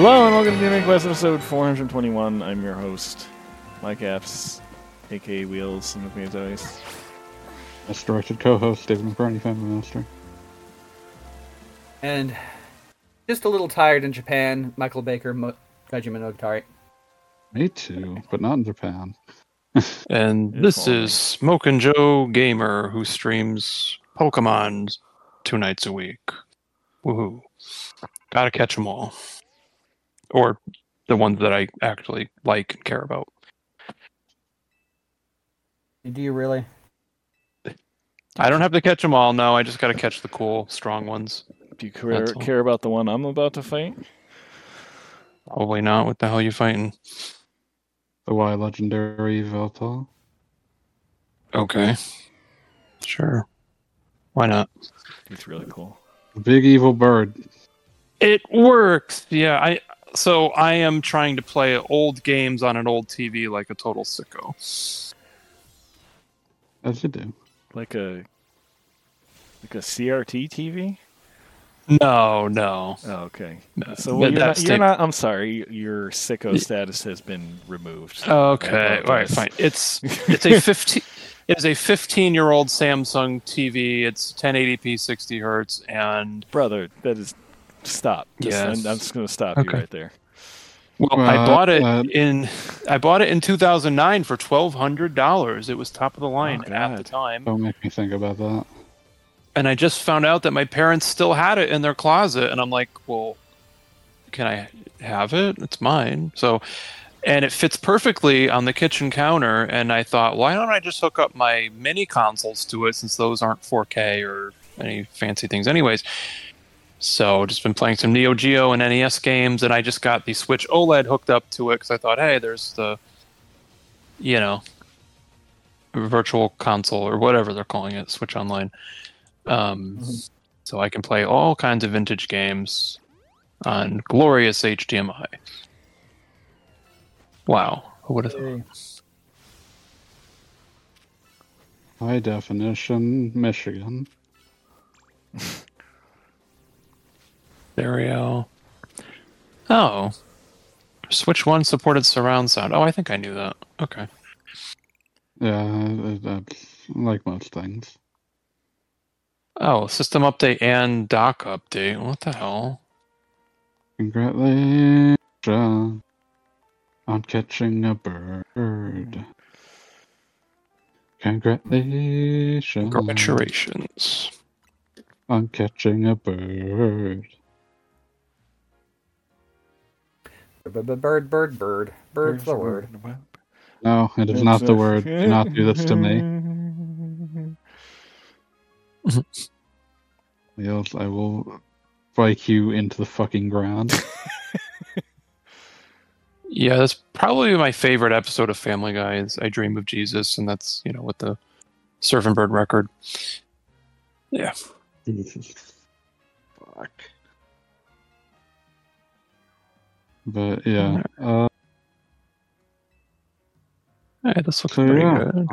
Hello and welcome to Gaming Quest episode 421. I'm your host, Mike Apps, aka Wheels, and with me as always. Misdirected co-host, David McBurney, Family Minister. And just a little tired in Japan, Michael Baker, Kajima Nogitari. Me too, but not in Japan. And this is Smokin' Joe Gamer, who streams Pokemon 2 nights a week. Woohoo. Gotta catch them all. Or the ones that I actually like and care about. Do you really? I don't have to catch them all, no. I just gotta catch the cool, strong ones. Do you care about the one I'm about to fight? Probably not. What the hell are you fighting? The Y Legendary Veltal. Okay. Sure. Why not? It's really cool. The big evil bird. It works! Yeah, So I am trying to play old games on an old TV like a total sicko. As you do. Like a CRT TV? No. Oh, okay. No. So you're not. I'm sorry. Your sicko status has been removed. Okay, all right, fine. It's a 15. It is a 15-year-old Samsung TV. It's 1080p, 60 hertz, and Brother, that is. Stop. Yes. I'm just going to stop you right there. Well, I bought it in 2009 for $1,200. It was top of the line at the time. Don't make me think about that. And I just found out that my parents still had it in their closet, and I'm like, well, can I have it? It's mine. And it fits perfectly on the kitchen counter, and I thought, why don't I just hook up my mini consoles to it, since those aren't 4K or any fancy things anyways. So just been playing some Neo Geo and NES games, and I just got the Switch OLED hooked up to it because I thought, hey, there's the, virtual console or whatever they're calling it, Switch Online. So I can play all kinds of vintage games on glorious HDMI. Wow, who would have thought? High definition, Michigan. Stereo. Oh. Switch 1 supported surround sound. Oh, I think I knew that. Okay. Yeah, that's like most things. Oh, system update and dock update. What the hell? Congratulations on catching a bird. Congratulations on catching a bird. Bird. Bird's the word. No, it is not the word. Do not do this to me. Wheels, I will spike you into the fucking ground. Yeah, that's probably my favorite episode of Family Guy is I Dream of Jesus, and that's, with the Surfing Bird record. Yeah. Jesus. Fuck. But yeah. Hey, this looks pretty good.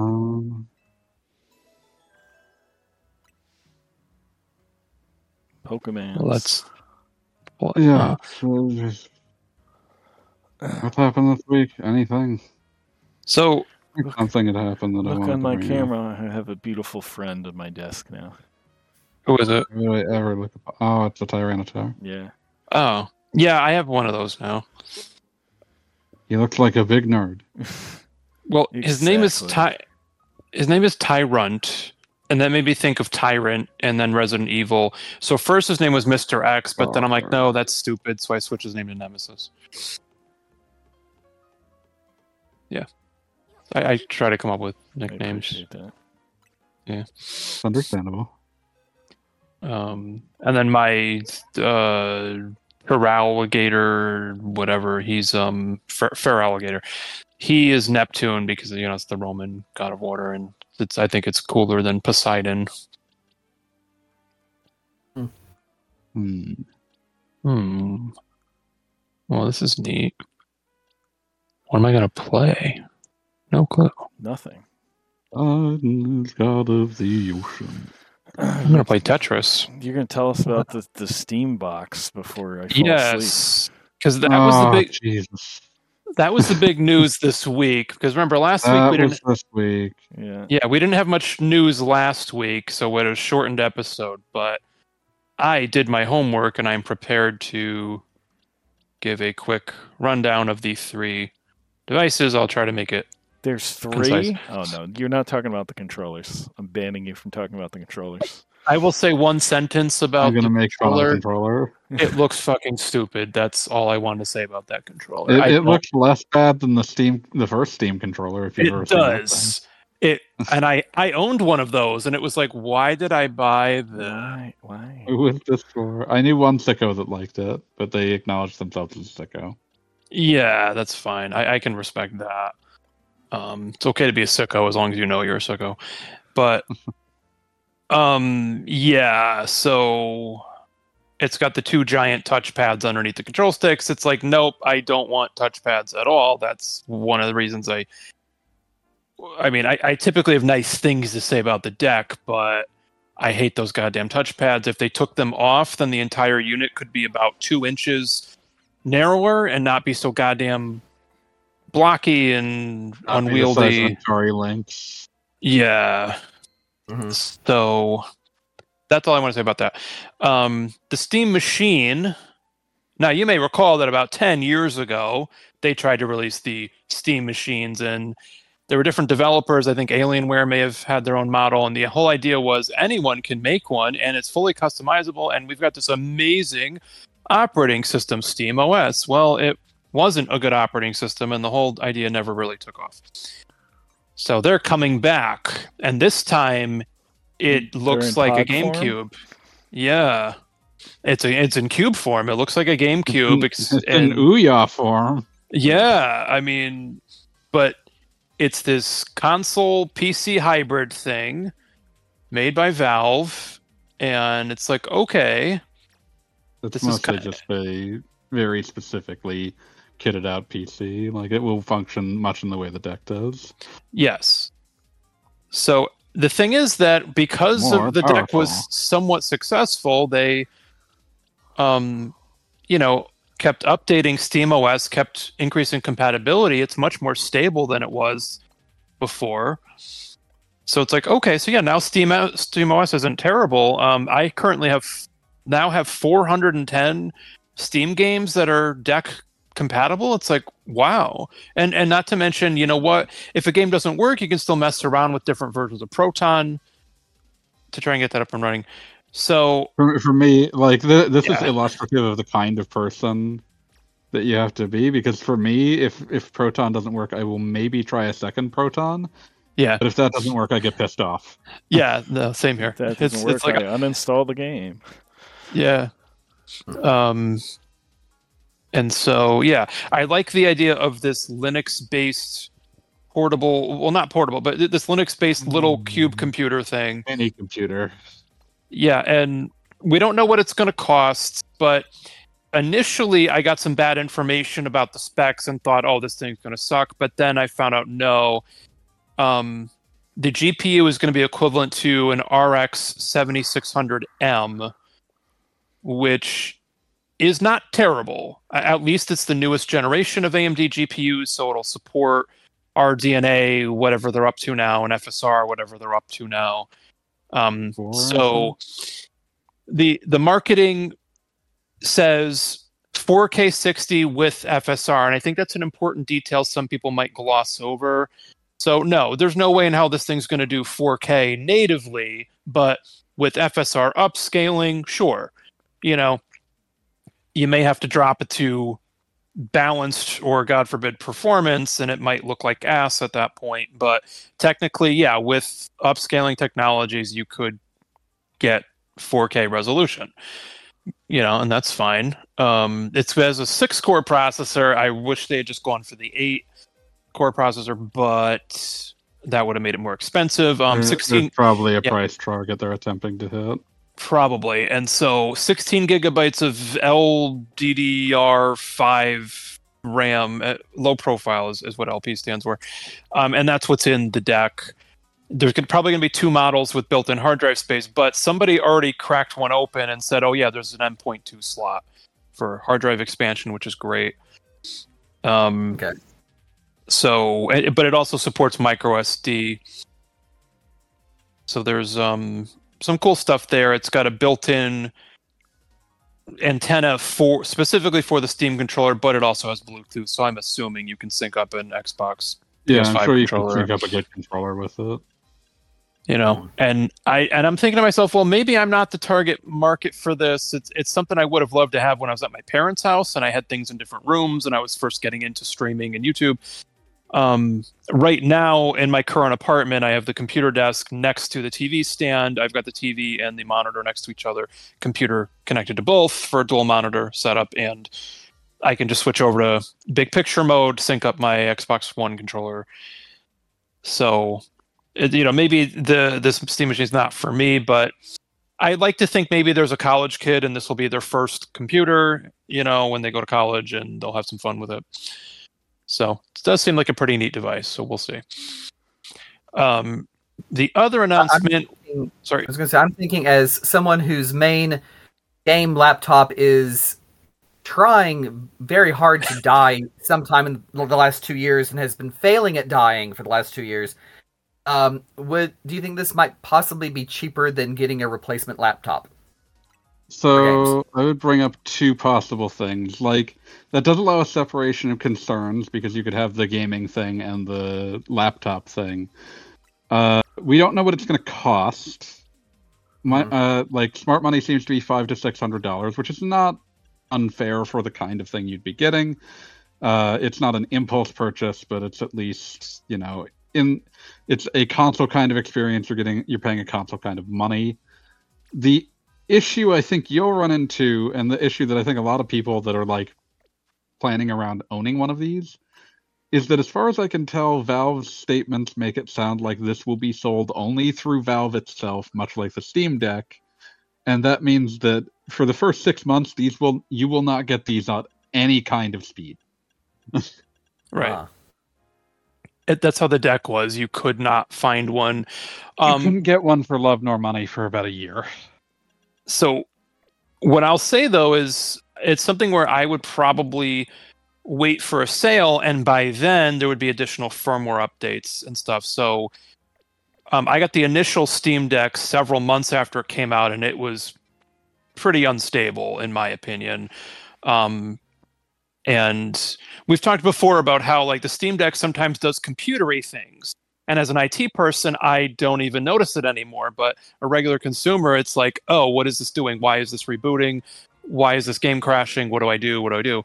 Pokemon. What happened this week? Anything? So something had happened that I wanted to on my bring camera. I have a beautiful friend on my desk now. Who is it? Really ever look up? Oh, it's a Tyranitar. Yeah. Oh, yeah, I have one of those now. He looks like a big nerd. Well, his name is Tyrunt, and that made me think of Tyrant and then Resident Evil. So first his name was Mr. X, but then I'm like, no, that's stupid, so I switched his name to Nemesis. Yeah. I try to come up with nicknames. I appreciate that. Yeah. It's understandable. And then my Feraligatr, whatever, he's Feraligatr. He is Neptune because it's the Roman god of water, and I think it's cooler than Poseidon. Well, this is neat. What am I gonna play? No clue. Nothing. God of the ocean. I'm gonna play Tetris. You're gonna tell us about the Steam box before I fall asleep. because that was the big Jesus. that was the big news this week. Because remember last week That we was didn't. this week. Yeah. We didn't have much news last week, so it was a shortened episode. But I did my homework, and I'm prepared to give a quick rundown of the 3 devices. I'll try to make it. There's 3? Concise. Oh, no. You're not talking about the controllers. I'm banning you from talking about the controllers. I will say one sentence about I'm gonna the make fun of the controller. controller. It looks fucking stupid. That's all I wanted to say about that controller. It looks less bad than the first Steam controller. If you've ever It seen that does. And I owned one of those, and it was like, why did I buy the? Why? thing. Who was this for? I knew one sicko that liked it, but they acknowledged themselves as a sicko. Yeah, that's fine. I can respect that. It's okay to be a sicko as long as you know you're a sicko. But yeah, so it's got the 2 giant touchpads underneath the control sticks. It's like, nope, I don't want touchpads at all. That's one of the reasons I typically have nice things to say about the deck, but I hate those goddamn touchpads. If they took them off, then the entire unit could be about 2 inches narrower and not be so goddamn blocky and unwieldy. Atari Lynx. Yeah. Mhm. So that's all I want to say about that. The Steam Machine. Now, you may recall that about 10 years ago, they tried to release the Steam Machines, and there were different developers. I think Alienware may have had their own model, and the whole idea was anyone can make one, and it's fully customizable, and we've got this amazing operating system, SteamOS. Well, it wasn't a good operating system, and the whole idea never really took off. So they're coming back, and this time it looks in like a pod form? GameCube. Yeah, it's in cube form. It looks like a GameCube. It's in Ouya form. Yeah, I mean, but it's this console PC hybrid thing made by Valve, and it's like, okay, It's This is mostly kinda- just a very specifically kitted out PC. Like, it will function much in the way the deck does. yes. So the thing is that because More of the deck was powerful. somewhat successful, they, kept updating SteamOS, kept increasing compatibility. It's much more stable than it was before. So it's like, okay, so yeah, now SteamOS isn't terrible. I currently have 410 Steam games that are deck compatible. It's like, wow. And not to mention, you know what? If a game doesn't work, you can still mess around with different versions of Proton to try and get that up and running. So For me, like, this is Yeah. illustrative of the kind of person that you have to be. Because for me, if Proton doesn't work, I will maybe try a second Proton. yeah, But if that doesn't work, I get pissed off. yeah, no, same here. If that doesn't work, It's like I uninstall the game. yeah. And so, yeah, I like the idea of this Linux-based portable, well, not portable, but this Linux-based little cube computer thing. Any computer. Yeah, and we don't know what it's going to cost, but initially I got some bad information about the specs and thought, oh, this thing's going to suck. But then I found out, no. The GPU is going to be equivalent to an RX 7600M, which is not terrible. At least it's the newest generation of AMD GPUs, so it'll support RDNA, whatever they're up to now, and FSR, whatever they're up to now. So the marketing says 4K 60 with FSR, and I think that's an important detail some people might gloss over. So no, there's no way in how this thing's going to do 4K natively, but with FSR upscaling, sure. You know, you may have to drop it to balanced or, God forbid, performance, and it might look like ass at that point. But technically, yeah, with upscaling technologies, you could get 4K resolution. You know, and that's fine. It has a 6-core processor. I wish they had just gone for the 8-core processor, but that would have made it more expensive. There's 16 probably a yeah. price target they're attempting to hit. Probably. And so 16 gigabytes of LDDR5 RAM, low profile is what LP stands for. And that's what's in the deck. There's probably going to be 2 models with built-in hard drive space, but somebody already cracked one open and said, oh yeah, there's an M.2 slot for hard drive expansion, which is great. Okay. So, but it also supports micro SD. So there's some cool stuff there. It's got a built-in antenna specifically for the Steam controller, but it also has Bluetooth. So I'm assuming you can sync up an Xbox Yeah, PS5 I'm sure you controller. can sync up a good controller with it. And I'm thinking to myself, well, maybe I'm not the target market for this. It's something I would have loved to have when I was at my parents' house and I had things in different rooms and I was first getting into streaming and YouTube. Right now in my current apartment, I have the computer desk next to the TV stand. I've got the TV and the monitor next to each other, computer connected to both for a dual monitor setup, and I can just switch over to big picture mode, sync up my Xbox One controller. So, maybe this Steam machine is not for me, but I like to think maybe there's a college kid and this will be their first computer, when they go to college, and they'll have some fun with it. So it does seem like a pretty neat device. So we'll see. The other announcement. Sorry, I was going to say, I'm thinking as someone whose main game laptop is trying very hard to die sometime in the last 2 years and has been failing at dying for the last 2 years. Do you think this might possibly be cheaper than getting a replacement laptop? So I would bring up two possible things. Like, that does allow a separation of concerns because you could have the gaming thing and the laptop thing. We don't know what it's going to cost. Smart money seems to be $500 to $600, which is not unfair for the kind of thing you'd be getting. It's not an impulse purchase, but it's at least, it's a console kind of experience. You're paying a console kind of money. The issue I think you'll run into, and the issue that I think a lot of people that are like planning around owning one of these, is that as far as I can tell, Valve's statements make it sound like this will be sold only through Valve itself, much like the Steam Deck. And that means that for the first 6 months, you will not get these at any kind of speed. Right. That's how the deck was. You could not find one. You couldn't get one for love nor money for about a year. So what I'll say, though, is it's something where I would probably wait for a sale, and by then there would be additional firmware updates and stuff. So I got the initial Steam Deck several months after it came out, and it was pretty unstable, in my opinion. And we've talked before about how like the Steam Deck sometimes does computery things. And as an IT person, I don't even notice it anymore. But a regular consumer, it's like, oh, what is this doing? Why is this rebooting? Why is this game crashing? What do I do? What do I do?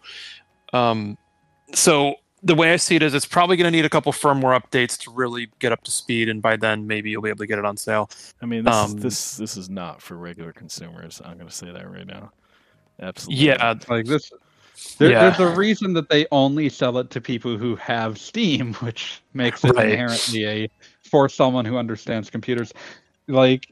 So the way I see it is it's probably going to need a couple firmware updates to really get up to speed. And by then, maybe you'll be able to get it on sale. I mean, this is not for regular consumers. I'm going to say that right now. Absolutely. Yeah. Like this. There's a reason that they only sell it to people who have Steam, which makes it inherently for someone who understands computers. Like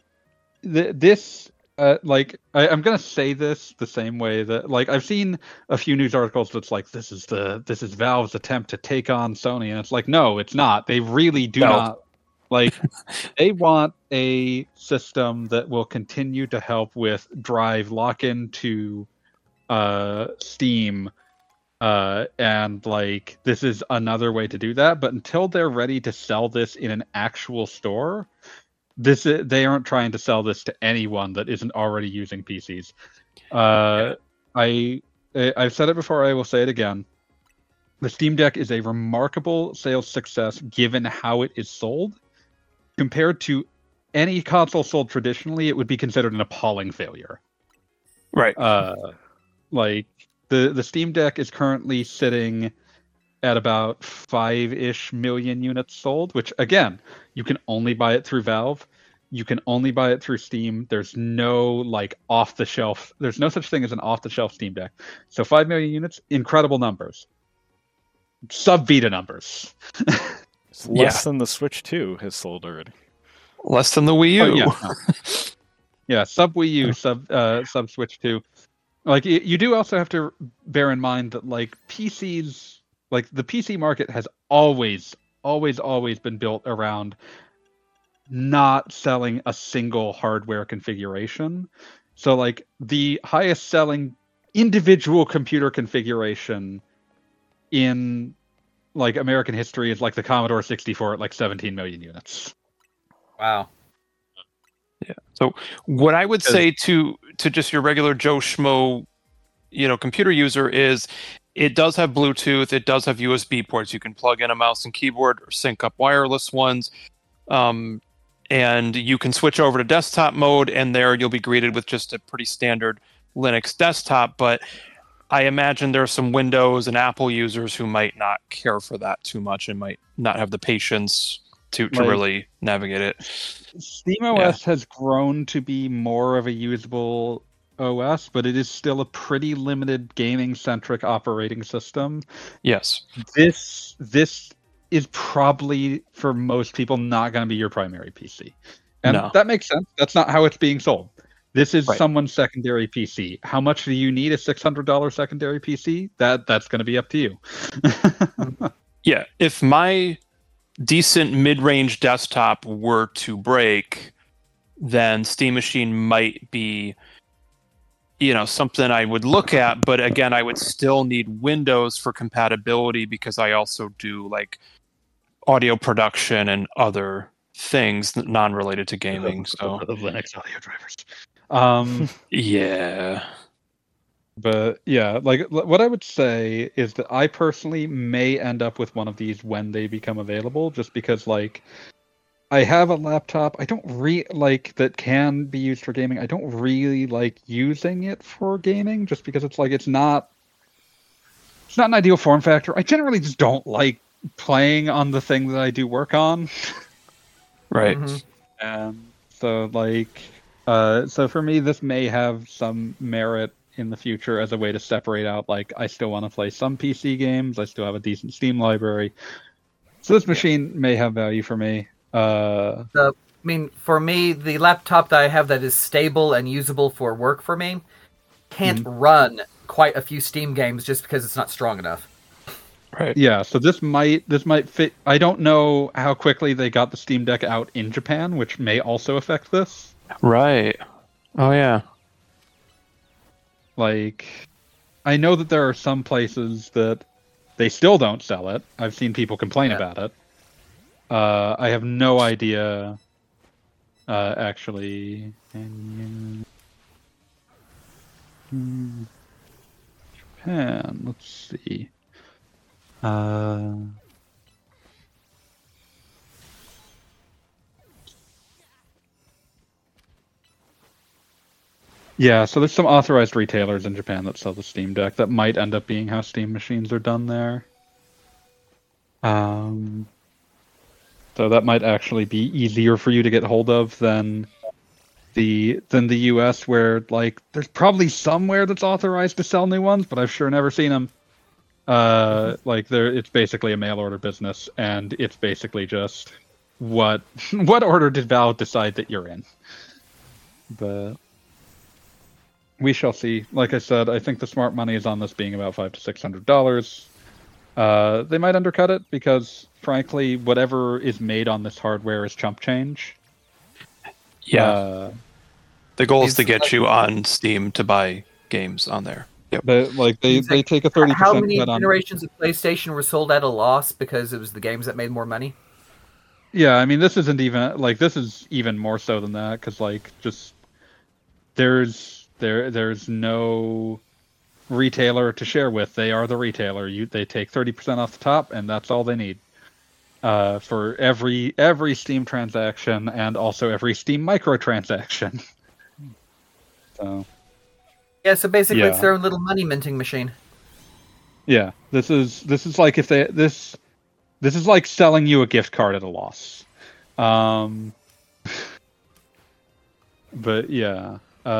I'm gonna say this the same way that like I've seen a few news articles that's like this is Valve's attempt to take on Sony, and it's like no, it's not. They really do not. Like they want a system that will continue to help with drive lock-in to Steam, and like this is another way to do that. But until they're ready to sell this in an actual store, they aren't trying to sell this to anyone that isn't already using PCs. I've said it before. I will say it again. The Steam Deck is a remarkable sales success given how it is sold. Compared to any console sold traditionally, it would be considered an appalling failure. Right. Like the Steam Deck is currently sitting at about 5-ish million units sold, which again, you can only buy it through Valve. You can only buy it through Steam. There's no like off the shelf. There's no such thing as an off the shelf Steam Deck. So 5 million units, incredible numbers. Sub Vita numbers. It's less than the Switch 2 has sold already. Less than the Wii U. Oh, yeah, sub Wii U, sub Switch 2. Like you do also have to bear in mind that like PCs, like the PC market has always been built around not selling a single hardware configuration. So like the highest selling individual computer configuration in like American history is like the Commodore 64 at like 17 million units. Wow. Yeah. So what I would say to just your regular Joe Schmo, computer user is it does have Bluetooth. It does have USB ports. You can plug in a mouse and keyboard or sync up wireless ones. And you can switch over to desktop mode, and there you'll be greeted with just a pretty standard Linux desktop. But I imagine there are some Windows and Apple users who might not care for that too much and might not have the patience to really navigate it. SteamOS has grown to be more of a usable OS, but it is still a pretty limited gaming-centric operating system. Yes. This is probably, for most people, not going to be your primary PC. And that makes sense. That's not how it's being sold. This is someone's secondary PC. How much do you need a $600 secondary PC? That's going to be up to you. Yeah, if my decent mid-range desktop were to break, then Steam Machine might be something I would look at, but again, I would still need Windows for compatibility because I also do like audio production and other things non-related to gaming. So the Linux audio drivers. Yeah. But yeah, like what I would say is that I personally may end up with one of these when they become available, just because like I have a laptop. I don't that can be used for gaming. I don't really like using it for gaming, just because it's not an ideal form factor. I generally just don't like playing on the thing that I do work on. Right. And so so for me, this may have some merit in the future as a way to separate out, like, I still want to play some PC games. I still have a decent Steam library. So this machine may have value for me. For me, the laptop that I have that is stable and usable for work for me can't run quite a few Steam games just because it's not strong enough. Right. Yeah, so this might fit. I don't know how quickly they got the Steam Deck out in Japan, which may also affect this. Right. Oh, yeah. Like, I know that there are some places that they still don't sell it. I've seen people complain about it. I have no idea, actually. Japan, let's see. Yeah, so there's some authorized retailers in Japan that sell the Steam Deck. That might end up being how Steam machines are done there. So that might actually be easier for you to get hold of than the US, where like there's probably somewhere that's authorized to sell new ones, but I've sure never seen them. It's basically a mail order business, and it's basically just what order did Valve decide that you're in. But we shall see. Like I said, I think the smart money is on this being about $500 to $600. They might undercut it because, frankly, whatever is made on this hardware is chump change. Yeah. The goal is to get you on Steam to buy games on there. Yep. They take a 30% How many cut on. generations of PlayStation were sold at a loss because it was the games that made more money? Yeah, I mean, this isn't even this is even more so than that, because there's no retailer to share with. They are the retailer. They take 30% off the top, and that's all they need for every Steam transaction, and also every Steam microtransaction. So so basically it's their own little money minting machine. Yeah, this is like this is like selling you a gift card at a loss. But yeah,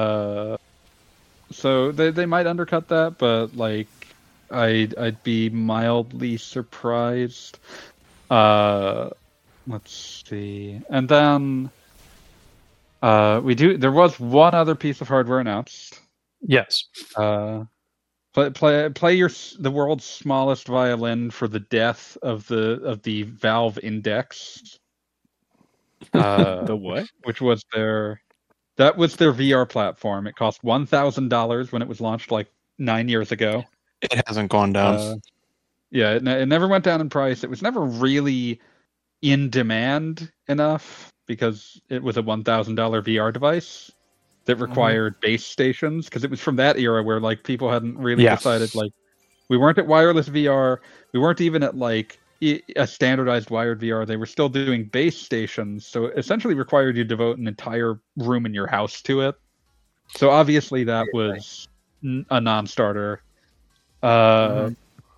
so they might undercut that, but like I'd be mildly surprised. Let's see, and then there was one other piece of hardware announced. Yes. Play the world's smallest violin for the death of the Valve Index. The what? Which was their VR platform. It cost $1,000 when it was launched like 9 years ago. It hasn't gone down. Yeah, it never went down in price. It was never really in demand enough because it was a $1,000 VR device that required base stations, because it was from that era where like people hadn't really decided, like, we weren't at wireless VR, we weren't even at like a standardized wired VR. They were still doing base stations, so it essentially required you to devote an entire room in your house to it. So obviously that was a non-starter. So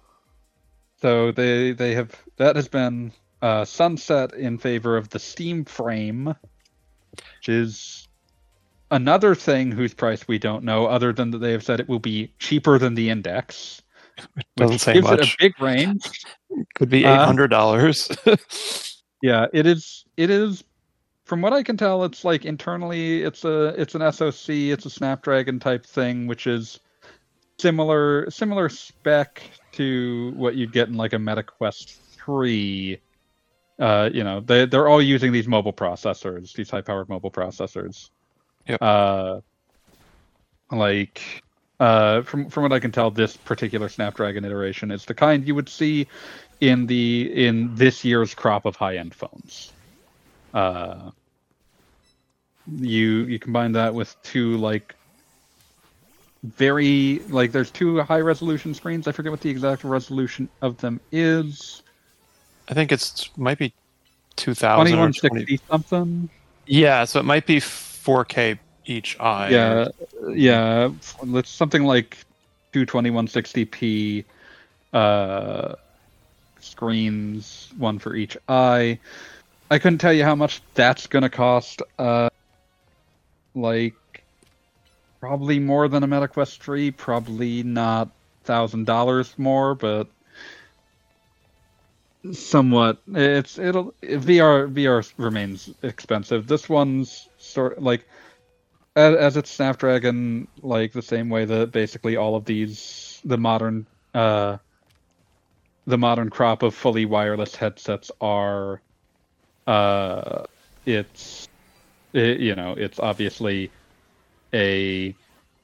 they have, that has been sunset in favor of the Steam Frame, which is another thing whose price we don't know, other than that they have said it will be cheaper than the Index. It doesn't say gives much. It a big range. Could be $800. Yeah, it is. From what I can tell, it's like internally, it's an SoC, it's a Snapdragon type thing, which is similar spec to what you'd get in like a Meta Quest 3. They're all using these mobile processors, these high-powered mobile processors. Yep. From what I can tell, this particular Snapdragon iteration is the kind you would see in this year's crop of high-end phones. You combine that with two there's two high-resolution screens. I forget what the exact resolution of them is. I think might be 2000 2160 something. Yeah, so it might be 4K each eye. Yeah. It's something like 2160p screens, one for each eye. I couldn't tell you how much that's going to cost. Probably more than a Meta Quest 3. Probably not $1,000 more, but somewhat. VR remains expensive. This one's sort of as it's Snapdragon, like the same way that basically all of these the modern crop of fully wireless headsets are. It's obviously an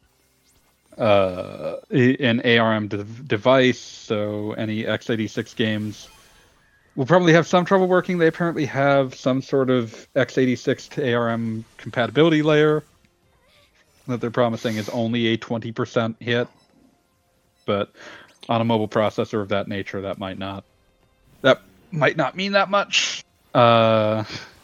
ARM device, so any x86 games will probably have some trouble working. They apparently have some sort of x86 to ARM compatibility layer that they're promising is only a 20% hit, but on a mobile processor of that nature, that might not mean that much. Yeah.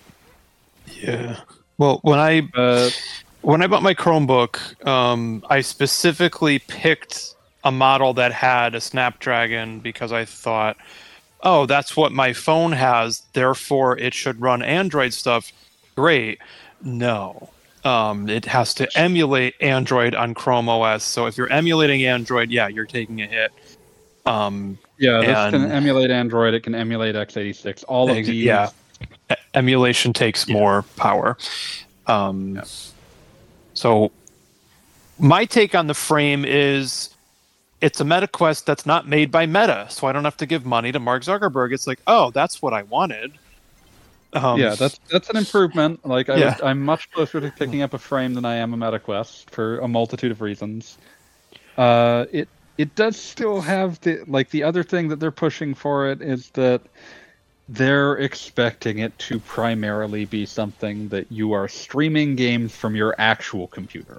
Well, when I bought my Chromebook, I specifically picked a model that had a Snapdragon because I thought, oh, that's what my phone has, therefore it should run Android stuff. Great. No. It has to emulate Android on Chrome OS. So if you're emulating Android, yeah, you're taking a hit. This can emulate Android. It can emulate x86. All of these. Yeah. Emulation takes more power. So my take on the Frame is it's a Meta Quest that's not made by Meta, so I don't have to give money to Mark Zuckerberg. It's like, oh, that's what I wanted. That's an improvement. I'm much closer to picking up a Frame than I am a Meta Quest for a multitude of reasons. It does still have the other thing that they're pushing for it is that they're expecting it to primarily be something that you are streaming games from your actual computer.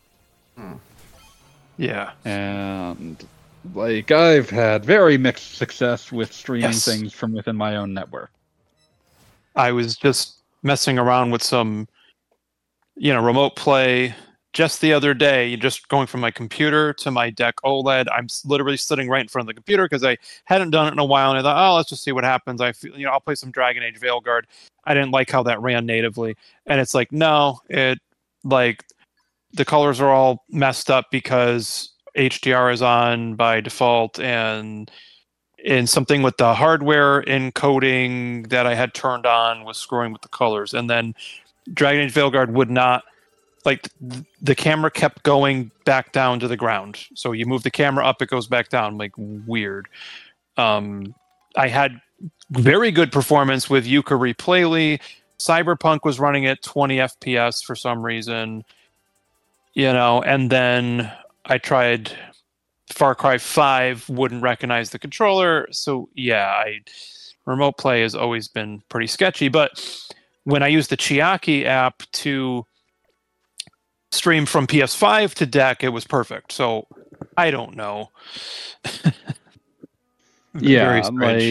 Yeah. And I've had very mixed success with streaming things from within my own network. I was just messing around with some, remote play just the other day, just going from my computer to my deck OLED. I'm literally sitting right in front of the computer because I hadn't done it in a while, and I thought, oh, let's just see what happens. I feel, I'll play some Dragon Age Veilguard. I didn't like how that ran natively, and it's like, no, the colors are all messed up because HDR is on by default, and something with the hardware encoding that I had turned on was screwing with the colors, and then Dragon Age Veilguard would not. The camera kept going back down to the ground. So you move the camera up, it goes back down. Weird. I had very good performance with Yooka-Laylee. Cyberpunk was running at 20 FPS for some reason. And then I tried Far Cry 5 wouldn't recognize the controller. So yeah, remote play has always been pretty sketchy. But when I use the Chiaki app to stream from PS5 to deck, it was perfect. So I don't know. Yeah,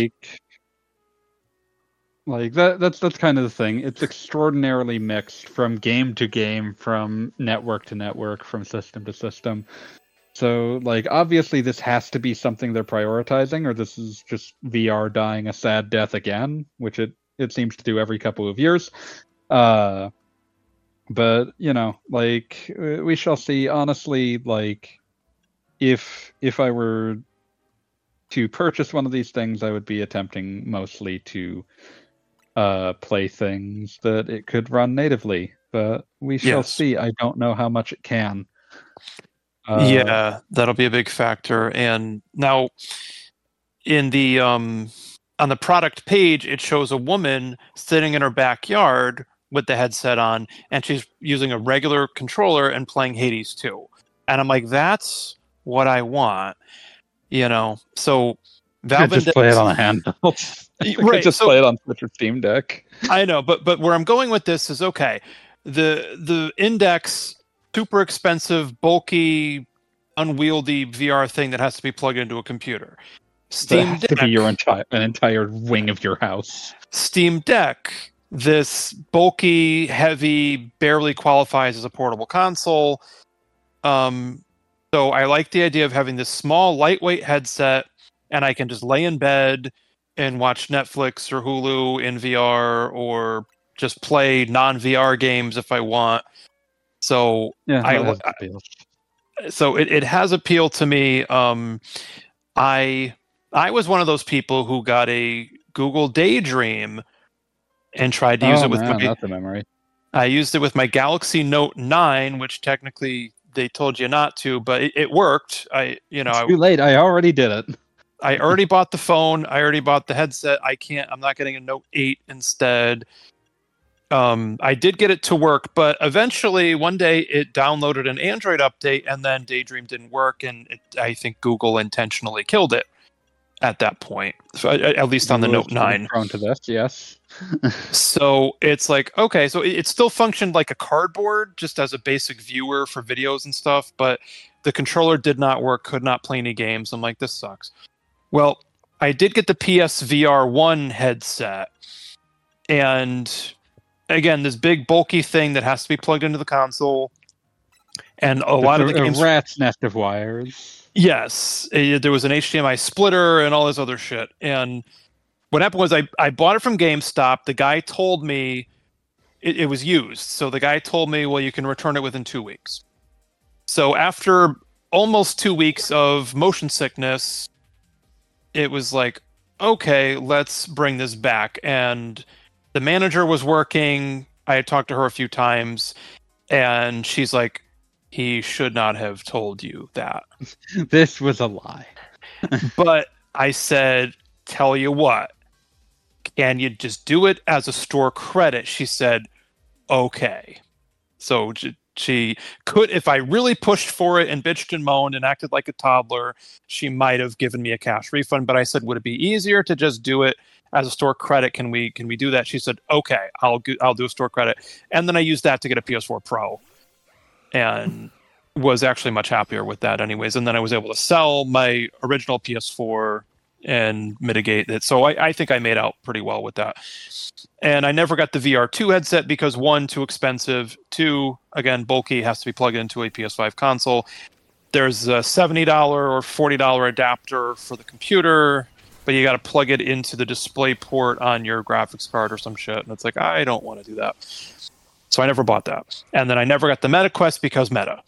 like that's kind of the thing. It's extraordinarily mixed from game to game, from network to network, from system to system. So, like, obviously this has to be something they're prioritizing, or this is just VR dying a sad death again, which it seems to do every couple of years. But, you know, like, we shall see. Honestly, like, if I were to purchase one of these things, I would be attempting mostly to play things that it could run natively. But we shall see. I don't know how much it can. Yeah, that'll be a big factor. And now, in the on the product page, it shows a woman sitting in her backyard with the headset on, and she's using a regular controller and playing Hades 2. And I'm like, that's what I want, you know. So Valve just play it on a handheld. Right, just play it on Switch or Steam Deck. I know, but where I'm going with this is, okay, the Index, super expensive, bulky, unwieldy VR thing that has to be plugged into a computer. Steam Deck, to be an entire wing of your house. Steam Deck, this bulky, heavy, barely qualifies as a portable console. So I like the idea of having this small, lightweight headset, and I can just lay in bed and watch Netflix or Hulu in VR, or just play non-VR games if I want. So yeah, it has appeal to me. I was one of those people who got a Google Daydream and tried to use it with that's a memory. I used it with my Galaxy Note 9, which technically they told you not to, but it worked. It's too late. I already did it. I already bought the phone. I already bought the headset. I'm not getting a Note 8 instead. I did get it to work, but eventually one day it downloaded an Android update, and then Daydream didn't work, and I think Google intentionally killed it at that point, so, at least on the Note 9. Prone to this, yes. So it's like, okay, so it still functioned like a cardboard, just as a basic viewer for videos and stuff, but the controller did not work, could not play any games. I'm like, this sucks. Well, I did get the PSVR 1 headset, and again, this big bulky thing that has to be plugged into the console, and a lot of the games, a rat's nest of wires. Yes, there was an HDMI splitter and all this other shit. And what happened was I bought it from GameStop. The guy told me it was used, so the guy told me, well, you can return it within 2 weeks. So after almost 2 weeks of motion sickness, it was like, okay, let's bring this back. And the manager was working. I had talked to her a few times, and she's like, he should not have told you that. This was a lie. But I said, tell you what, can you just do it as a store credit? She said, okay. So she could, if I really pushed for it and bitched and moaned and acted like a toddler, she might have given me a cash refund. But I said, would it be easier to just do it as a store credit? Can we do that? She said, okay, I'll do a store credit. And then I used that to get a PS4 Pro, and was actually much happier with that anyways. And then I was able to sell my original PS4 and mitigate it. So I think I made out pretty well with that. And I never got the VR2 headset because, one, too expensive. Two, again, bulky, has to be plugged into a PS5 console. There's a $70 or $40 adapter for the computer, but you got to plug it into the display port on your graphics card or some shit. And it's like, I don't want to do that. So I never bought that. And then I never got the MetaQuest because Meta.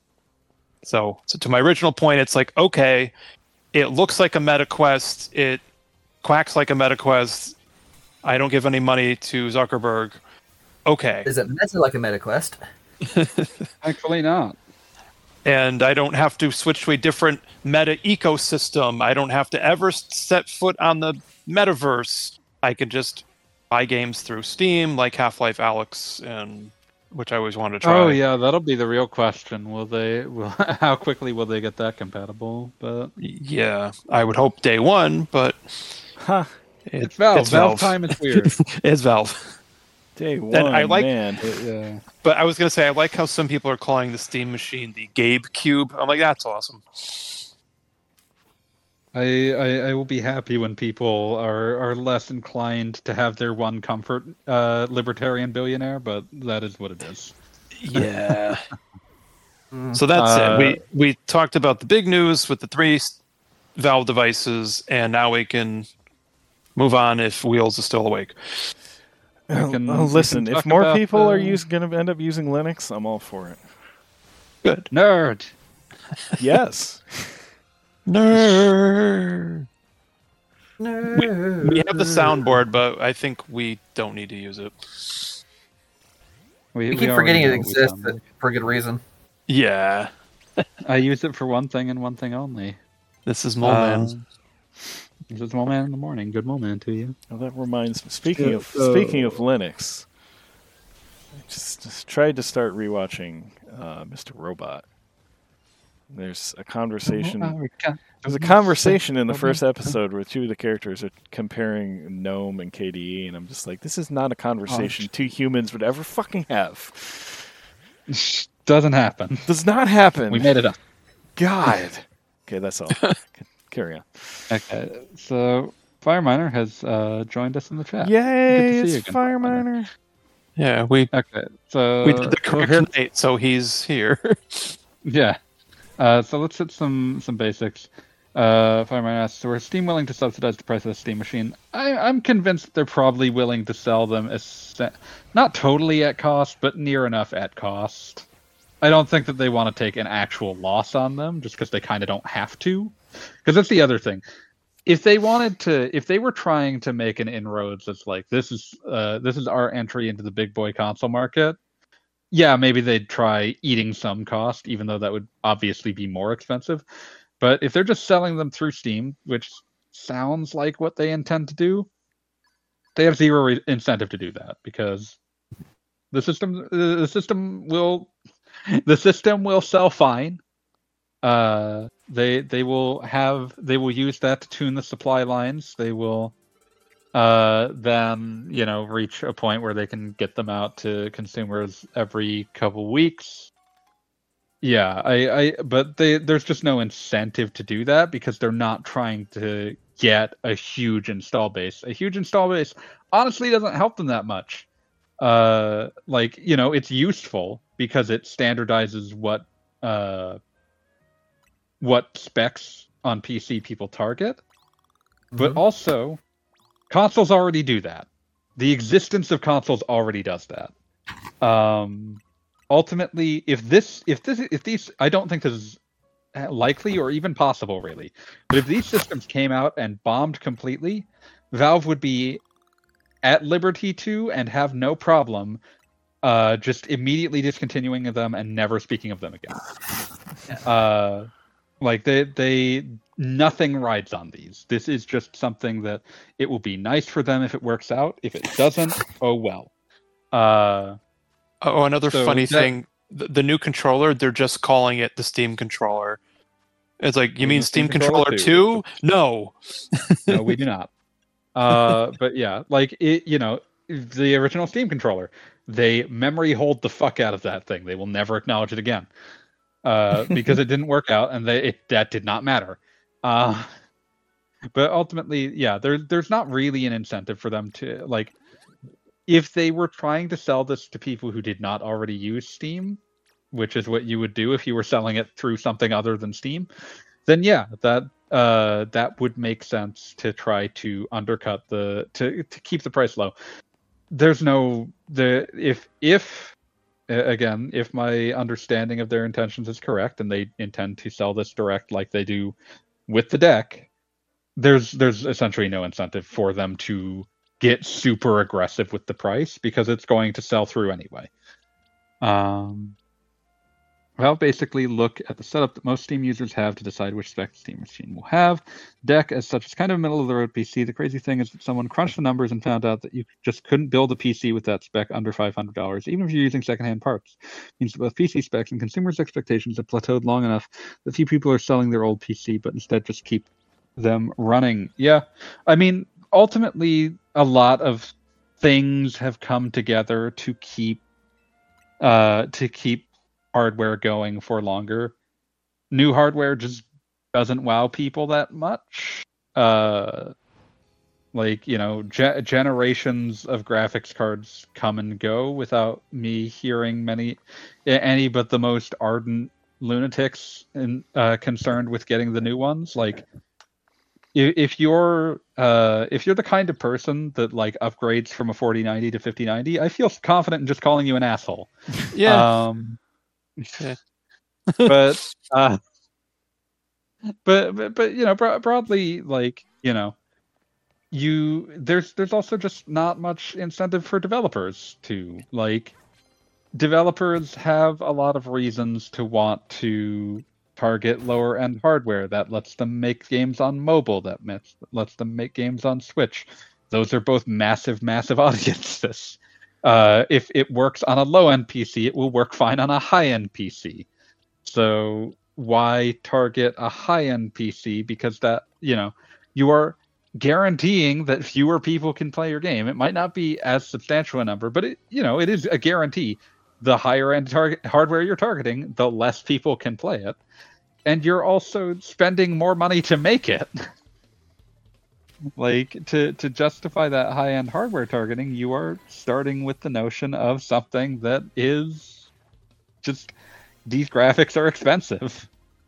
So to my original point, it's like, okay, it looks like a MetaQuest. It quacks like a MetaQuest. I don't give any money to Zuckerberg. Okay. Is it meta like a MetaQuest? Thankfully not. And I don't have to switch to a different meta ecosystem. I don't have to ever set foot on the metaverse. I can just buy games through Steam, like Half-Life Alyx and which I always wanted to try. Oh yeah, that'll be the real question. How quickly will they get that compatible? But Yeah, I would hope day one, but Huh. it's Valve. Valve time is weird. It's Valve. Day one, And I like- man. Yeah. But I was gonna say I like how some people are calling the Steam machine the Gabe Cube. I'm like, that's awesome. I will be happy when people are less inclined to have their one comfort libertarian billionaire, but that is what it is. Yeah. So that's it. We talked about the big news with the 3 Valve devices, and now we can move on if Wheels is still awake. Listen, if more people are going to end up using Linux, I'm all for it. Good. Nerd. Yes. Nerd. Nerd. We have the soundboard, but I think we don't need to use it. We keep forgetting it exists for good reason. Yeah. I use it for one thing and one thing only. This is Moleman. This is Moleman in the morning. Good Moleman to you. Well, that reminds me. Speaking of Linux, I just tried to start rewatching Mr. Robot. There's a conversation. There's a conversation in the first episode where 2 of the characters are comparing GNOME and KDE, and I'm just like, this is not a conversation 2 humans would ever fucking have. Doesn't happen. Does not happen. We made it up. God. Okay, that's all. Carry on. Okay, so Fireminer has joined us in the chat. Yay! Good to see you It's again, Fireminer. Yeah, we so did the correct night, so he's here. Yeah. So let's hit some basics. Fireminer asks, so are Steam willing to subsidize the price of the Steam machine? I'm convinced that they're probably willing to sell them not totally at cost, but near enough at cost. I don't think that they want to take an actual loss on them just because they kind of don't have to. Because that's the other thing. If they were trying to make an inroads that's like, this is our entry into the big boy console market, yeah, maybe they'd try eating some cost, even though that would obviously be more expensive. But if they're just selling them through Steam, which sounds like what they intend to do, they have zero incentive to do that because the system will sell fine. They will use that to tune the supply lines. They will then reach a point where they can get them out to consumers every couple weeks. Yeah, but there's just no incentive to do that because they're not trying to get a huge install base. A huge install base honestly doesn't help them that much. It's useful because it standardizes what specs on PC people target, but also consoles already do that. The existence of consoles already does that. Ultimately, if these, I don't think this is likely or even possible, really. But if these systems came out and bombed completely, Valve would be at liberty to and have no problem just immediately discontinuing them and never speaking of them again. They nothing rides on these. This is just something that it will be nice for them if it works out. If it doesn't, oh well. Another funny thing. The new controller, they're just calling it the Steam controller. It's like, you mean Steam controller 2? No. No, we do not. But yeah, the original Steam controller, they memory hold the fuck out of that thing. They will never acknowledge it again. Because it didn't work out, and that did not matter. But ultimately, yeah, there's not really an incentive for them to if they were trying to sell this to people who did not already use Steam, which is what you would do if you were selling it through something other than Steam, then yeah, that would make sense to try to undercut to keep the price low. There's if my understanding of their intentions is correct and they intend to sell this direct like they do with the deck, there's essentially no incentive for them to get super aggressive with the price because it's going to sell through anyway. Valve basically look at the setup that most Steam users have to decide which spec the Steam machine will have. Deck, as such, is kind of a middle-of-the-road PC. The crazy thing is that someone crunched the numbers and found out that you just couldn't build a PC with that spec under $500, even if you're using secondhand parts. It means that both PC specs and consumers' expectations have plateaued long enough that few people are selling their old PC, but instead just keep them running. Yeah, I mean, ultimately, a lot of things have come together to keep hardware going for longer. New hardware just doesn't wow people that much. Generations of graphics cards come and go without me hearing any but the most ardent lunatics concerned with getting the new ones. Like, if you're the kind of person that like upgrades from a 4090 to 5090, I feel confident in just calling you an asshole. Yeah. But broadly, like, there's also just not much incentive for developers to, like, developers have a lot of reasons to want to target lower end hardware that lets them make games on mobile, that lets them make games on Switch. Those are both massive audiences. If it works on a low-end PC, it will work fine on a high-end PC. So why target a high-end PC? Because that, you are guaranteeing that fewer people can play your game. It might not be as substantial a number, but it is a guarantee. The higher-end hardware you're targeting, the less people can play it. And you're also spending more money to make it. Like, to justify that high-end hardware targeting, you are starting with the notion of something that is just, these graphics are expensive.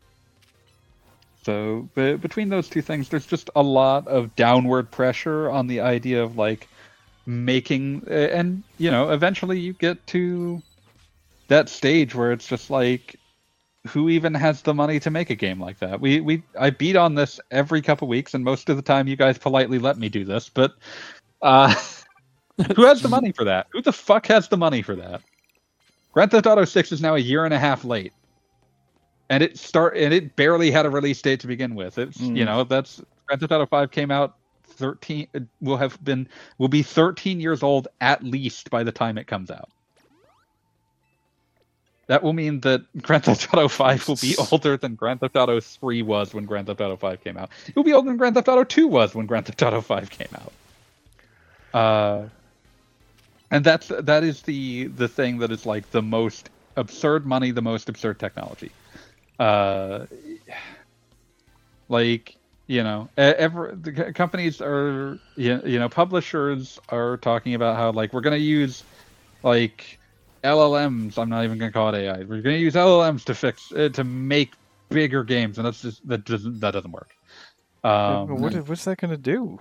So between those two things, there's just a lot of downward pressure on the idea of, like, making, and, eventually you get to that stage where it's just like, who even has the money to make a game like that? I beat on this every couple weeks, and most of the time you guys politely let me do this, but who has the money for that? Who the fuck has the money for that? Grand Theft Auto 6 is now a year and a half late. And it barely had a release date to begin with. It's that's Grand Theft Auto 5 came out 13 will be 13 years old at least by the time it comes out. That will mean that Grand Theft Auto 5 will be older than Grand Theft Auto 3 was when Grand Theft Auto 5 came out. It will be older than Grand Theft Auto 2 was when Grand Theft Auto 5 came out. And that is the thing that is, like, the most absurd money, the most absurd technology. The companies are, publishers are talking about how, like, we're going to use, like, LLMs. I'm not even going to call it AI. We're going to use LLMs to make bigger games, and that doesn't work. What's that going to do?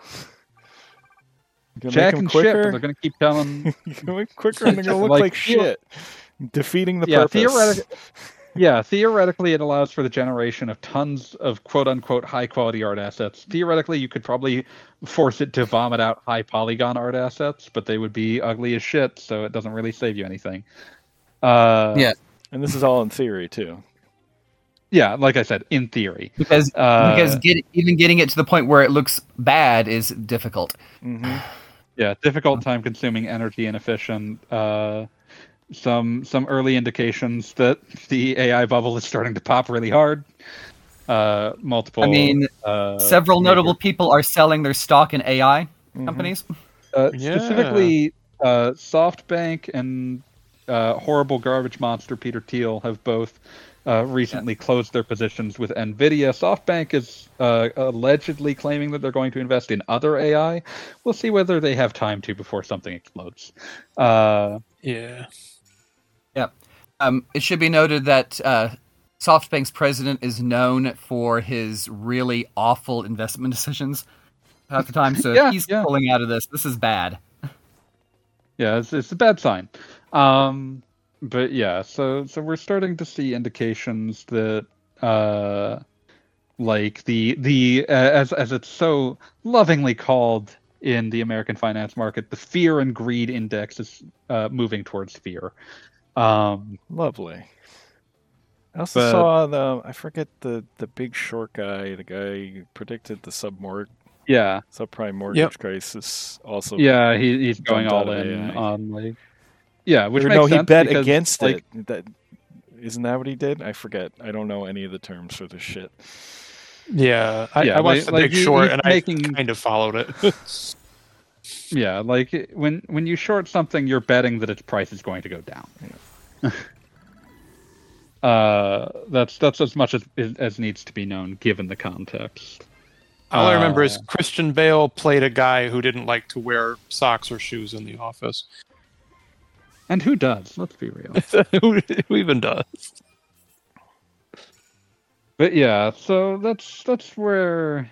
Jack and shit, but they're going to keep telling. Quicker, and they're going to look like shit, defeating the purpose. Theoretically, it allows for the generation of tons of quote-unquote high-quality art assets. Theoretically, you could probably force it to vomit out high-polygon art assets, but they would be ugly as shit, so it doesn't really save you anything. And this is all in theory, too. Yeah, like I said, in theory. Because even getting it to the point where it looks bad is difficult. Mm-hmm. Yeah, difficult, time-consuming, energy inefficient. Some early indications that the AI bubble is starting to pop really hard. Multiple. I mean, several notable people are selling their stock in AI companies. Specifically, SoftBank and horrible garbage monster Peter Thiel have both recently closed their positions with NVIDIA. SoftBank is allegedly claiming that they're going to invest in other AI. We'll see whether they have time to before something explodes. It should be noted that SoftBank's president is known for his really awful investment decisions half the time. So if he's pulling out of this is bad. Yeah, it's a bad sign. But yeah, so we're starting to see indications that like the as it's so lovingly called in the American finance market, the fear and greed index is moving towards fear. Lovely. I also saw I forget the big short guy, the guy who predicted the subprime mortgage crisis. Also, he's going all in AI. on like, which or makes no, he sense bet because, against like, it. That isn't that what he did? I forget. I don't know any of the terms for this shit. Yeah, I watched The Big Short and I kind of followed it. Yeah, like when you short something, you're betting that its price is going to go down. Yeah. That's as much as needs to be known given the context. All I remember is Christian Bale played a guy who didn't like to wear socks or shoes in the office. And who does? Let's be real. Who even does? But yeah, so that's where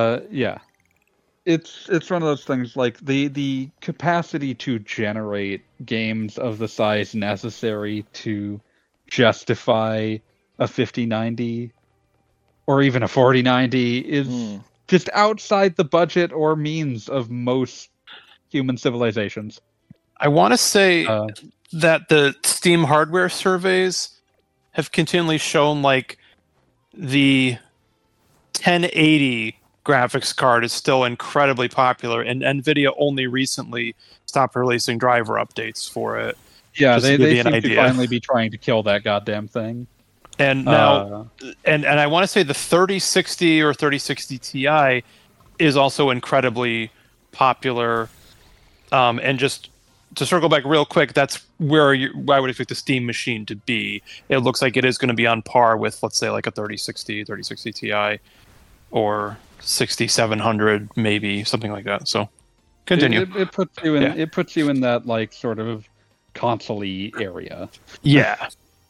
it's one of those things, like the capacity to generate games of the size necessary to justify a 5090 or even a 4090 is just outside the budget or means of most human civilizations. I want to say that the Steam hardware surveys have continually shown like the 1080 graphics card is still incredibly popular, and NVIDIA only recently stopped releasing driver updates for it. Yeah, they seem to finally be trying to kill that goddamn thing. And now, and I want to say the 3060 or 3060 Ti is also incredibly popular. And just to circle back real quick, that's where I would expect the Steam machine to be. It looks like it is going to be on par with, let's say, like a 3060 Ti, or 6700, maybe something like that. So, continue. It puts you in. Yeah. It puts you in that like sort of console-y area. Yeah.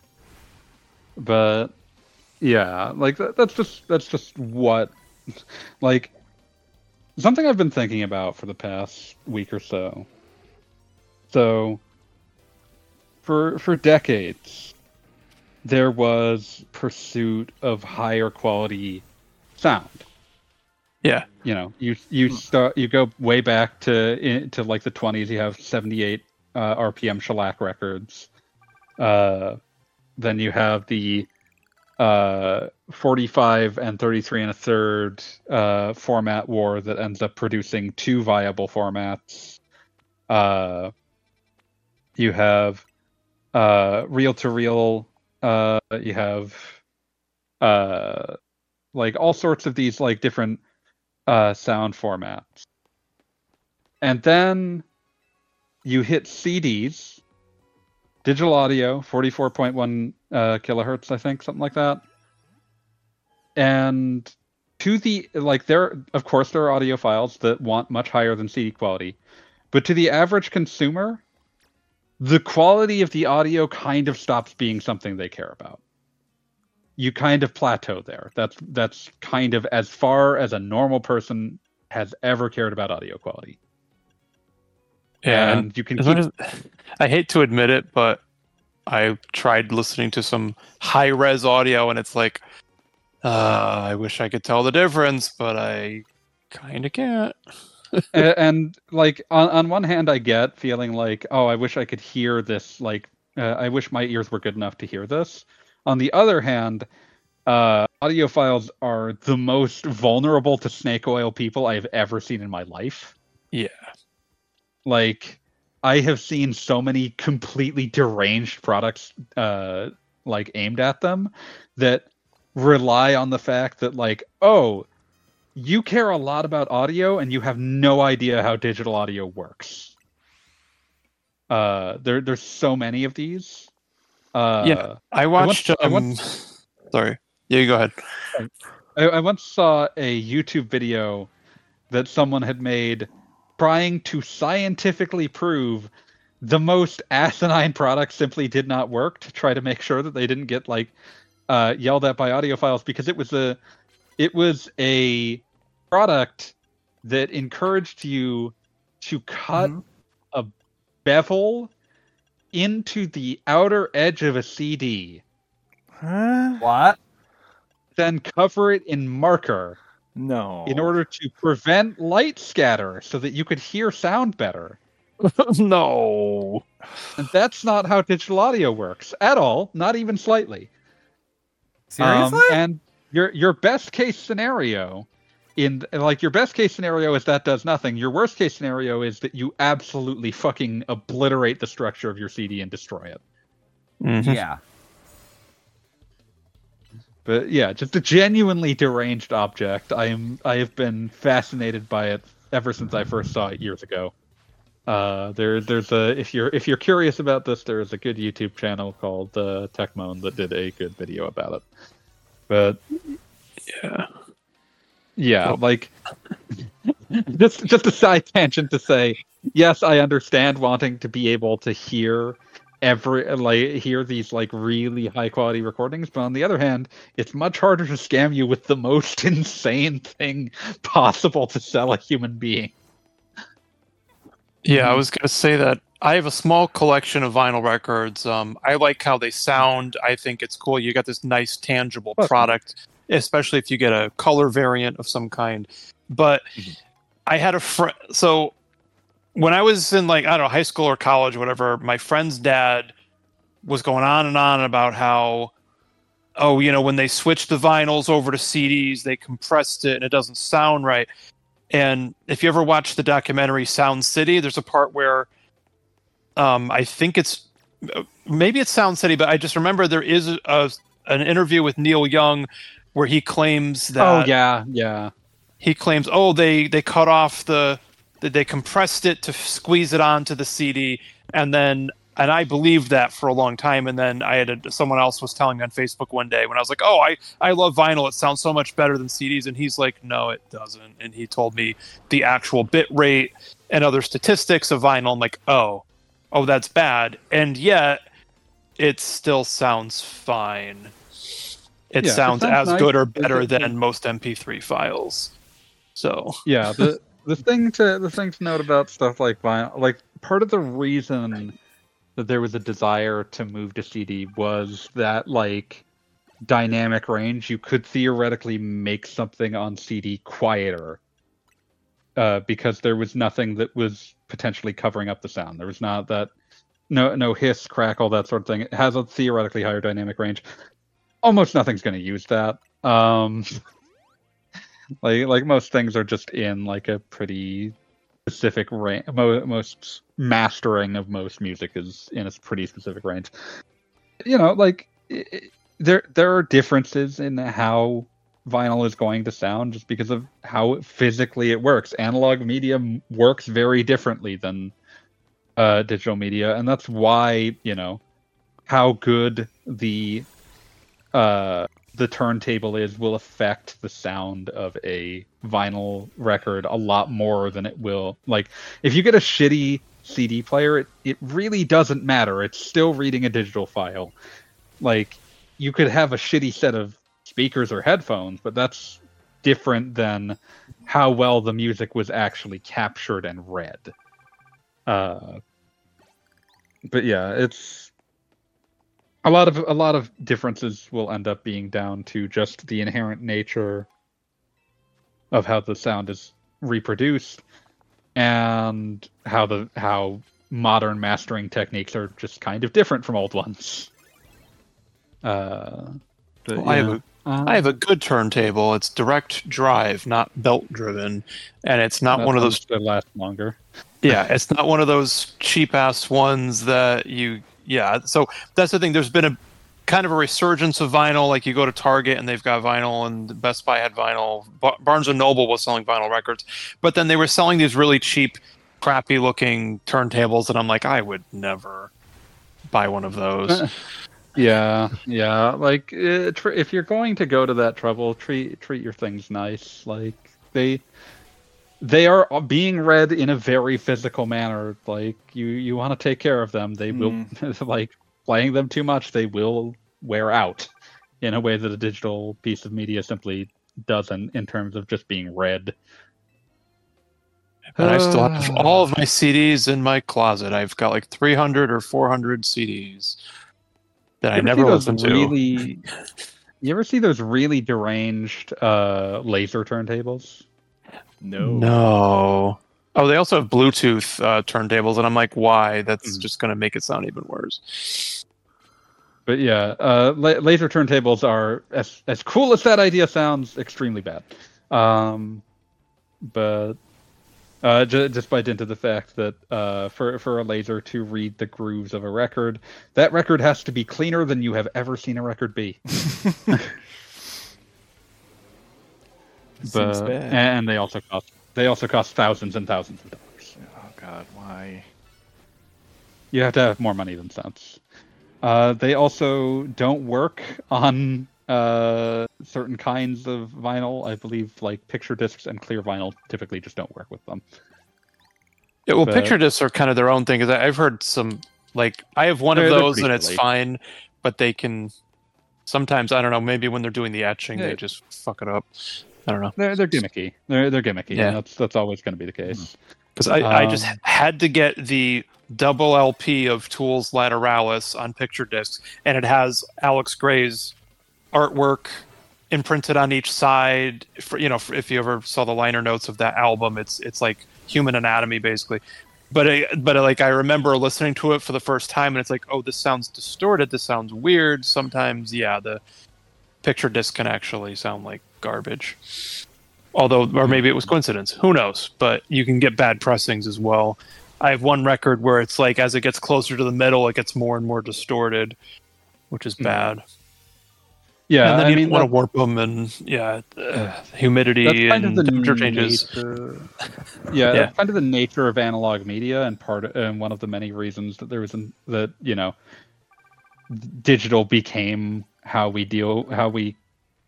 But yeah, like that's just what, like, something I've been thinking about for the past week or so. So, for decades, there was pursuit of higher quality sound. Yeah, you go way back to like the 20s. You have 78 RPM shellac records. Then you have the 45 and 33 and a third format war that ends up producing two viable formats. You have reel-to-reel. You have like all sorts of these like different sound formats. And then you hit CDs, digital audio, 44.1 kilohertz, I think, something like that. And to the, like, of course there are audiophiles that want much higher than CD quality, but to the average consumer, the quality of the audio kind of stops being something they care about. You kind of plateau there. That's kind of as far as a normal person has ever cared about audio quality. Yeah, and you can I hate to admit it, but I tried listening to some high-res audio, and it's like, I wish I could tell the difference, but I kind of can't. And like on one hand, I get feeling like, oh, I wish I could hear this. Like, I wish my ears were good enough to hear this. On the other hand, audiophiles are the most vulnerable to snake oil people I've ever seen in my life. Yeah. Like, I have seen so many completely deranged products like aimed at them that rely on the fact that, like, oh, you care a lot about audio and you have no idea how digital audio works. There's so many of these. Yeah, I watched. Sorry. Yeah, you go ahead. I once saw a YouTube video that someone had made trying to scientifically prove the most asinine product simply did not work, to try to make sure that they didn't get like yelled at by audiophiles, because it was a product that encouraged you to cut a bevel into the outer edge of a CD. Huh? What? Then cover it in marker. No. In order to prevent light scatter so that you could hear sound better. No. And that's not how digital audio works at all, not even slightly. Seriously? And your best case scenario your best case scenario is that does nothing. Your worst case scenario is that you absolutely fucking obliterate the structure of your CD and destroy it. Mm-hmm. Yeah. But yeah, just a genuinely deranged object. I have been fascinated by it ever since I first saw it years ago. There's a if you're curious about this, there is a good YouTube channel called Techmoan that did a good video about it. But yeah, like just a side tangent to say, yes, I understand wanting to be able to hear these like really high quality recordings, but on the other hand, it's much harder to scam you with the most insane thing possible to sell a human being. Yeah, I was going to say that I have a small collection of vinyl records. I like how they sound. I think it's cool. You got this nice, tangible product, especially if you get a color variant of some kind. But I had a friend. So when I was in, like, I don't know, high school or college or whatever, my friend's dad was going on and on about how, when they switched the vinyls over to CDs, they compressed it and it doesn't sound right. And if you ever watch the documentary Sound City, there's a part where I think maybe it's Sound City, but I just remember there is an interview with Neil Young where he claims that. Oh, yeah. He claims, they cut off they compressed it to squeeze it onto the CD, and I believed that for a long time, and then someone else was telling me on Facebook one day when I was like, I love vinyl, it sounds so much better than CDs, and he's like, no, it doesn't, and he told me the actual bit rate and other statistics of vinyl. I'm like, oh, that's bad, and yet it still sounds fine. It sounds as nice, good or better than most MP3 files. So yeah, the thing to note about stuff like vinyl, like part of the reason that there was a desire to move to CD was that, like, dynamic range. You could theoretically make something on CD quieter because there was nothing that was potentially covering up the sound. There was not that no hiss, crackle, that sort of thing. It has a theoretically higher dynamic range. Almost nothing's going to use that. Like most things are just in like a pretty specific range. Most mastering of most music is in a pretty specific range. There are differences in how vinyl is going to sound just because of how physically it works. Analog media works very differently than digital media, and that's why how good the turntable will affect the sound of a vinyl record a lot more than it will. Like, if you get a shitty CD player, it really doesn't matter. It's still reading a digital file. Like, you could have a shitty set of speakers or headphones, but that's different than how well the music was actually captured and read. But yeah, it's a lot of differences will end up being down to just the inherent nature of how the sound is reproduced and how modern mastering techniques are just kind of different from old ones. I have a good turntable. It's direct drive, not belt driven, and it's not one of those that last longer. Yeah, it's not one of those cheap ass ones that you. Yeah, so that's the thing. There's been a kind of a resurgence of vinyl. Like, you go to Target and they've got vinyl, and Best Buy had vinyl. Barnes & Noble was selling vinyl records. But then they were selling these really cheap, crappy-looking turntables, and I'm like, I would never buy one of those. Yeah. Like, if you're going to go to that trouble, treat your things nice. Like, they are being read in a very physical manner. Like, you want to take care of them. They will, like, playing them too much, they will wear out in a way that a digital piece of media simply doesn't, in terms of just being read. And I still have all of my CDs in my closet. I've got like 300 or 400 CDs that I never listened to. You ever see those really deranged laser turntables? No. Oh, they also have Bluetooth turntables, and I'm like, why? That's just going to make it sound even worse. But yeah, laser turntables are, as cool as that idea sounds, extremely bad. But just by dint of the fact that for a laser to read the grooves of a record, that record has to be cleaner than you have ever seen a record be. And they also cost thousands and thousands of dollars. Oh God, why? You have to have more money than sense. They also don't work on certain kinds of vinyl. I believe like picture discs and clear vinyl typically just don't work with them. Yeah, well, picture discs are kind of their own thing. Because I've heard some, like, I have one of those and it's fine, but they can sometimes, I don't know, maybe when they're doing the etching, they just fuck it up. I don't know. They're gimmicky. They're gimmicky. Yeah, that's always going to be the case. Because I just had to get the double LP of Tools Lateralis on picture discs, and it has Alex Gray's artwork imprinted on each side. If you ever saw the liner notes of that album, it's like Human Anatomy basically. But I remember listening to it for the first time, and it's like, oh, this sounds distorted. This sounds weird. Sometimes, yeah, the picture disc can actually sound like garbage. Although, or maybe it was coincidence. Who knows? But you can get bad pressings as well. I have one record where it's like, as it gets closer to the middle, it gets more and more distorted, which is bad. Yeah, and then you want to warp them, and humidity and temperature changes. That's kind of the nature of analog media, and one of the many reasons that digital became how we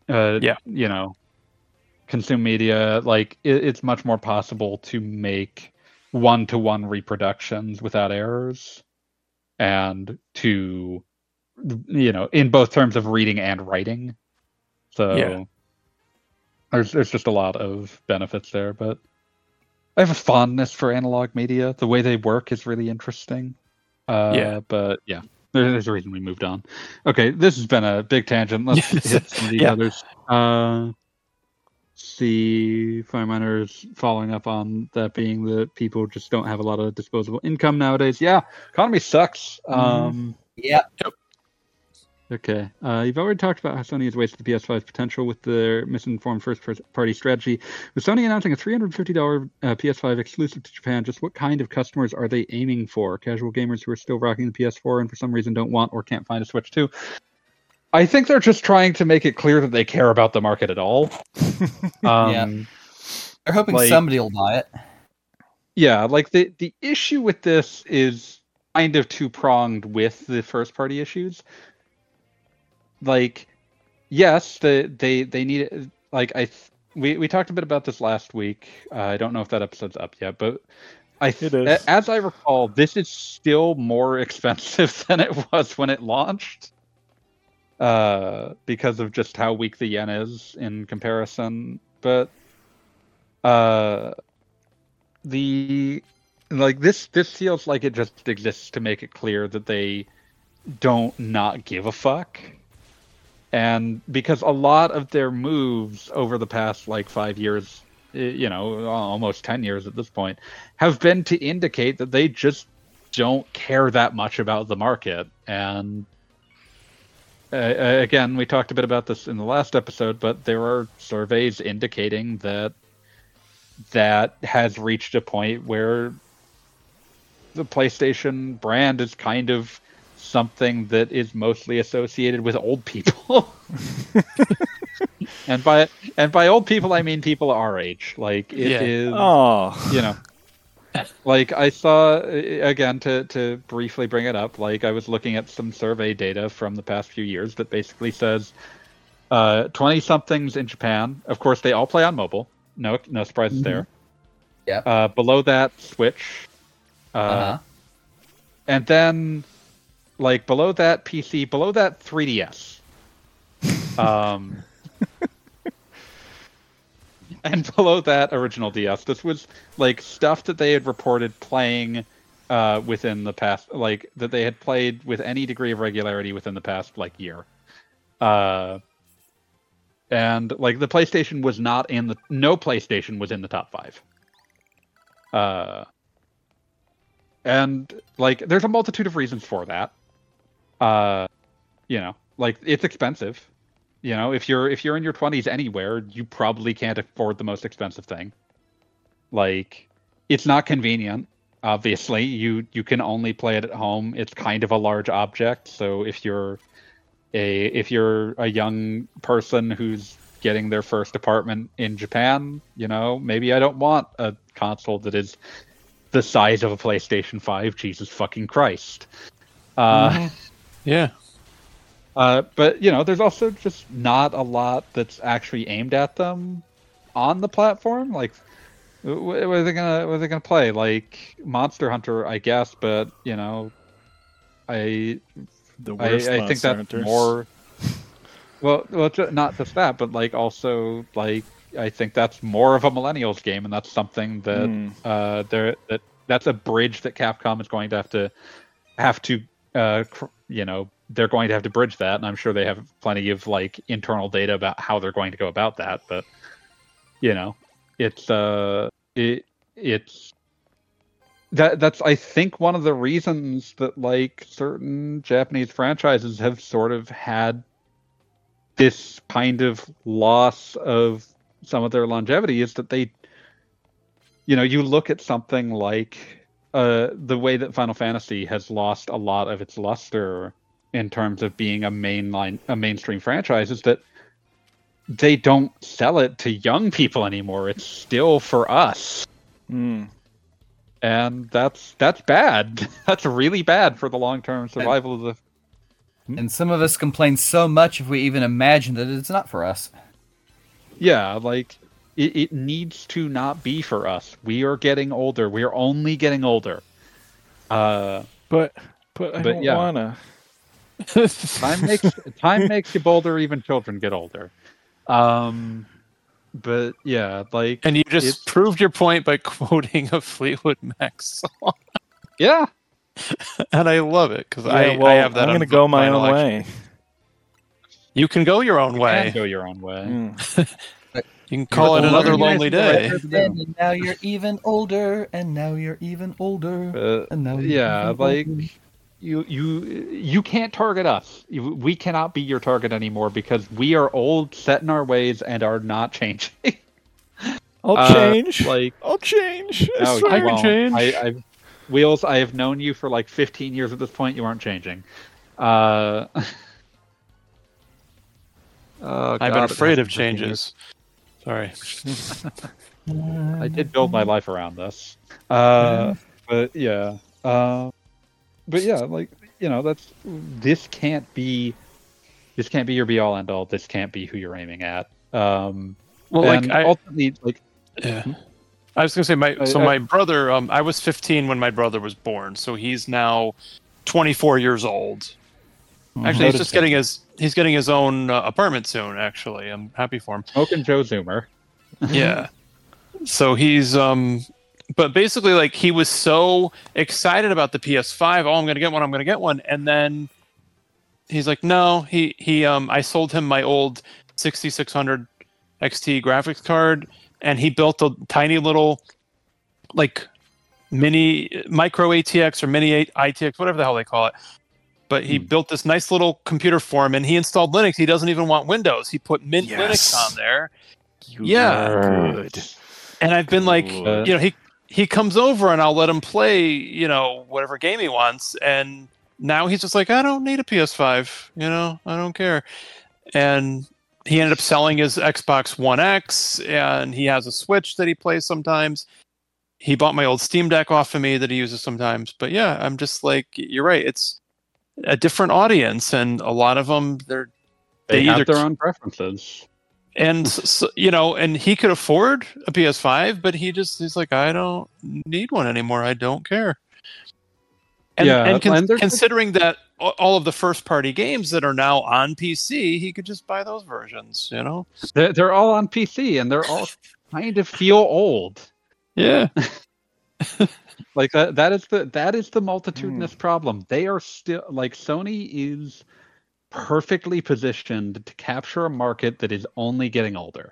consume media. Like it's much more possible to make one-to-one reproductions without errors, and to in both terms of reading and writing. So there's just a lot of benefits there. But I have a fondness for analog media. The way they work is really interesting. But yeah, there's a reason we moved on. Okay, this has been a big tangent. Let's hit some of these others. See, Fireminers following up on that being that people just don't have a lot of disposable income nowadays. Yeah, economy sucks. Yep. Okay. You've already talked about how Sony has wasted the PS5's potential with their misinformed first-party strategy. With Sony announcing a $350 PS5 exclusive to Japan, just what kind of customers are they aiming for? Casual gamers who are still rocking the PS4 and for some reason don't want or can't find a Switch 2? I think they're just trying to make it clear that they care about the market at all. They're hoping somebody will buy it. Yeah, like the issue with this is kind of two-pronged with the first-party issues. Like, yes, they need it. Like we talked a bit about this last week. I don't know if that episode's up yet, but as I recall, this is still more expensive than it was when it launched. Because of just how weak the yen is in comparison. But this feels like it just exists to make it clear that they don't not give a fuck. And because a lot of their moves over the past 5 years, almost 10 years at this point, have been to indicate that they just don't care that much about the market. And again, we talked a bit about this in the last episode, but there are surveys indicating that has reached a point where the PlayStation brand is kind of something that is mostly associated with old people. and by old people, I mean people our age. Like it is, like I saw, again, to briefly bring it up, like I was looking at some survey data from the past few years that basically says 20-somethings in Japan, of course, they all play on mobile. No surprises there. Yeah. Below that, Switch. And then, below that, PC. Below that, 3DS. And below that, original DS. This was stuff that they had reported playing within the past, that they had played with any degree of regularity within the past year. And the PlayStation was no PlayStation was in the top 5. And there's a multitude of reasons for that. like it's expensive. If you're in your 20s anywhere, you probably can't afford the most expensive thing. Like, it's not convenient. Obviously, you can only play it at home. It's kind of a large object, so if you're a young person who's getting their first apartment in Japan, maybe I don't want a console that is the size of a PlayStation 5. Jesus fucking Christ. Yeah. But there's also just not a lot that's actually aimed at them on the platform. Like, what are they gonna play? Like Monster Hunter, I guess. But I think that's more. Well, not just that, but like also like I think that's more of a millennials game, and that's something that that's a bridge that Capcom is going to have to they're going to have to bridge that, and I'm sure they have plenty of like internal data about how they're going to go about that. But that's I think one of the reasons that like certain Japanese franchises have sort of had this kind of loss of some of their longevity is that they, you look at something like the way that Final Fantasy has lost a lot of its luster in terms of being a mainstream franchise, is that they don't sell it to young people anymore. It's still for us. And that's bad. That's really bad for the long-term survival of the... And some of us complain so much if we even imagine that it's not for us. Yeah, like, it needs to not be for us. We are getting older. We are only getting older. But I don't wanna. Time makes you bolder. Even children get older. But yeah, like, and you just proved your point by quoting a Fleetwood Mac song. Yeah, and I love it because I have that. I'm going to go my own way. You can go your own way. Go your own way. You can call it Another Lonely Day. And now you're even older, and now you're even older, and now you're like older. You can't target us. We cannot be your target anymore because we are old, set in our ways, and are not changing. I'll change. I'll change. No, I can change. Wheels, I have known you for like 15 years at this point. You aren't changing. I've been afraid of changes. Sorry. I did build my life around this. But yeah. But yeah, like, this can't be your be all end all. This can't be who you're aiming at. Ultimately, like, yeah. I was gonna say my brother. I was 15 when my brother was born, so he's now 24 years old. Actually, he's getting his own apartment soon. Actually, I'm happy for him. Smoking Joe Zoomer. Yeah. So he's but basically, like, he was so excited about the PS5. Oh, I'm gonna get one. And then he's like, no. I sold him my old 6600 XT graphics card, and he built a tiny little, like, micro ATX or mini ITX, whatever the hell they call it. But he built this nice little computer for him, and he installed Linux. He doesn't even want Windows. He put Mint Linux on there. Good. And I've been like, he comes over and I'll let him play, whatever game he wants. And now he's just like, I don't need a PS5. I don't care. And he ended up selling his Xbox One X, and he has a Switch that he plays sometimes. He bought my old Steam Deck off of me that he uses sometimes. But yeah, I'm just like, you're right. It's a different audience, and a lot of them, they have their own preferences. And and he could afford a PS5, but he's like, I don't need one anymore. I don't care. And considering that all of the first-party games that are now on PC, he could just buy those versions. They're all on PC, and they're all kind of feel old. Yeah. Like that is the multitudinous problem. They are still, like, Sony is perfectly positioned to capture a market that is only getting older,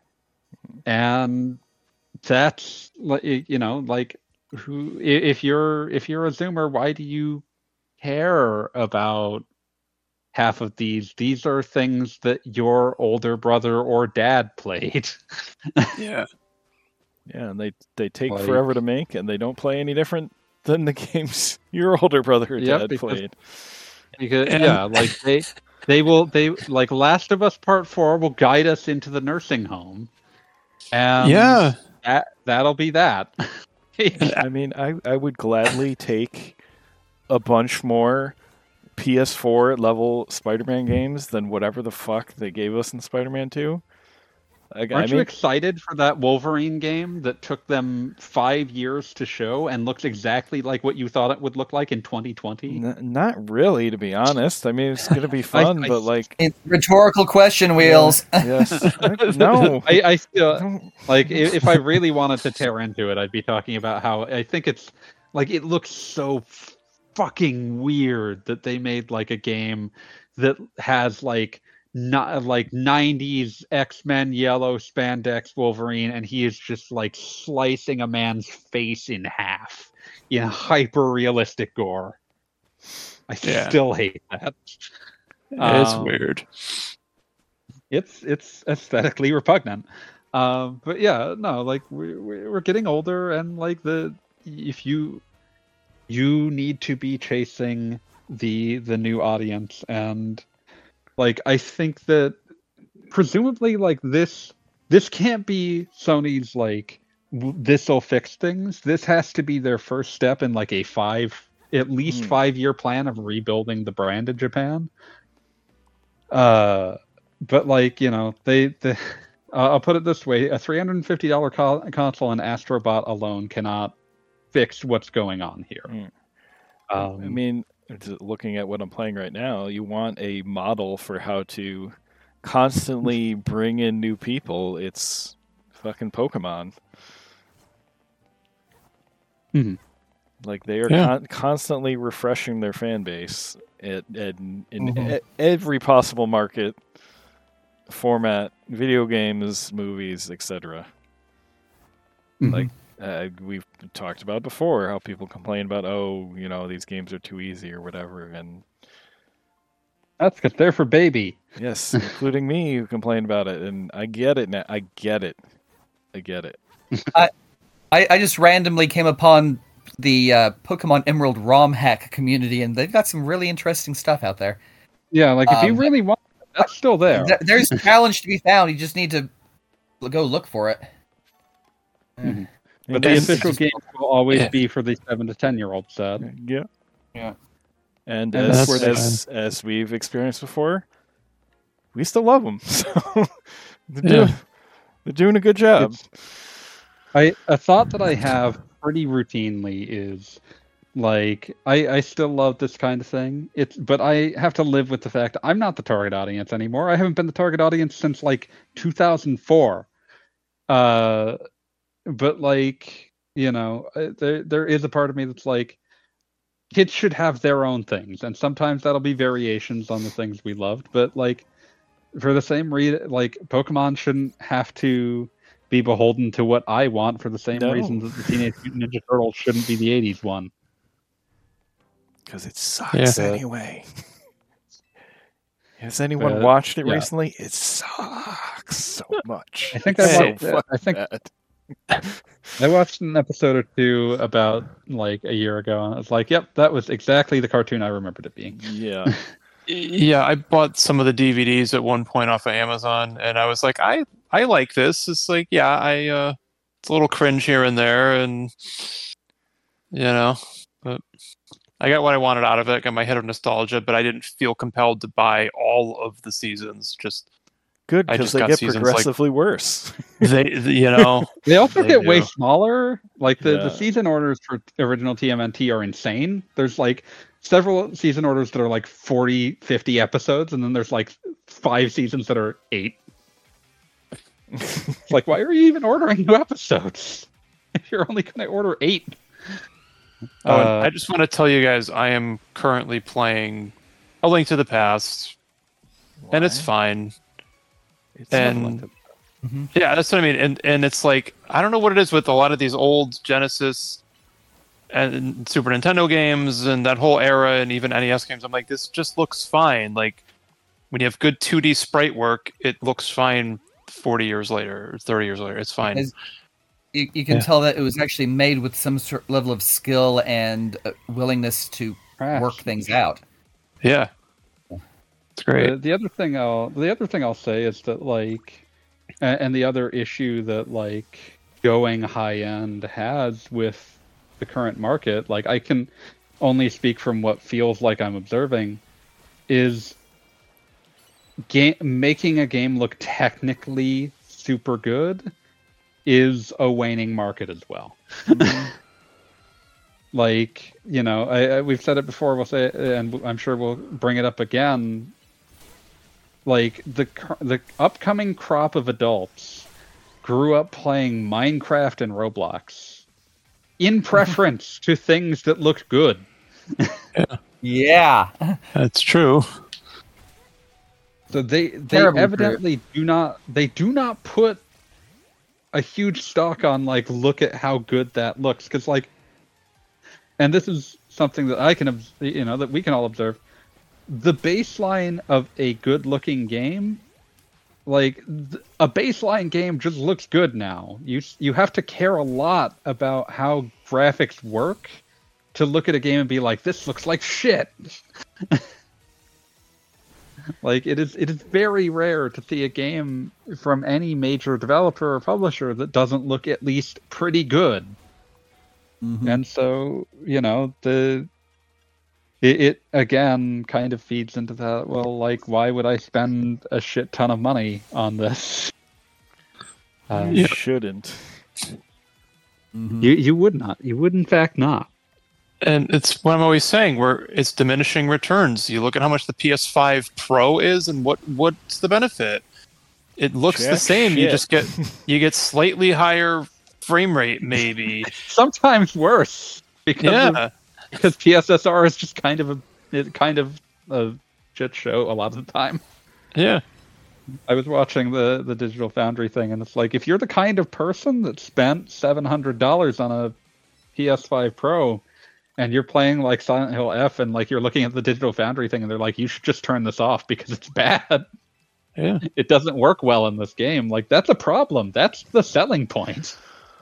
and that's like, who, if you're a Zoomer, why do you care about half of these are things that your older brother or dad played. Yeah. Yeah, and they take Like- forever to make, and they don't play any different than the games your older brother or Yep, dad because- played. Because And- like they like Last of Us Part 4 will guide us into the nursing home. And Yeah. that'll be that. I mean, I would gladly take a bunch more PS4 level Spider-Man games than whatever the fuck they gave us in Spider-Man 2. Aren't you excited for that Wolverine game that took them 5 years to show and looks exactly like what you thought it would look like in 2020? Not really, to be honest. I mean, it's going to be fun, but like... Rhetorical question, Wheels. Yes. No. I still... Don't- Like, if I really wanted to tear into it, I'd be talking about how I think it's... Like, it looks so fucking weird that they made, like, a game that has, like... Not like 90s X-Men yellow spandex Wolverine, and he is just like slicing a man's face in half in hyper realistic gore. I Yeah. still hate that. It's weird. It's aesthetically repugnant. But yeah, no, like we're getting older, and like if you need to be chasing the new audience, and like I think that presumably like this can't be Sony's like this'll fix things. This has to be their first step in like a 5-year plan of rebuilding the brand in Japan. But like, you know, I'll put it this way: a $350 console and Astrobot alone cannot fix what's going on here. I mean, looking at what I'm playing right now, you want a model for how to constantly bring in new people. It's fucking Pokemon. Mhm. Like they are constantly refreshing their fan base in every possible market, format, video games, movies, etc. Like we've talked about before, how people complain about, these games are too easy or whatever, and that's because they're for baby. yes, including me, who complained about it, and I get it now. I get it. I just randomly came upon the Pokemon Emerald ROM hack community, and they've got some really interesting stuff out there. Yeah, like if you really want it, that's still there. There's a challenge to be found. You just need to go look for it. But the official game will always be for the 7 to 10-year-old sad. Yeah. And that's as we've experienced before, we still love them. So they're doing a good job. A thought that I have pretty routinely is like I still love this kind of thing. But I have to live with the fact I'm not the target audience anymore. I haven't been the target audience since like 2004. But like, you know, there is a part of me that's like, kids should have their own things, and sometimes that'll be variations on the things we loved. But like, for the same reason, like Pokemon shouldn't have to be beholden to what I want for the same reason that the Teenage Mutant Ninja Turtles shouldn't be the '80s one. Because it sucks anyway. Has anyone watched it recently? It sucks so much. I think I watched an episode or two about like a year ago, and I was like, "Yep, that was exactly the cartoon I remembered it being." Yeah. Yeah, I bought some of the DVDs at one point off of Amazon, and I was like, I like this. It's like, it's a little cringe here and there, and but I got what I wanted out of it. Got my hit of nostalgia, but I didn't feel compelled to buy all of the seasons. Just good, because they get progressively worse. They also get way smaller. Like the season orders for original TMNT are insane. There's like several season orders that are like 40, 50 episodes, and then there's like 5 seasons that are 8. It's like, why are you even ordering new episodes if you're only going to order 8? I just want to tell you guys, I am currently playing A Link to the Past, and it's fine. Yeah, that's what I mean. And it's like, I don't know what it is with a lot of these old Genesis and Super Nintendo games and that whole era, and even NES games. I'm like, this just looks fine. Like, when you have good 2D sprite work, it looks fine 40 years later or 30 years later. It's fine. You can tell that it was actually made with some sort of level of skill and willingness to work things out. Yeah, it's great. The other thing I'll say is that like, and the other issue that like going high end has with the current market, like I can only speak from what feels like I'm observing, is making a game look technically super good is a waning market as well. Like, you know, we've said it before, we'll say it, and I'm sure we'll bring it up again. Like, the upcoming crop of adults grew up playing Minecraft and Roblox in preference to things that looked good. Yeah. That's true. So they evidently do not put a huge stock on like, look at how good that looks, because like, and this is something that I can, you know, that we can all observe. The baseline of a good-looking game, like a baseline game, just looks good now. You have to care a lot about how graphics work to look at a game and be like, this looks like shit. Like it is very rare to see a game from any major developer or publisher that doesn't look at least pretty good. Mm-hmm. And so, you know, it again kind of feeds into that, well, like, why would I spend a shit ton of money on this? You shouldn't. Mm-hmm. You would not. You would in fact not. And it's what I'm always saying, where it's diminishing returns. You look at how much the PS5 Pro is, and what's the benefit? It looks the same. Shit. You get slightly higher frame rate, maybe. Sometimes worse, because PSSR is just kind of a shit show a lot of the time. Yeah. I was watching the Digital Foundry thing, and it's like, if you're the kind of person that spent $700 on a PS5 Pro, and you're playing like Silent Hill F, and like you're looking at the Digital Foundry thing, and they're like, you should just turn this off because it's bad. Yeah, it doesn't work well in this game. Like, that's a problem. That's the selling point.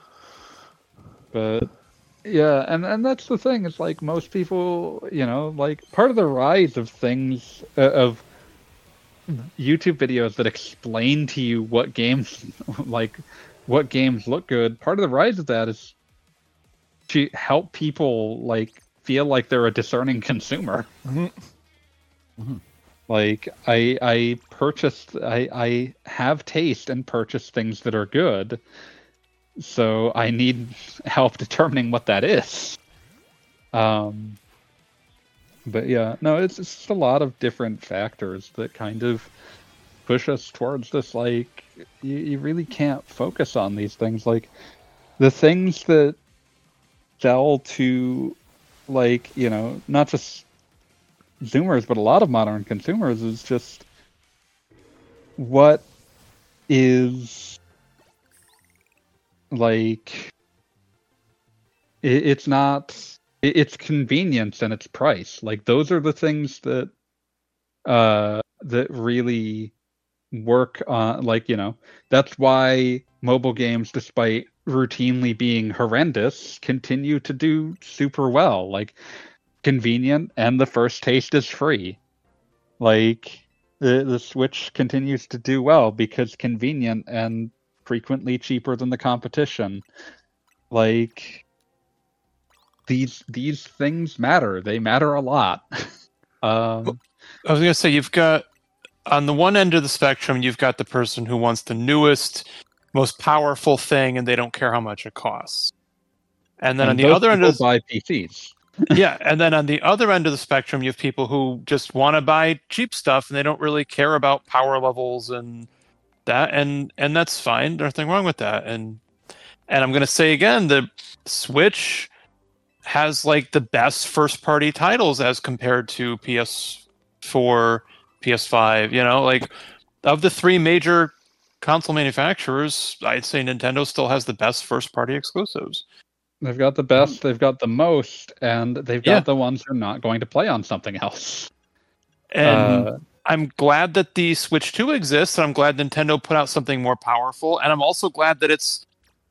But yeah, and that's the thing. It's like most people, you know, like part of the rise of things of YouTube videos that explain to you what games look good. Part of the rise of that is to help people like feel like they're a discerning consumer. Mm-hmm. Mm-hmm. Like I have taste and purchase things that are good, so I need help determining what that is. But yeah, no, it's just a lot of different factors that kind of push us towards this. Like, you really can't focus on these things. Like, the things that sell to, like, you know, not just Zoomers, but a lot of modern consumers, is just what is, like, it's not, it's convenience and its price. Like, those are the things that that really work on, like, you know, that's why mobile games, despite routinely being horrendous, continue to do super well. Like, convenient, and the first taste is free. Like, the Switch continues to do well because convenient and frequently cheaper than the competition. Like, these things matter. They matter a lot. I was gonna say, you've got, on the one end of the spectrum, you've got the person who wants the newest, most powerful thing, and they don't care how much it costs. And then on the other end of buy PCs. Yeah, and then on the other end of the spectrum, you have people who just want to buy cheap stuff, and they don't really care about power levels and that, and that's fine. There's nothing wrong with that. And I'm going to say again, the Switch has like the best first-party titles as compared to PS4, PS5. You know, like, of the three major console manufacturers, I'd say Nintendo still has the best first-party exclusives. They've got the best, they've got the most, and they've got the ones who are not going to play on something else. And I'm glad that the Switch 2 exists, and I'm glad Nintendo put out something more powerful, and I'm also glad that it's,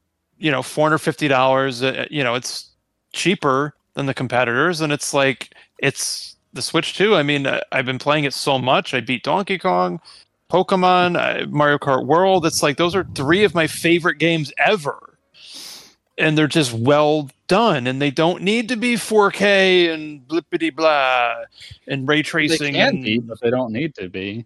$450. It's cheaper than the competitors, and it's like, it's the Switch 2. I mean, I've been playing it so much. I beat Donkey Kong, Pokemon, Mario Kart World. It's like, those are 3 of my favorite games ever. And they're just well done, and they don't need to be 4K and blippity blah and ray tracing. They can be, but they don't need to be.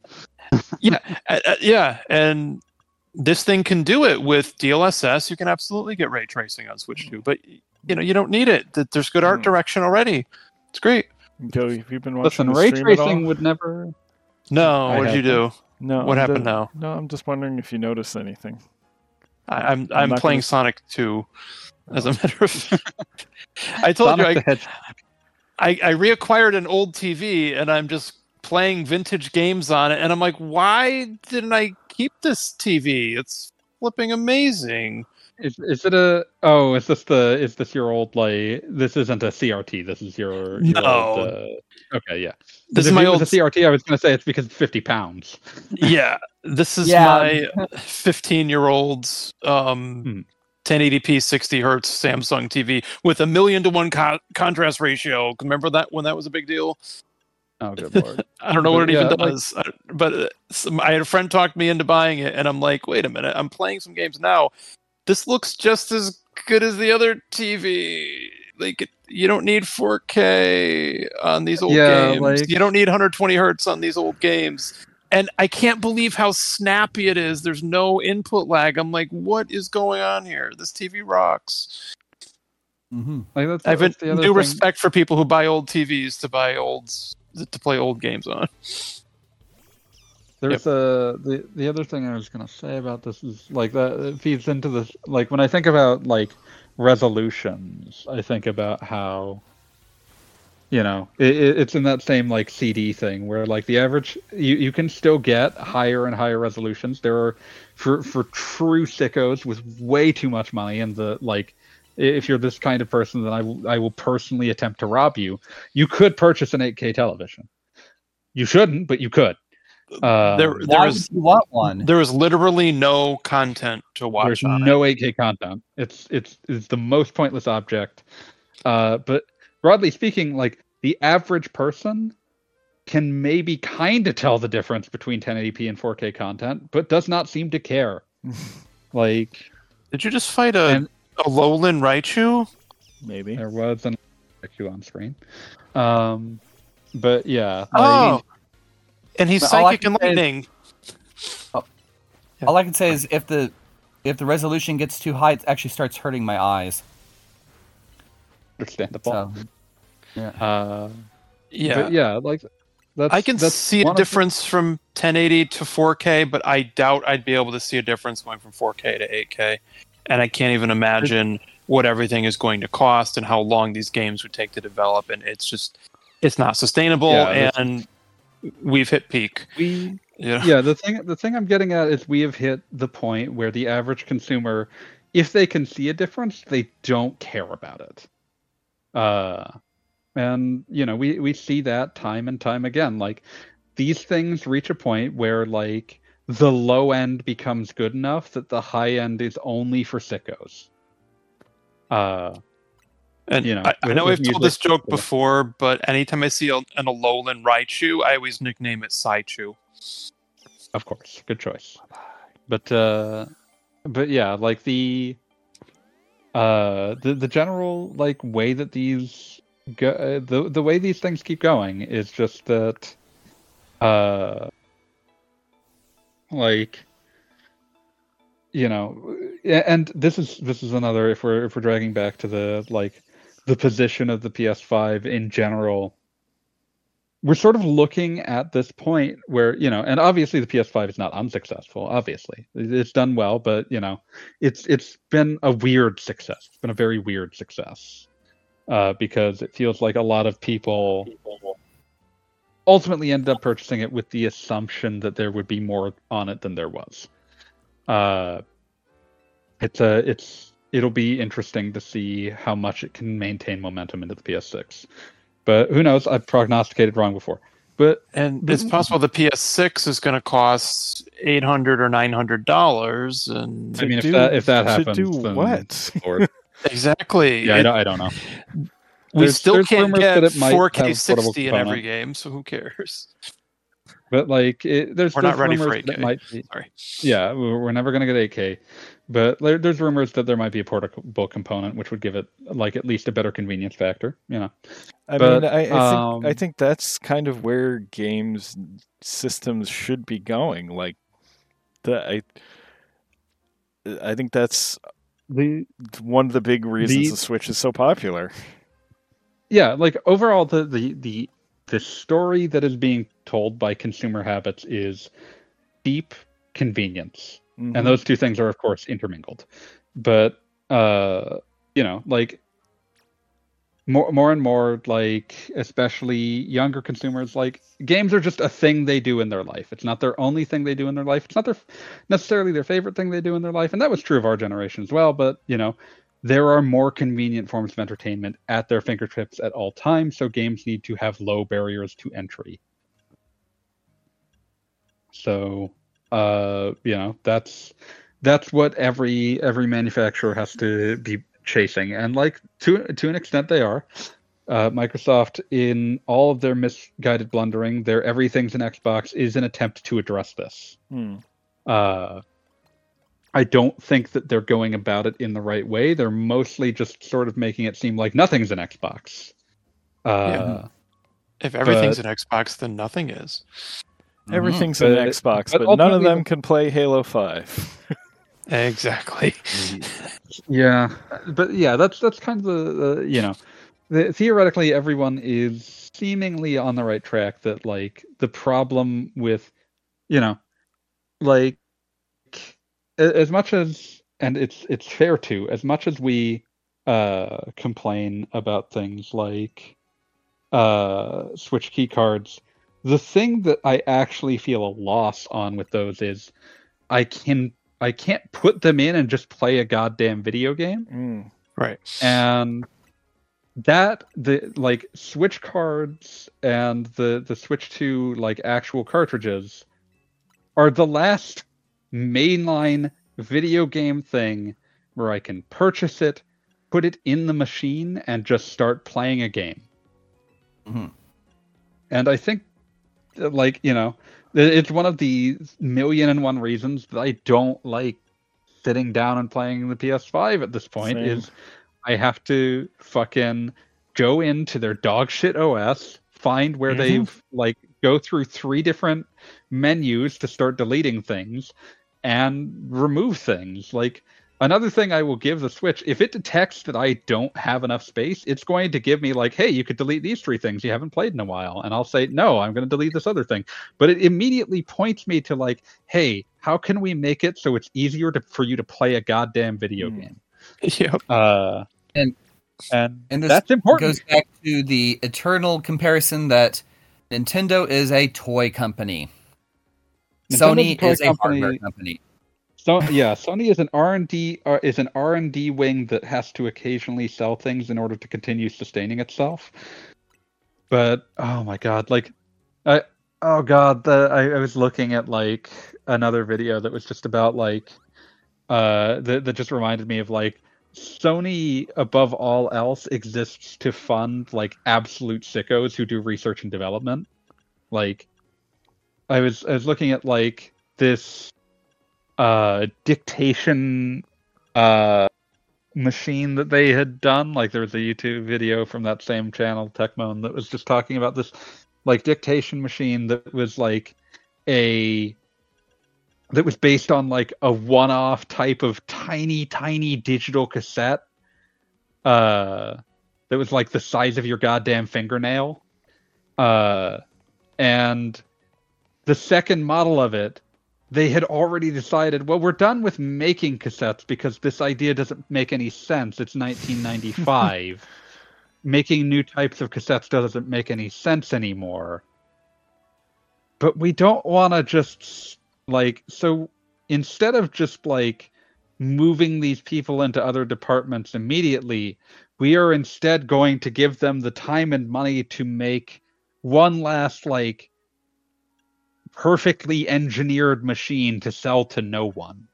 Yeah, and this thing can do it with DLSS. You can absolutely get ray tracing on Switch 2, but you don't need it. There's good art direction already. It's great. Joey, have you been watching Listen, ray tracing would never. No, what did you do? No. What happened now? No, I'm just wondering if you noticed anything. I'm playing Sonic 2, as a matter of fact. I told Sonic you I reacquired an old TV, and I'm just playing vintage games on it, and I'm like, why didn't I keep this TV? It's flipping amazing. Is it a? Oh, is this your old This isn't a CRT. This is your No. old. Okay, yeah. This is if my it old was a CRT, I was going to say it's because it's 50 pounds. Yeah, this is Yeah. my 15-year-old 1080p 60 hertz Samsung TV with 1,000,000-to-1 contrast ratio. Remember that when that was a big deal? Oh, good lord! I don't know what it Yeah, even does, but I had a friend talk me into buying it, and I'm like, wait a minute, I'm playing some games now. This looks just as good as the other TV. Like, you don't need 4K on these old games. You don't need 120 hertz on these old games. And I can't believe how snappy it is. There's no input lag. I'm like, what is going on here? This TV rocks. Mm-hmm. I have a new respect for people who buy old TVs to play old games on. There's the other thing I was going to say about this is that it feeds into this. Like, when I think about resolutions, I think about how it's in that same CD thing where the average you can still get higher and higher resolutions. There are for true sickos with way too much money, and if you're this kind of person, then I will personally attempt to rob you. You could purchase an 8K television. You shouldn't, but you could. Why would you want one? There is literally no content to watch. There's no 8K content. It's the most pointless object. But broadly speaking, the average person can maybe kind of tell the difference between 1080p and 4K content, but does not seem to care. Did you just fight a Alolan Raichu? Maybe there was an Raichu on screen. But yeah. And he's psychic and lightning. All I can say is if the resolution gets too high, it actually starts hurting my eyes. Understandable. So, yeah. Yeah. But yeah, I can see a difference from 1080 to 4K, but I doubt I'd be able to see a difference going from 4K to 8K. And I can't even imagine what everything is going to cost and how long these games would take to develop. And it's not sustainable. And we've hit peak. The thing I'm getting at is we have hit the point where the average consumer, if they can see a difference, they don't care about it. And we see that time and time again. These things reach a point where the low end becomes good enough that the high end is only for sickos. And I know I've told this joke before, but anytime I see an Alolan Raichu, I always nickname it Saichu. Of course, good choice. But yeah, the general way that these go, the way these things keep going is just that and this is another, if we're dragging back to the position of the PS5 in general, we're sort of looking at this point where, and obviously the PS5 is not unsuccessful. Obviously, it's done well, but it's been a weird success. It's been a very weird success because it feels like a lot of people ultimately ended up purchasing it with the assumption that there would be more on it than there was. It'll be interesting to see how much it can maintain momentum into the PS6. But who knows? I've prognosticated wrong before. But it's possible the PS6 is going to cost $800 or $900, and I mean, if that happens, to do then what? exactly. Yeah, I don't know. We still can't rumors get that it might 4K have a portable 60 in every component. game, so who cares? But like, there's not ready rumors for that it 8K. might be. Sorry. Yeah, we're never going to get 8K, but there's rumors that there might be a portable component, which would give it like at least a better convenience factor. You know, I think that's kind of where games systems should be going. Like, I think that's one of the big reasons the Switch is so popular. Yeah, like overall, the story that is being told by consumer habits is deep convenience, and those two things are of course intermingled. But you know, like more and more, like especially younger consumers, like games are just a thing they do in their life. It's not their only thing they do in their life. It's not necessarily their favorite thing they do in their life, and that was true of our generation as well. But you know, there are more convenient forms of entertainment at their fingertips at all times, so games need to have low barriers to entry. So, you know, that's what every manufacturer has to be chasing, and like to an extent they are. Microsoft, in all of their misguided blundering, their everything's an Xbox is an attempt to address this. I don't think that they're going about it in the right way. They're mostly just sort of making it seem like nothing's an Xbox. If everything's an Xbox, then nothing is. Everything's an Xbox, but none of them can play Halo 5. Exactly. Yeah, but yeah, that's kind of the you know, theoretically everyone is seemingly on the right track. That like the problem with, you know, like as much as, and it's fair to, as much as we complain about things like Switch key cards, the thing that I actually feel a loss on with those is I can't put them in and just play a goddamn video game. Right. And that the like Switch cards and the Switch 2 like actual cartridges are the last mainline video game thing where I can purchase it, put it in the machine, and just start playing a game. And I think, like, you know, it's one of the 1,000,001 reasons that I don't like sitting down and playing the PS5 at this point. Same. Is I have to fucking go into their dogshit OS, find where they've like go through 3 different menus to start deleting things and remove things. Like, another thing I will give the Switch, if it detects that I don't have enough space, it's going to give me like, hey, you could delete these 3 things you haven't played in a while. And I'll say, no, I'm going to delete this other thing. But it immediately points me to like, hey, how can we make it so it's easier for you to play a goddamn video game? Yep. And this that's important. Goes back to the eternal comparison that Nintendo is a toy company. Sony is a hardware company. So yeah, Sony is an R&D wing that has to occasionally sell things in order to continue sustaining itself. But oh my god, like I was looking at like another video that was just about like that just reminded me of like Sony above all else exists to fund like absolute sickos who do research and development. Like I was looking at like this dictation machine that they had done. Like there was a YouTube video from that same channel, Techmoan, that was just talking about this like dictation machine that was like that was based on like a one-off type of tiny digital cassette that was like the size of your goddamn fingernail, and the second model of it, they had already decided, well, we're done with making cassettes because this idea doesn't make any sense. It's 1995. Making new types of cassettes doesn't make any sense anymore. But we don't want to just, like, so instead of just, like, moving these people into other departments immediately, we are instead going to give them the time and money to make one last like perfectly engineered machine to sell to no one.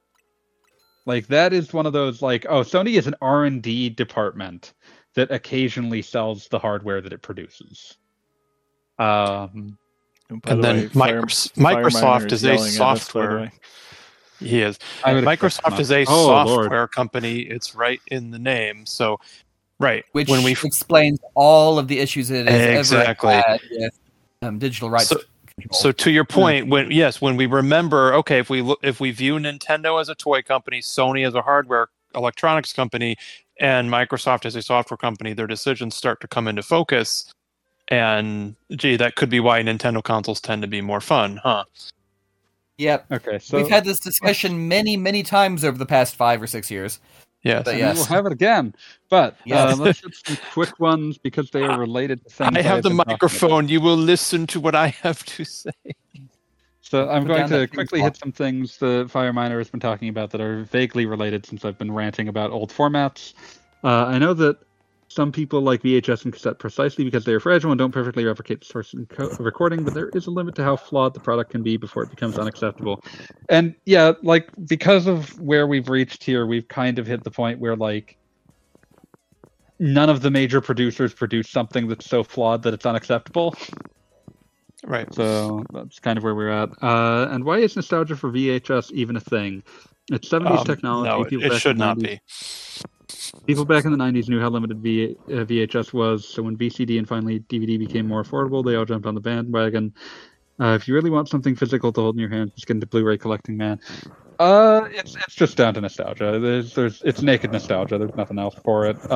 Like that is one of those like, oh, Sony is an R&D department that occasionally sells the hardware that it produces. And then Microsoft is a software. He is. Microsoft is a software company. It's right in the name. So, right. Which explains all of the issues it has ever had with digital rights. So to your point, when we remember, okay, if we view Nintendo as a toy company, Sony as a hardware electronics company, and Microsoft as a software company, their decisions start to come into focus. And gee, that could be why Nintendo consoles tend to be more fun, huh? Yep. Okay, so we've had this discussion many, many times over the past 5 or 6 years. Yes. But yes. We'll have it again. But let's hit some quick ones because they are related to things. I have the microphone. You will listen to what I have to say. So I'm going to quickly hit some things the Fireminer has been talking about that are vaguely related since I've been ranting about old formats. I know that some people like VHS and cassette precisely because they are fragile and don't perfectly replicate the source of recording, but there is a limit to how flawed the product can be before it becomes unacceptable. And yeah, like because of where we've reached here, we've kind of hit the point where like none of the major producers produce something that's so flawed that it's unacceptable. Right. So that's kind of where we're at. And why is nostalgia for VHS even a thing? It's 70s technology. No, it should not be. People back in the 90s knew how limited VHS was, so when VCD and finally DVD became more affordable, they all jumped on the bandwagon. If you really want something physical to hold in your hand, just get into Blu-ray collecting, man. It's just down to nostalgia. It's naked nostalgia. There's nothing else for it.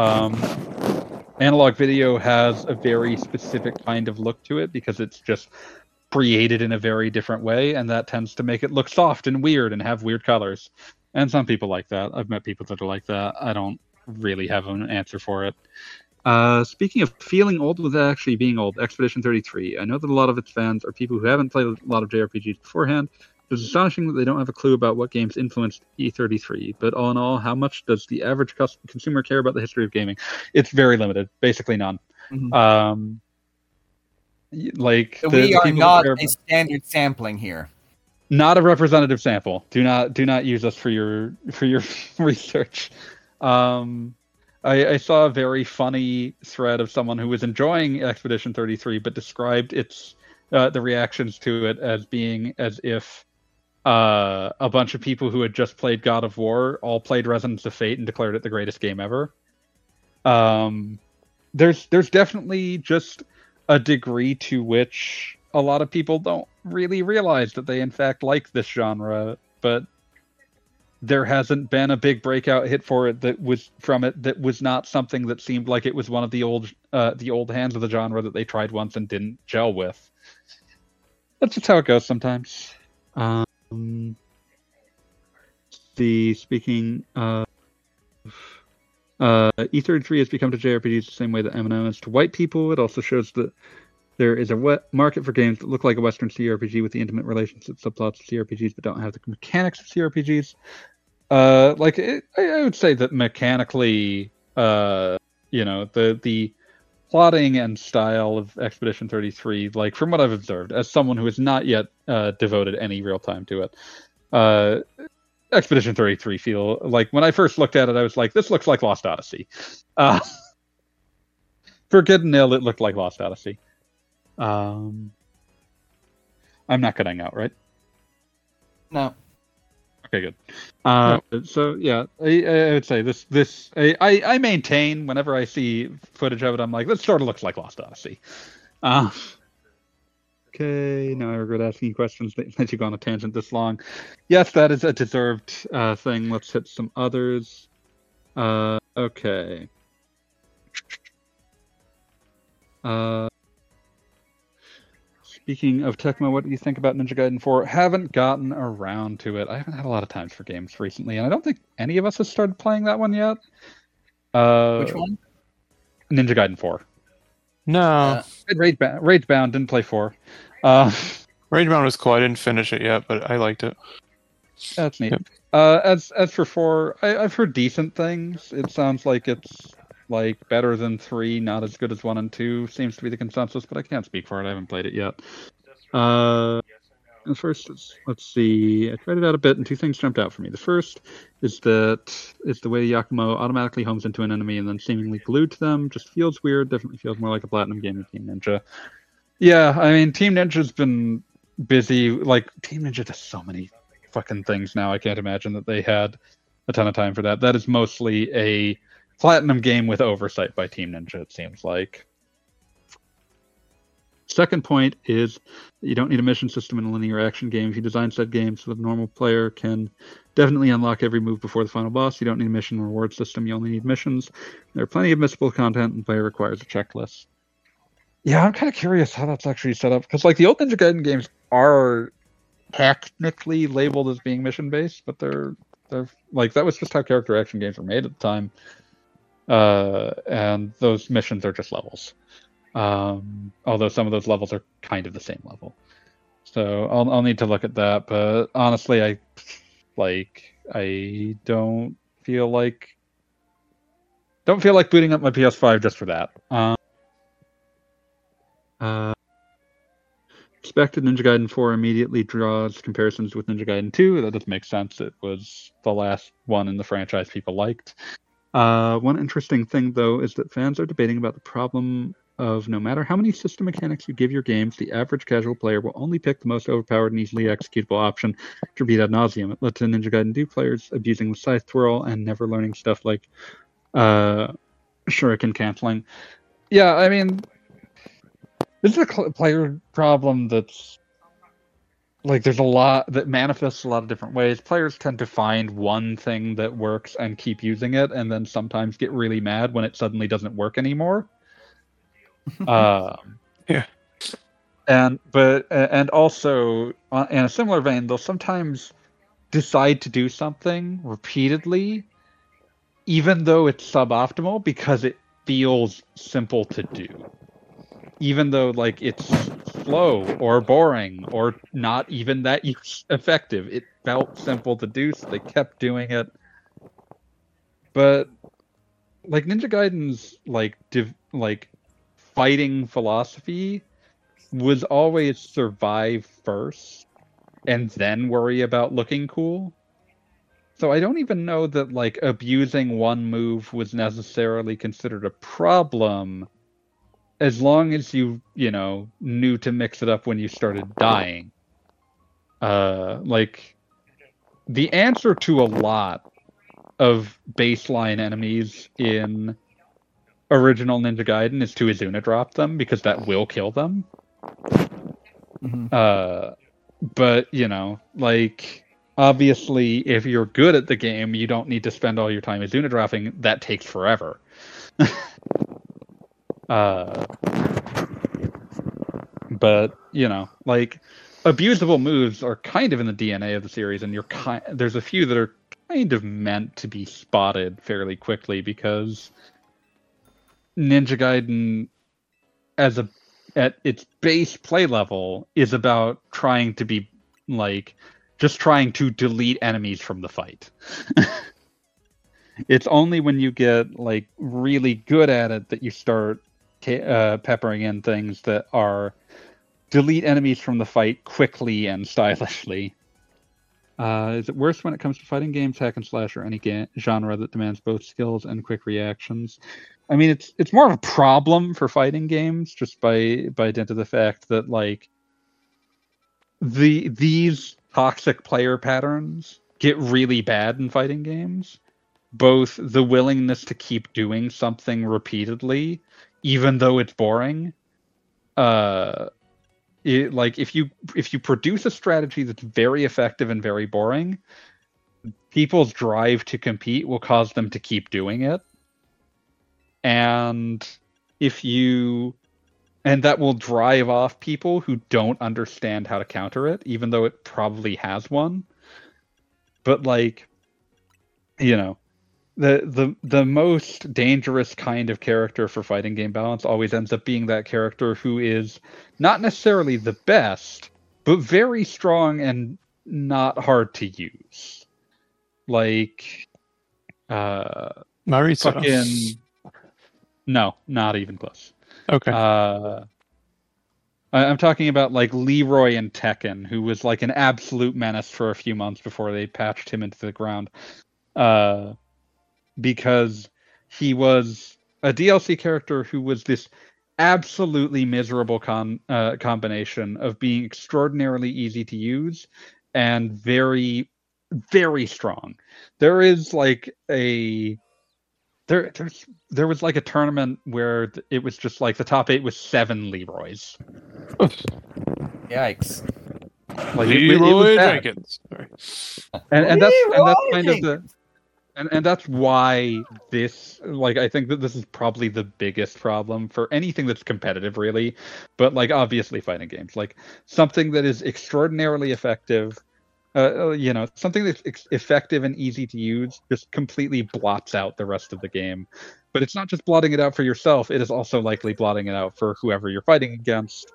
Analog video has a very specific kind of look to it because it's just created in a very different way, and that tends to make it look soft and weird and have weird colors. And some people like that. I've met people that are like that. I don't really have an answer for it. Speaking of feeling old without actually being old, Expedition 33. I know that a lot of its fans are people who haven't played a lot of JRPGs beforehand. It's astonishing that they don't have a clue about what games influenced E33. But all in all, how much does the average consumer care about the history of gaming? It's very limited. Basically none. Mm-hmm. We are not a standard sampling here. Not a representative sample. Do not use us for your research. I saw a very funny thread of someone who was enjoying Expedition 33, but described the reactions to it as being as if a bunch of people who had just played God of War all played Resonance of Fate and declared it the greatest game ever. There's definitely just a degree to which a lot of people don't really realize that they in fact like this genre, but there hasn't been a big breakout hit for it that was not something that seemed like it was one of the old hands of the genre that they tried once and didn't gel with. That's just how it goes sometimes. Speaking of E33 has become to JRPGs the same way that MMO is to white people. It also shows that there is a market for games that look like a Western CRPG with the intimate relationship subplots of CRPGs but don't have the mechanics of CRPGs. I would say that mechanically, the plotting and style of Expedition 33, like from what I've observed, as someone who has not yet devoted any real time to it, Expedition 33 feel like when I first looked at it, I was like, this looks like Lost Odyssey. For good and ill, it looked like Lost Odyssey. I'm not cutting out, right? No. Okay, good. No. So yeah, I would say this. I maintain whenever I see footage of it, I'm like, this sort of looks like Lost Odyssey. Okay, now I regret asking questions that let you go on a tangent this long. Yes, that is a deserved thing. Let's hit some others. Okay. Speaking of Tecmo, what do you think about Ninja Gaiden 4? Haven't gotten around to it. I haven't had a lot of times for games recently, and I don't think any of us has started playing that one yet. Which one? Ninja Gaiden 4. No. Ragebound, didn't play 4. Ragebound was cool. I didn't finish it yet, but I liked it. That's neat. Yep. As for 4, I've heard decent things. It sounds like it's like better than 3, not as good as 1 and 2 seems to be the consensus, but I can't speak for it. I haven't played it yet. First, let's see. I tried it out a bit, and 2 things jumped out for me. The first is that it's the way Yakumo automatically homes into an enemy and then seemingly glued to them. Just feels weird. Definitely feels more like a Platinum game than Team Ninja. Yeah, I mean, Team Ninja's been busy. Like, Team Ninja does so many fucking things now. I can't imagine that they had a ton of time for that. That is mostly a Platinum game with oversight by Team Ninja, it seems like. Second point is that you don't need a mission system in a linear action game. If you design said game so that a normal player can definitely unlock every move before the final boss, you don't need a mission reward system. You only need missions. There are plenty of missable content, and the player requires a checklist. Yeah, I'm kind of curious how that's actually set up, because like the old Ninja Gaiden games are technically labeled as being mission-based, but they're like, that was just how character action games were made at the time. And those missions are just levels. Although some of those levels are kind of the same level. So I'll need to look at that, but honestly, I don't feel like booting up my PS5 just for that. Expected Ninja Gaiden 4 immediately draws comparisons with Ninja Gaiden 2. That does make sense. It was the last one in the franchise people liked. One interesting thing, though, is that fans are debating about the problem of no matter how many system mechanics you give your games, the average casual player will only pick the most overpowered and easily executable option to repeat ad nauseum. It led to Ninja Gaiden 2 players abusing the scythe twirl and never learning stuff like shuriken canceling. Yeah, I mean, this is a player problem that's like, there's a lot that manifests a lot of different ways. Players tend to find one thing that works and keep using it, and then sometimes get really mad when it suddenly doesn't work anymore. Yeah. And also in a similar vein, they'll sometimes decide to do something repeatedly, even though it's suboptimal, because it feels simple to do. Even though, like, it's slow or boring or not even that effective, it felt simple to do, so they kept doing it. But like, Ninja Gaiden's fighting philosophy was always survive first and then worry about looking cool. So I don't even know that like abusing one move was necessarily considered a problem, as long as you knew to mix it up when you started dying. Like, the answer to a lot of baseline enemies in original Ninja Gaiden is to Izuna drop them, because that will kill them. Mm-hmm. But, like, obviously, if you're good at the game, you don't need to spend all your time Izuna dropping. That takes forever. But, like, abusable moves are kind of in the DNA of the series, and there's a few that are kind of meant to be spotted fairly quickly, because Ninja Gaiden, at its base play level, is about trying to be, like, just trying to delete enemies from the fight. It's only when you get, like, really good at it that you start peppering in things that are delete enemies from the fight quickly and stylishly. Is it worse when it comes to fighting games, hack and slash, or any genre that demands both skills and quick reactions? I mean, it's more of a problem for fighting games, just by dint of the fact that, like, these toxic player patterns get really bad in fighting games. Both the willingness to keep doing something repeatedly, even though it's boring. If you produce a strategy that's very effective and very boring, people's drive to compete will cause them to keep doing it. And that will drive off people who don't understand how to counter it, even though it probably has one. But, like, the most dangerous kind of character for fighting game balance always ends up being that character who is not necessarily the best, but very strong and not hard to use. Like, Marisa. No, not even close. Okay. I'm talking about like Leroy in Tekken, who was like an absolute menace for a few months before they patched him into the ground. Because he was a DLC character who was this absolutely miserable combination of being extraordinarily easy to use and very, very strong. There is like there was like a tournament where it was just like the top 8 was 7 Leroys. Yikes! Like Leroy Jenkins. And that's kind of the and that's why this, like, I think that this is probably the biggest problem for anything that's competitive, really. But like, obviously, fighting games, like something that is extraordinarily effective. Something that's effective and easy to use just completely blots out the rest of the game. But it's not just blotting it out for yourself, it is also likely blotting it out for whoever you're fighting against.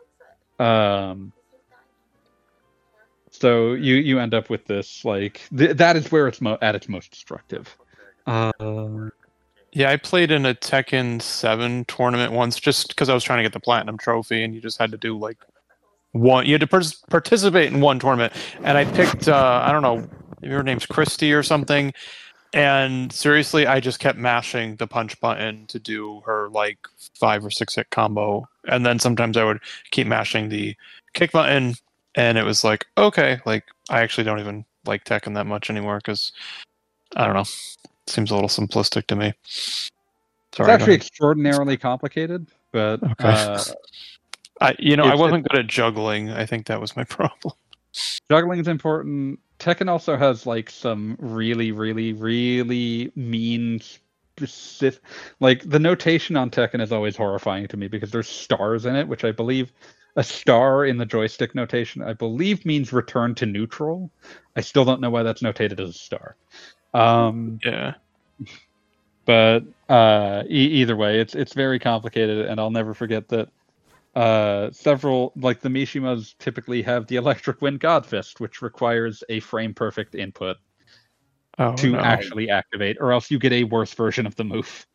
So you end up with this, like, that is where it's at its most destructive. Yeah, I played in a Tekken 7 tournament once just because I was trying to get the Platinum Trophy, and you just had to do, like, one. You had to participate in one tournament, and I picked I don't know, maybe her name's Christy or something, and seriously, I just kept mashing the punch button to do her like 5 or 6 hit combo, and then sometimes I would keep mashing the kick button, and it was like, okay, like I actually don't even like Tekken that much anymore because I don't know, it seems a little simplistic to me. Sorry, it's actually extraordinarily complicated, but okay. I wasn't good at juggling. I think that was my problem. Juggling is important. Tekken also has like some really, really, really mean specific. Like the notation on Tekken is always horrifying to me because there's stars in it, which I believe a star in the joystick notation, I believe, means return to neutral. I still don't know why that's notated as a star. Yeah. But either way, it's very complicated, and I'll never forget that. Several, like the Mishimas, typically have the Electric Wind God Fist, which requires a frame perfect input to actually activate, or else you get a worse version of the move.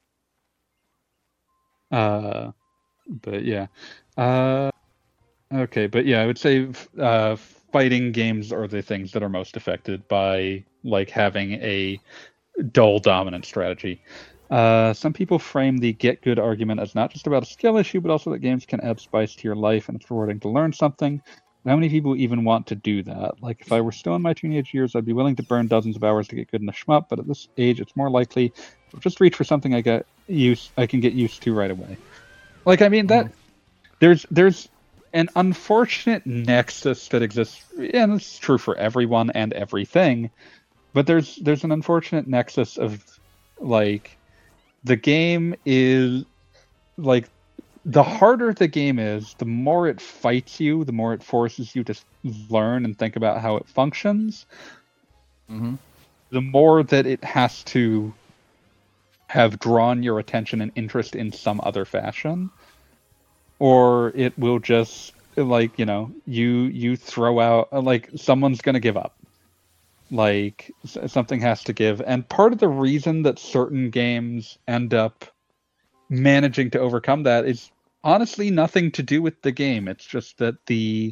But yeah. Okay, but yeah, I would say fighting games are the things that are most affected by like having a dull dominant strategy. Some people frame the get good argument as not just about a skill issue, but also that games can add spice to your life and it's rewarding to learn something. How many people even want to do that? Like, if I were still in my teenage years, I'd be willing to burn dozens of hours to get good in a shmup, but at this age, it's more likely to just reach for something I can get used to right away. Like, I mean, that there's an unfortunate nexus that exists, and it's true for everyone and everything, but there's an unfortunate nexus of, like, the game is, like, the harder the game is, the more it fights you, the more it forces you to learn and think about how it functions. Mm-hmm. The more that it has to have drawn your attention and interest in some other fashion. Or it will just, like, you throw out, like, someone's going to give up. Like, something has to give. And part of the reason that certain games end up managing to overcome that is honestly nothing to do with the game. It's just that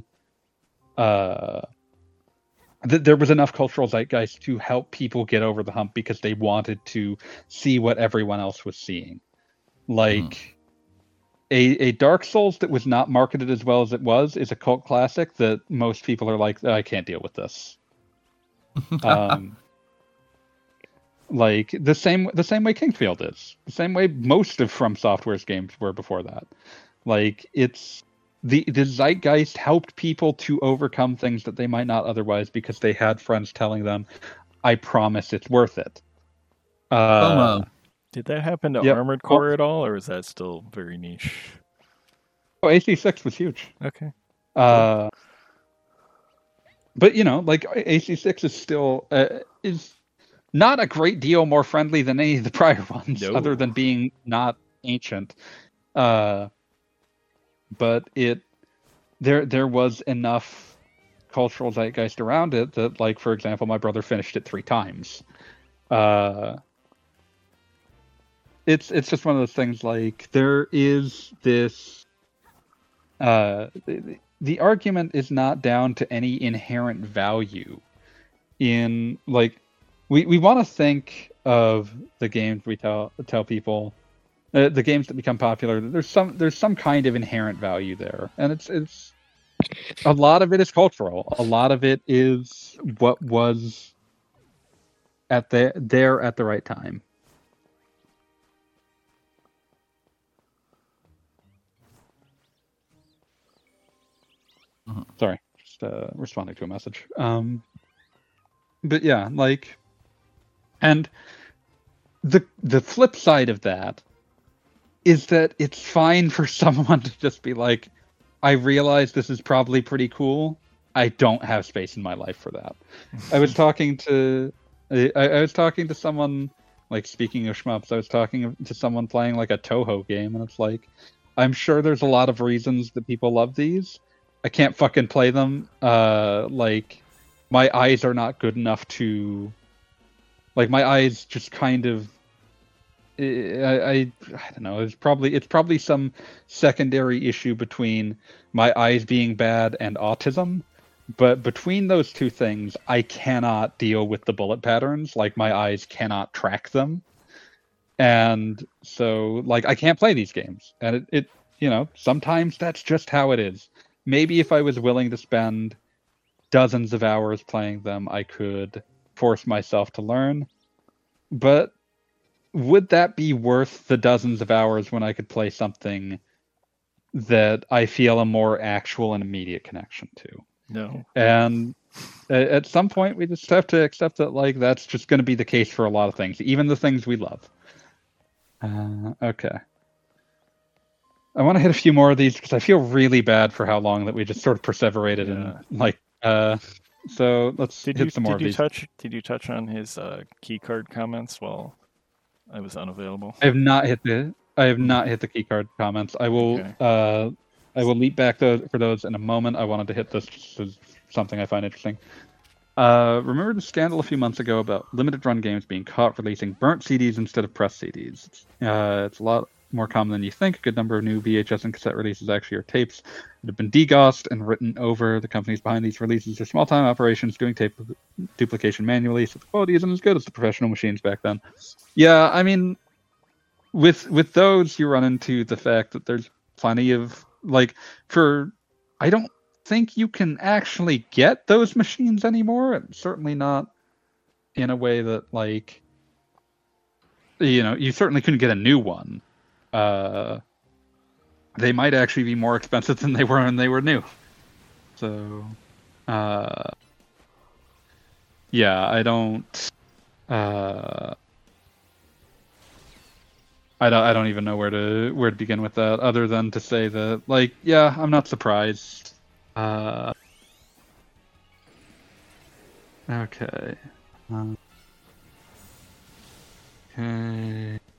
that there was enough cultural zeitgeist to help people get over the hump because they wanted to see what everyone else was seeing. Like, a Dark Souls that was not marketed as well as it was is a cult classic that most people are like, I can't deal with this. Like the same way Kingsfield is, the same way most of From Software's games were before that. Like, it's the zeitgeist helped people to overcome things that they might not otherwise because they had friends telling them, I promise it's worth it. Did that happen to Armored Core at all, or is that still very niche? Oh, AC6 was huge. Okay. But, like, AC6 is still is not a great deal more friendly than any of the prior ones, other than being not ancient. But there was enough cultural zeitgeist around it that, like, for example, my brother finished it 3 times. it's just one of those things. Like there is this. The argument is not down to any inherent value in like we want to think of the games we tell people the games that become popular. There's some kind of inherent value there, and it's a lot of it is cultural. A lot of it is what was there at the right time. Sorry, just responding to a message. But yeah, like, and the flip side of that is that it's fine for someone to just be like, I realize this is probably pretty cool. I don't have space in my life for that. I was talking to someone, like, speaking of shmups, I was talking to someone playing like a Toho game, and it's like, I'm sure there's a lot of reasons that people love these. I can't fucking play them. Like, my eyes are not good enough to, like, my eyes just kind of, I don't know. It's probably some secondary issue between my eyes being bad and autism. But between those two things, I cannot deal with the bullet patterns. Like, my eyes cannot track them. And so, like, I can't play these games. And it you know, sometimes that's just how it is. Maybe if I was willing to spend dozens of hours playing them, I could force myself to learn. But would that be worth the dozens of hours when I could play something that I feel a more actual and immediate connection to? No. And at some point, we just have to accept that, like, that's just going to be the case for a lot of things, even the things we love. Okay. I want to hit a few more of these because I feel really bad for how long that we just sort of perseverated and, like, so let's hit some more of these. Did you touch on his key card comments while I was unavailable? I have not hit the key card comments. I will leap back for those in a moment. I wanted to hit this just as something I find interesting. Remember the scandal a few months ago about limited run games being caught releasing burnt CDs instead of pressed CDs? It's a lot more common than you think. A good number of new VHS and cassette releases actually are tapes that have been degaussed and written over. The companies behind these releases are small-time operations doing tape duplication manually, so the quality isn't as good as the professional machines back then. Yeah, I mean, with those, you run into the fact that there's plenty of, like, I don't think you can actually get those machines anymore, and certainly not in a way that, like, you know, you certainly couldn't get a new one. They might actually be more expensive than they were when they were new. So, yeah, I don't even know where to begin with that, other than to say that, like, yeah, I'm not surprised. Okay. Okay.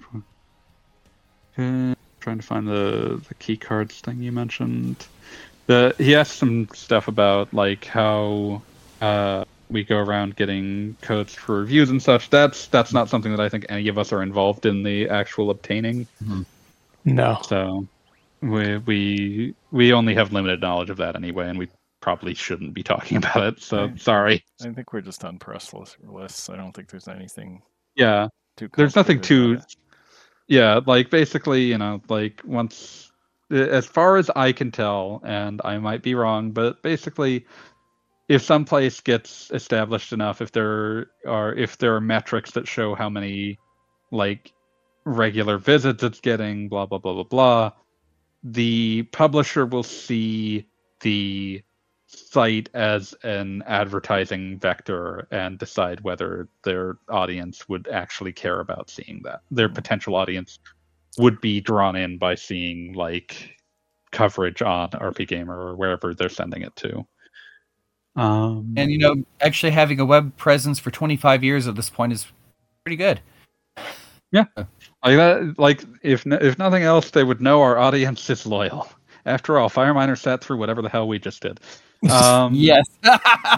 Trying to find the key cards thing you mentioned. He asked some stuff about, like, how we go around getting codes for reviews and such. That's not something that I think any of us are involved in the actual obtaining. Mm-hmm. No. So we only have limited knowledge of that anyway, and we probably shouldn't be talking about it. So sorry. I think we're just on press lists. I don't think there's anything. Yeah. There's nothing too. Yeah, like, basically, you know, like, once, as far as I can tell, and I might be wrong, but basically, if some place gets established enough, if there are metrics that show how many, like, regular visits it's getting, blah, blah, blah, blah, blah, the publisher will see the site as an advertising vector and decide whether their audience would actually care about seeing that. Their potential audience would be drawn in by seeing, like, coverage on RPGamer or wherever they're sending it to. And, you know, actually having a web presence for 25 years at this point is pretty good. Yeah. Like, if nothing else, they would know our audience is loyal. After all, Fireminer sat through whatever the hell we just did. Yes.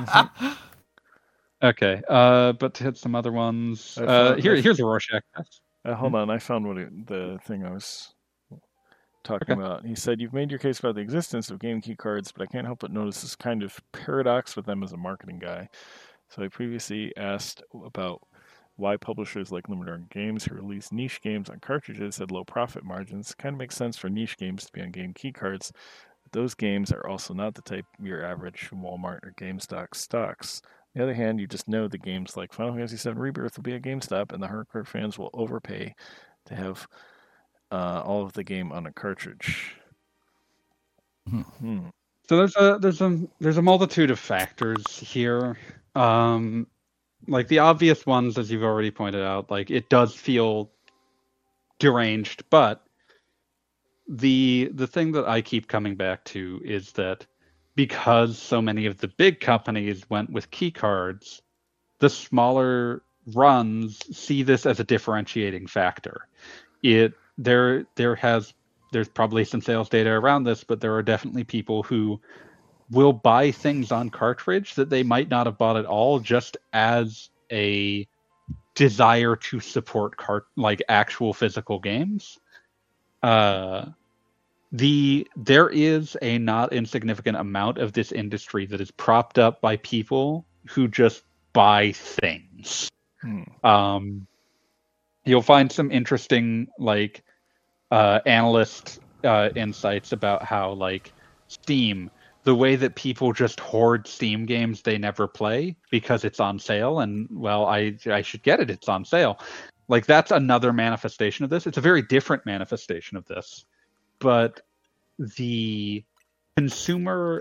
Okay, but to hit some other ones, here's a Rorschach test. Hold on, I found the thing I was talking about. He said, "You've made your case about the existence of game key cards, but I can't help but notice this kind of paradox with them as a marketing guy. So I previously asked about why publishers like Limited Run Games, who release niche games on cartridges, had low profit margins. Kind of makes sense for niche games to be on game key cards, but those games are also not the type your average Walmart or GameStop stocks. On the other hand, you just know the games like Final Fantasy VII Rebirth will be at GameStop, and the hardcore fans will overpay to have all of the game on a cartridge." So there's a multitude of factors here. Like the obvious ones, as you've already pointed out, like it does feel deranged, but the thing that I keep coming back to is that because so many of the big companies went with key cards, the smaller runs see this as a differentiating factor. There's probably some sales data around this, but there are definitely people who will buy things on cartridge that they might not have bought at all, just as a desire to support actual physical games. There is a not insignificant amount of this industry that is propped up by people who just buy things. You'll find some interesting analyst insights about how Steam, the way that people just hoard Steam games they never play because it's on sale, and well, I should get it, it's on sale. That's another manifestation of this. It's a very different manifestation of this, but the consumer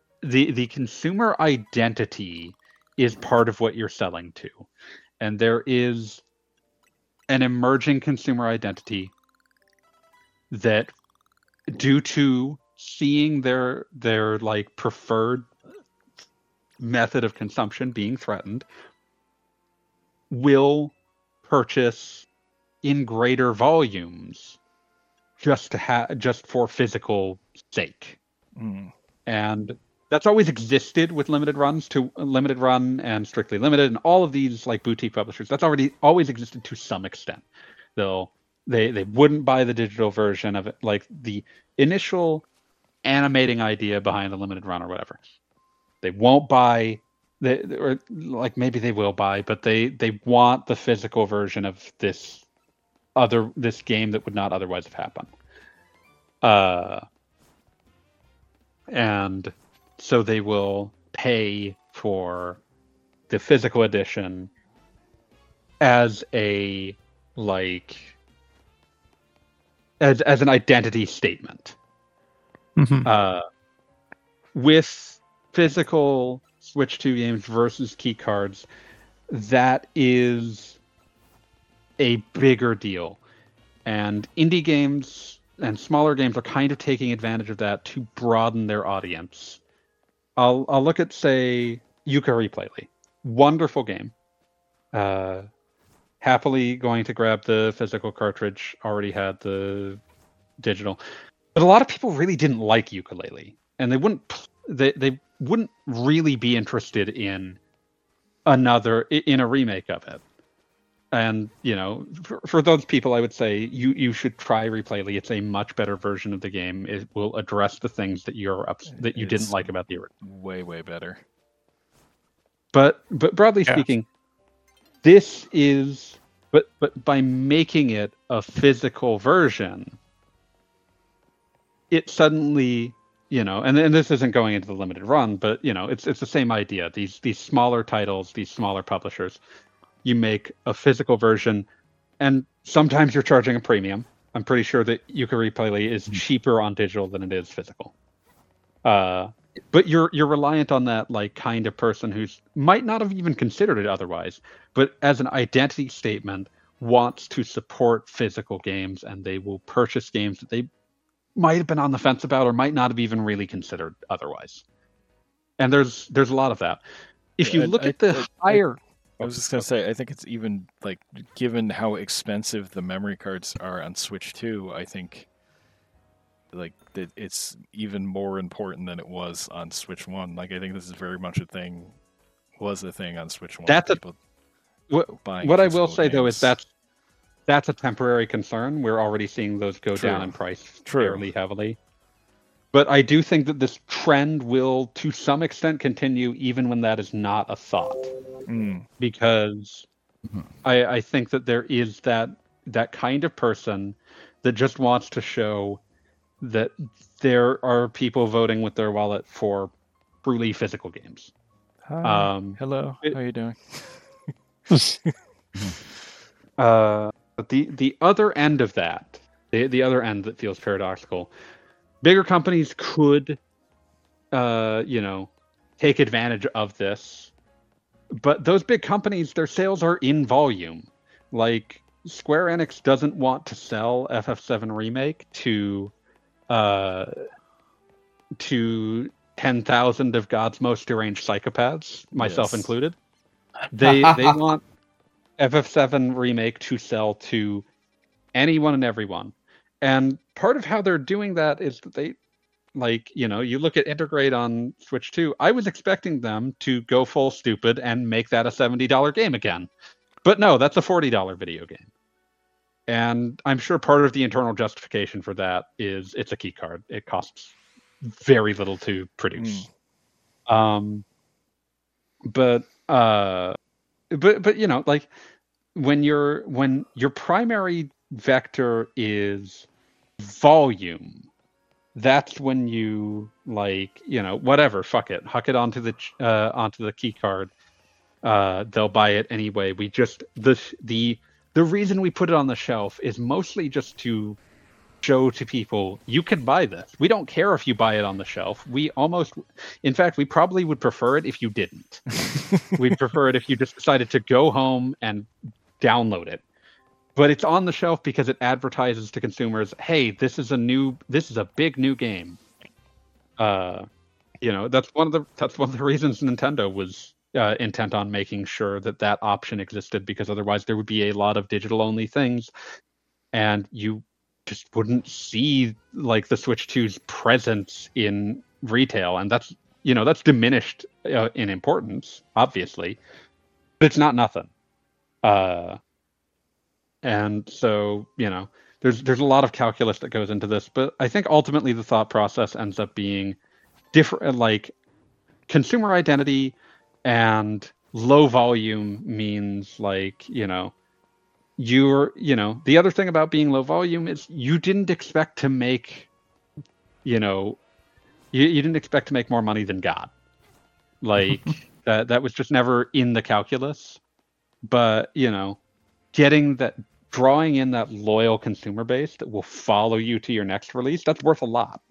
identity is part of what you're selling to, and there is an emerging consumer identity that, due to seeing their preferred method of consumption being threatened, will purchase in greater volumes just for physical sake. And that's always existed with Limited Run and Strictly Limited and all of these boutique publishers. That's always existed to some extent. They wouldn't buy the digital version of it, the initial animating idea behind the Limited Run or whatever. They won't buy, or maybe they will buy, but they want the physical version of this game that would not otherwise have happened. And so they will pay for the physical edition as a as an identity statement. With physical Switch 2 games versus key cards, that is a bigger deal. And indie games and smaller games are kind of taking advantage of that to broaden their audience. I'll look at, say, Yooka-Laylee. Wonderful game. Happily going to grab the physical cartridge, already had the digital. But a lot of people really didn't like Yooka-Laylee, and they wouldn't really be interested in a remake of it. And for those people, I would say you should try Replayly. It's a much better version of the game. It will address the things that you didn't like about the original. Way better. But broadly speaking, this is but by making it a physical version, it suddenly, and this isn't going into the Limited Run, but it's the same idea. These smaller titles, these smaller publishers, you make a physical version, and sometimes you're charging a premium. I'm pretty sure that Yooka-Laylee is cheaper on digital than it is physical. But you're reliant on that kind of person who's might not have even considered it otherwise, but as an identity statement wants to support physical games, and they will purchase games that they might have been on the fence about or might not have even really considered otherwise. And there's a lot of that. If you look at the higher... I was just going to say, I think it's even, given how expensive the memory cards are on Switch 2, I think, it's even more important than it was on Switch 1. I think this is very much was a thing on Switch 1. What I will say, though, is that's a temporary concern. We're already seeing those go True. down in price True. fairly heavily. But I do think that this trend will, to some extent, continue even when that is not a thought. Because I think that there is that kind of person that just wants to show that there are people voting with their wallet for truly physical games. Hi. Hello. How are you doing? But the other end of that, the other end that feels paradoxical, bigger companies could, take advantage of this. But those big companies, their sales are in volume. Like, Square Enix doesn't want to sell FF7 Remake to 10,000 of God's most deranged psychopaths, myself included. They want FF7 Remake to sell to anyone and everyone. And part of how they're doing that is that they, you look at Integrate on Switch 2, I was expecting them to go full stupid and make that a $70 game again. But no, that's a $40 video game. And I'm sure part of the internal justification for that is it's a key card. It costs very little to produce. But when your primary vector is volume, that's when you whatever, fuck it, huck it onto the key card. They'll buy it anyway. We just the reason we put it on the shelf is mostly just to show to people you can buy this. We don't care if you buy it on the shelf. In fact, we probably would prefer it if you didn't. We'd prefer it if you just decided to go home and download it. But it's on the shelf because it advertises to consumers, hey, this is a big new game. That's one of the reasons Nintendo was intent on making sure that option existed, because otherwise there would be a lot of digital only things, and you just wouldn't see the Switch 2's presence in retail, and that's diminished in importance, obviously, but it's not nothing. And so, there's a lot of calculus that goes into this, but I think ultimately the thought process ends up being different. Consumer identity and low volume means the other thing about being low volume is you didn't expect to make, you didn't expect to make more money than God. That was just never in the calculus. But, drawing in that loyal consumer base that will follow you to your next release, that's worth a lot.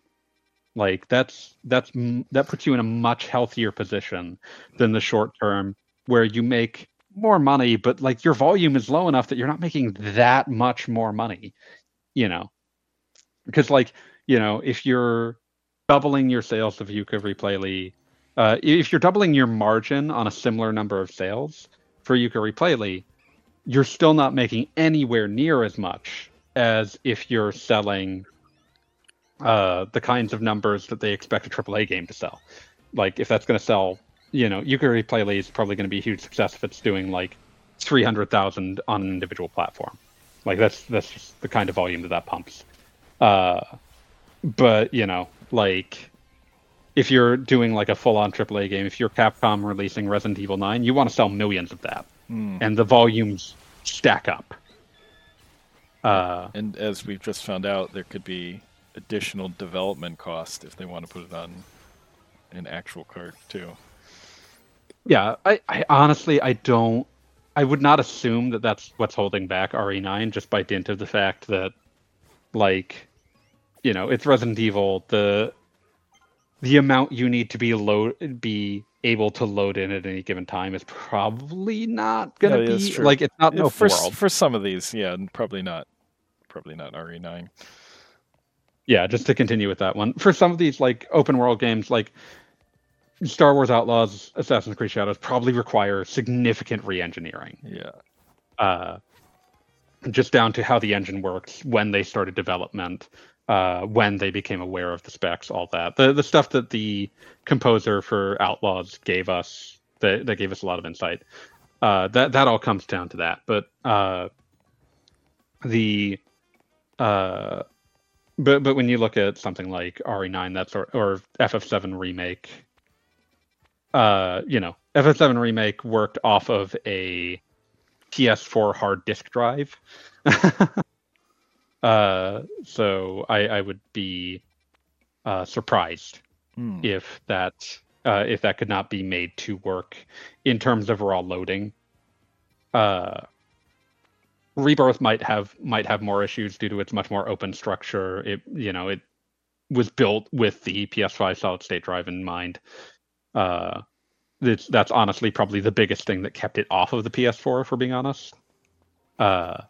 That puts you in a much healthier position than the short term where you make more money, but your volume is low enough that you're not making that much more money, because if you're doubling your sales of Yooka Replayly, if you're doubling your margin on a similar number of sales for Yooka Replayly, you're still not making anywhere near as much as if you're selling the kinds of numbers that they expect a AAA game to sell. If that's going to sell, Yooka Replayly is probably going to be a huge success if it's doing 300,000 on an individual platform. That's just the kind of volume that pumps. But if you're doing a full-on AAA game, if you're Capcom releasing Resident Evil 9, you want to sell millions of that. And the volumes stack up. And as we've just found out, there could be additional development cost if they want to put it on an actual card too. Yeah, I honestly, I would not assume that that's what's holding back RE9, just by dint of the fact that, it's Resident Evil. The amount you need to be able to load in at any given time is probably not going to be it's not no world for some of these. Yeah, probably not RE9. Yeah, just to continue with that one, for some of these open world games Star Wars Outlaws, Assassin's Creed Shadows probably require significant re-engineering. Yeah. Just down to how the engine works, when they started development, when they became aware of the specs, all that. The stuff that the composer for Outlaws gave us, that gave us a lot of insight. That all comes down to that. But But when you look at something like RE9, that's or FF7 Remake, FF7 Remake worked off of a PS4 hard disk drive. So I would be surprised if that could not be made to work in terms of raw loading. Rebirth might have more issues due to its much more open structure. It was built with the PS5 solid state drive in mind. That's honestly probably the biggest thing that kept it off of the PS4, if we're being honest. But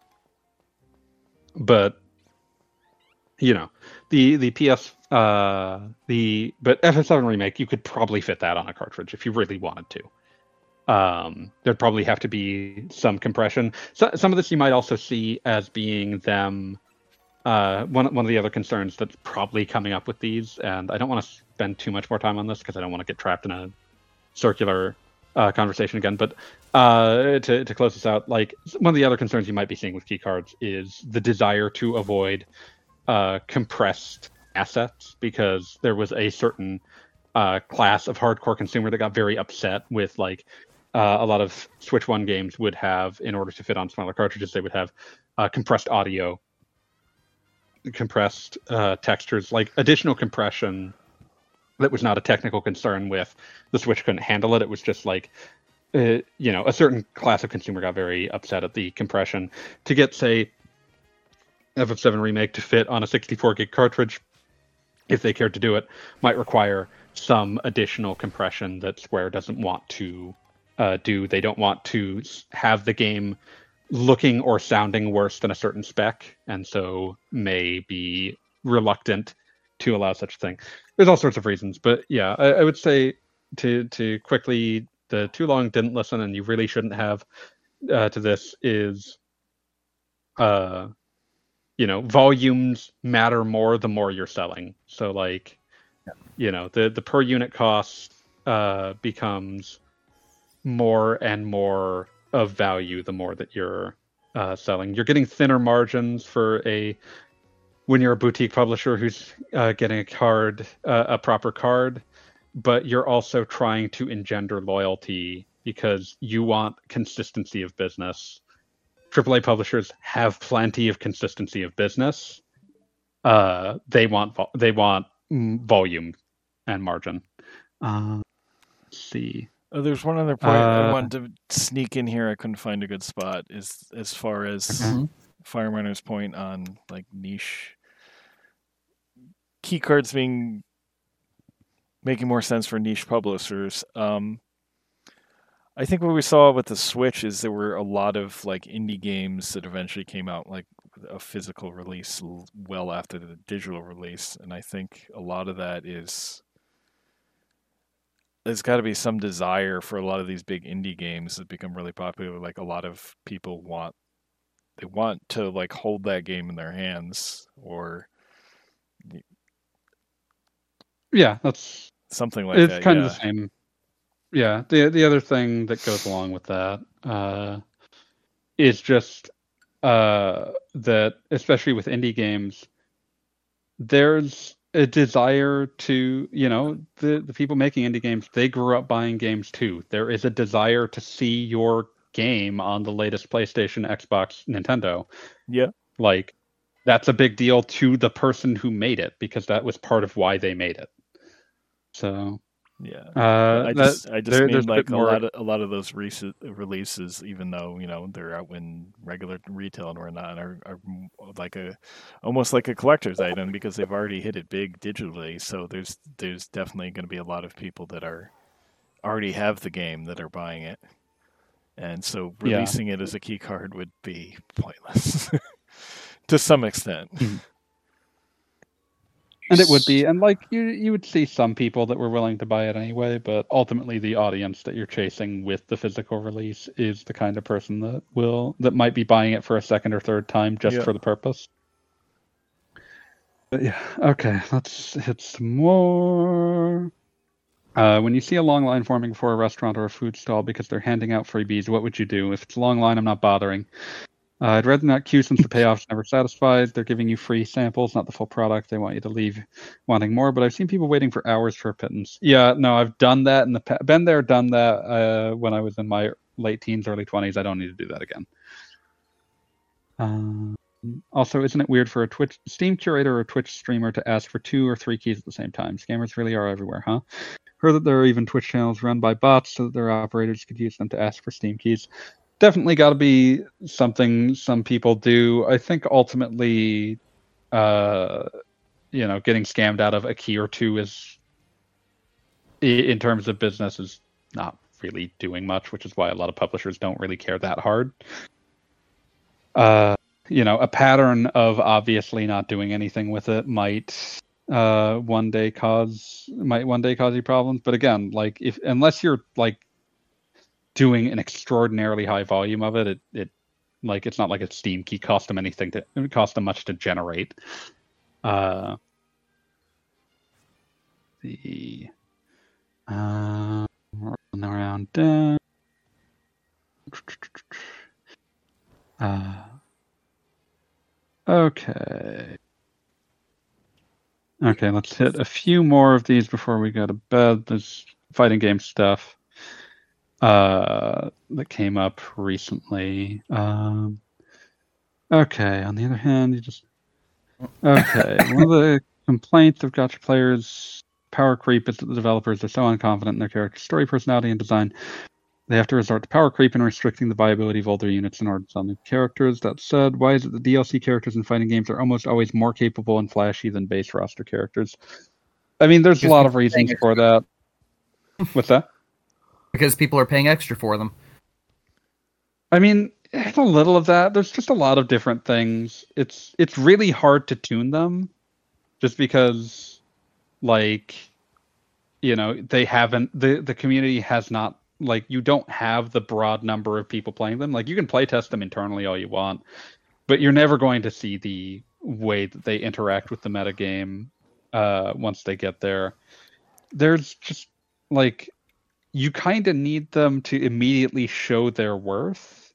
the PS but FF7 Remake, you could probably fit that on a cartridge if you really wanted to. There'd probably have to be some compression. So, some of this you might also see as being them. One of the other concerns that's probably coming up with these, and I don't want to spend too much more time on this because I don't want to get trapped in a circular conversation again. But to close this out, like one of the other concerns you might be seeing with keycards is the desire to avoid compressed assets, because there was a certain class of hardcore consumer that got very upset with a lot of Switch 1 games would have, in order to fit on smaller cartridges, they would have compressed audio, compressed textures, like additional compression that was not a technical concern with the Switch couldn't handle it. It was just a certain class of consumer got very upset at the compression. To get, say, FF7 Remake to fit on a 64 gig cartridge, if they cared to do it, might require some additional compression that Square doesn't want to do. They don't want to have the game looking or sounding worse than a certain spec, and so may be reluctant to allow such a thing. There's all sorts of reasons, but yeah, I would say to quickly, the too long didn't listen, and you really shouldn't have to this is, volumes matter more the more you're selling. So the per unit cost becomes more and more of value the more that you're selling. You're getting thinner margins when you're a boutique publisher who's getting a proper card, but you're also trying to engender loyalty because you want consistency of business. AAA publishers have plenty of consistency of business. They want volume and margin. Let's see. Oh, there's one other point I wanted to sneak in here. I couldn't find a good spot. Is as far as Fireminer's point on niche keycards making more sense for niche publishers. I think what we saw with the Switch is there were a lot of indie games that eventually came out a physical release well after the digital release, and I think a lot of that is there's got to be some desire for a lot of these big indie games that become really popular. A lot of people want to hold that game in their hands, or that's something like that. It's kind of the same. Yeah, the other thing that goes along with that is just that, especially with indie games, there's a desire to, the people making indie games, they grew up buying games too. There is a desire to see your game on the latest PlayStation, Xbox, Nintendo. Yeah. That's a big deal to the person who made it, because that was part of why they made it. So yeah, I just mean a lot of those recent releases, even though they're out in regular retail and whatnot, are almost like a collector's item because they've already hit it big digitally. So there's definitely going to be a lot of people that already have the game that are buying it, and so releasing it as a key card would be pointless to some extent. And it would be, and you would see some people that were willing to buy it anyway, but ultimately the audience that you're chasing with the physical release is the kind of person that might be buying it for a second or third time just for the purpose. But yeah, okay, let's hit some more. When you see a long line forming before a restaurant or a food stall because they're handing out freebies, what would you do? If it's a long line, I'm not bothering. I'd rather not queue since the payoff's never satisfied. They're giving you free samples, not the full product. They want you to leave wanting more, but I've seen people waiting for hours for a pittance. Yeah, no, I've done that in the past. Been there, done that when I was in my late teens, early 20s. I don't need to do that again. Also, isn't it weird for a Steam curator or a Twitch streamer to ask for 2 or 3 keys at the same time? Scammers really are everywhere, huh? Heard that there are even Twitch channels run by bots so that their operators could use them to ask for Steam keys. Definitely got to be something some people do. I think ultimately, getting scammed out of a key or 2 is, in terms of business, is not really doing much, which is why a lot of publishers don't really care that hard. A pattern of obviously not doing anything with it might one day cause you problems. But again, unless you're doing an extraordinarily high volume of it, it's not like a Steam key cost them much to generate. Around okay, let's hit a few more of these before we go to bed. There's fighting game stuff that came up recently. On the other hand, one of the complaints of gacha players' power creep is that the developers are so unconfident in their character story, personality, and design. They have to resort to power creep and restricting the viability of older units in order to sell new characters. That said, why is it that the DLC characters in fighting games are almost always more capable and flashy than base roster characters? I mean, there's a lot of reasons for that. What's that? Because people are paying extra for them. I mean, it's a little of that. There's just a lot of different things. It's really hard to tune them, just because, they haven't. The community has not. You don't have the broad number of people playing them. You can playtest them internally all you want, but you're never going to see the way that they interact with the metagame once they get there. There's just, you kind of need them to immediately show their worth.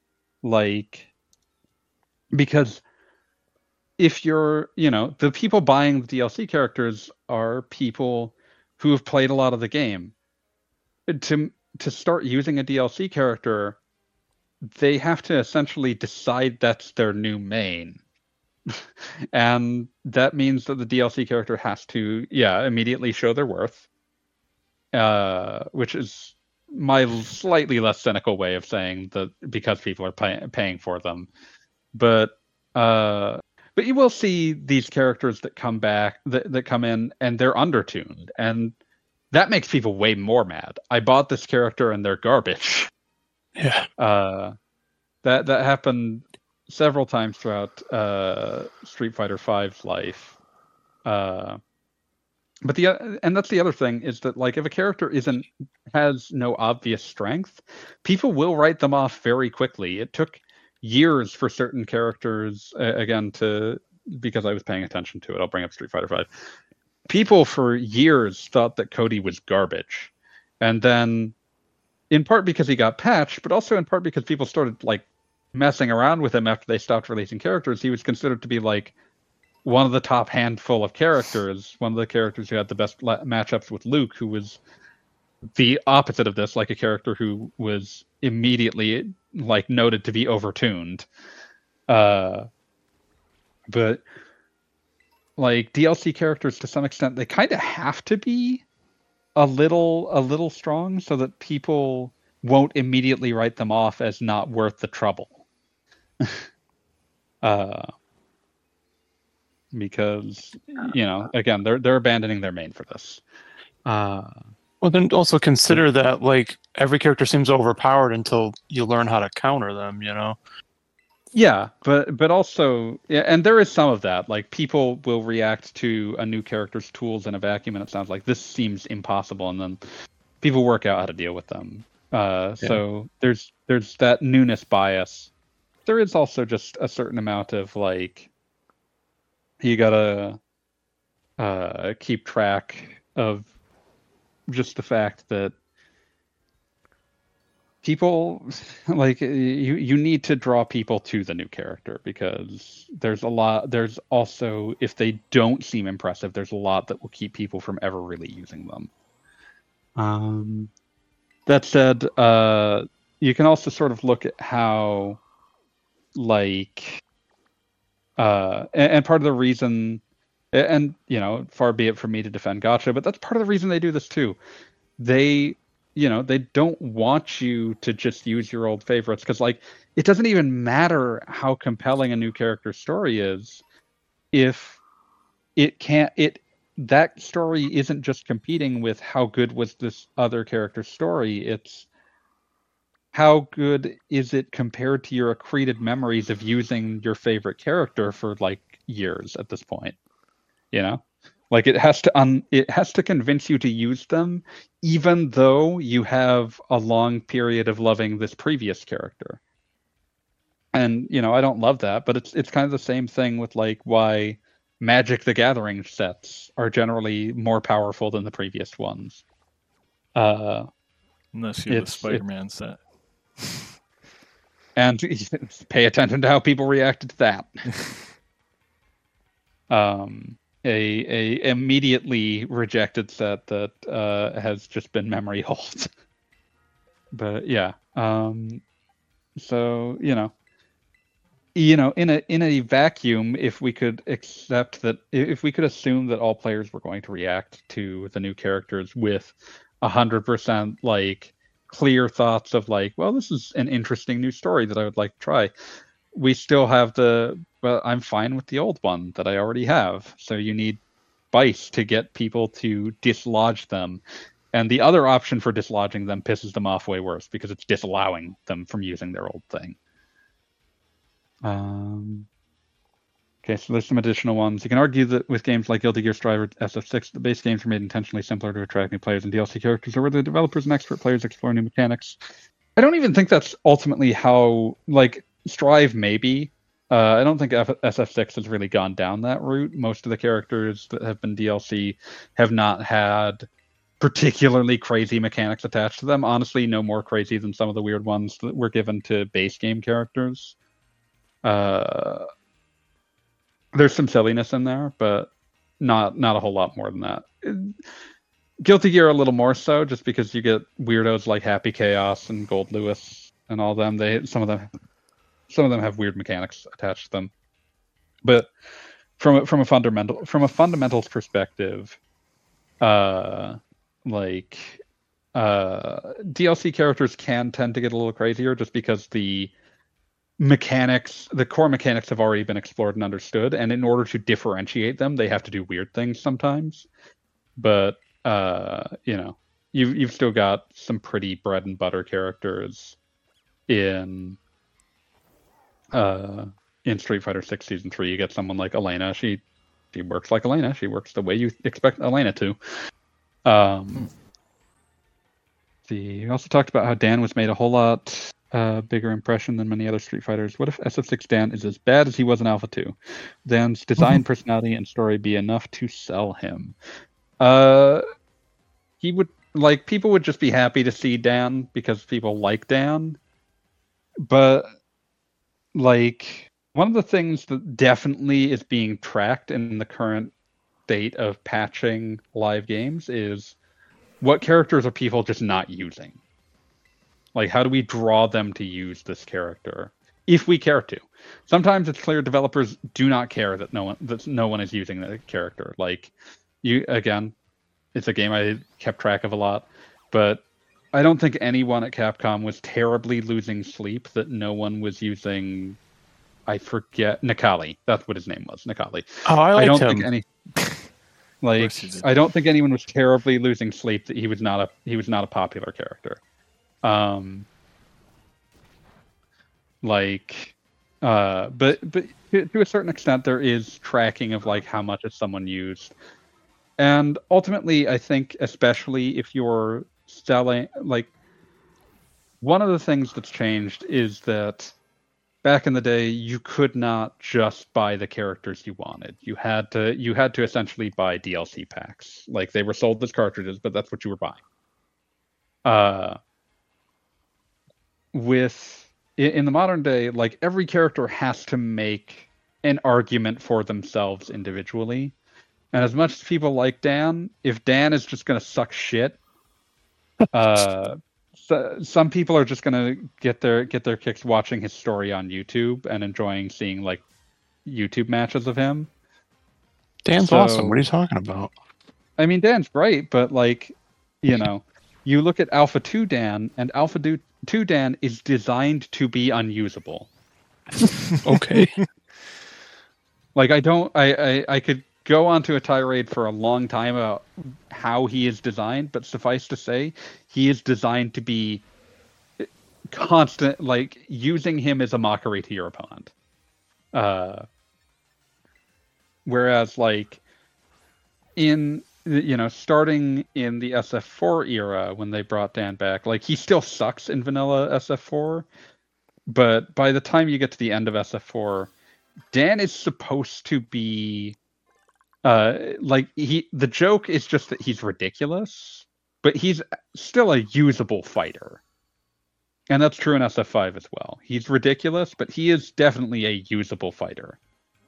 Because if you're, the people buying the DLC characters are people who have played a lot of the game. To start using a DLC character, they have to essentially decide that's their new main. And that means that the DLC character has to, immediately show their worth. Which is my slightly less cynical way of saying that because people are paying for them. But you will see these characters that come back, that come in, and they're undertuned. And that makes people way more mad. I bought this character and they're garbage. Yeah. That happened several times throughout Street Fighter V's life. But that's the other thing is that if a character has no obvious strength, people will write them off very quickly. It took years for certain characters because I was paying attention to it. I'll bring up Street Fighter V. People for years thought that Cody was garbage. And then, in part because he got patched, but also in part because people started messing around with him after they stopped releasing characters, he was considered to be one of the top handful of characters, one of the characters who had the best matchups with Luke, who was the opposite of this, a character who was immediately noted to be overtuned. But DLC characters, to some extent, they kind of have to be a little strong so that people won't immediately write them off as not worth the trouble. Because again, they're abandoning their main for this. Well, then also consider that every character seems overpowered until you learn how to counter them. Yeah, but also, and there is some of that. People will react to a new character's tools in a vacuum, and it sounds like this seems impossible, and then people work out how to deal with them. So there's that newness bias. There is also just a certain amount of you gotta keep track of just the fact that people like you need to draw people to the new character, because there's also, if they don't seem impressive, there's a lot that will keep people from ever really using them. That said, you can also sort of look at how, like, and part of the reason, and far be it from me to defend gacha, but that's part of the reason they do this too. They don't want you to just use your old favorites, because, like, it doesn't even matter how compelling a new character's story is if that story isn't just competing with how good was this other character's story. It's how good is it compared to your accreted memories of using your favorite character for like years at this point. Like, it has to convince you to use them, even though you have a long period of loving this previous character. And I don't love that, but it's kind of the same thing with, like, why Magic the Gathering sets are generally more powerful than the previous ones. Unless you have a Spider-Man set. And pay attention to how people reacted to that. A immediately rejected set that has just been memory hold. But yeah, so in a vacuum, if we could assume that all players were going to react to the new characters with 100% like clear thoughts of like, well, this is an interesting new story that I would like to try, we still have I'm fine with the old one that I already have. So you need Vice to get people to dislodge them. And the other option for dislodging them pisses them off way worse, because it's disallowing them from using their old thing. Okay, so there's some additional ones. You can argue that with games like Guilty Gear Strive or SF6, the base games were made intentionally simpler to attract new players and DLC characters, or were the developers and expert players explore new mechanics? I don't even think that's ultimately how, like, Strive maybe. I don't think SF6 has really gone down that route. Most of the characters that have been DLC have not had particularly crazy mechanics attached to them. Honestly, no more crazy than some of the weird ones that were given to base game characters. There's some silliness in there, but not a whole lot more than that. Guilty Gear a little more so, just because you get weirdos like Happy Chaos and Gold Lewis and all them. Some of them have weird mechanics attached to them. But from a fundamentals perspective, DLC characters can tend to get a little crazier, just because the core mechanics have already been explored and understood, and in order to differentiate them, they have to do weird things sometimes. But you've still got some pretty bread and butter characters in Street Fighter 6 Season 3. You get someone like Elena. She works like Elena. She works the way you expect Elena to. You also talked about how Dan was made a whole lot bigger impression than many other Street Fighters. What if SF6 Dan is as bad as he was in Alpha 2? Dan's design, personality, and story be enough to sell him. He would, like, people would just be happy to see Dan because people like Dan. But, like, one of the things that definitely is being tracked in the current state of patching live games is what characters are people just not using. Like, how do we draw them to use this character, if we care to? Sometimes it's clear developers do not care that no one is using the character. Like, it's a game I kept track of a lot, but I don't think anyone at Capcom was terribly losing sleep that no one was using. I forget, Nikali. That's what his name was, Nikali. Oh, I don't think I don't think anyone was terribly losing sleep that he was not a popular character. But to a certain extent, there is tracking of like how much is someone used, and ultimately, I think especially if you're selling, like, one of the things that's changed is that back in the day, you could not just buy the characters you wanted. You had to essentially buy DLC packs. Like, they were sold as cartridges, but that's what you were buying. in the modern day, like every character has to make an argument for themselves individually. And as much as people like Dan, if Dan is just going to suck shit, some people are just going to get their kicks watching his story on YouTube and enjoying seeing like YouTube matches of him. Dan's awesome. What are you talking about? I mean, Dan's great, but like, you know, you look at Alpha 2 Dan, and Alpha 2 Dan is designed to be unusable. Okay. Like, I could go on to a tirade for a long time about how he is designed, but suffice to say, he is designed to be constant, like, using him as a mockery to your opponent. Whereas, like, starting in the SF4 era, when they brought Dan back, like, he still sucks in vanilla SF4, but by the time you get to the end of SF4, Dan is supposed to be, the joke is just that he's ridiculous, but he's still a usable fighter. And that's true in SF5 as well. He's ridiculous, but he is definitely a usable fighter.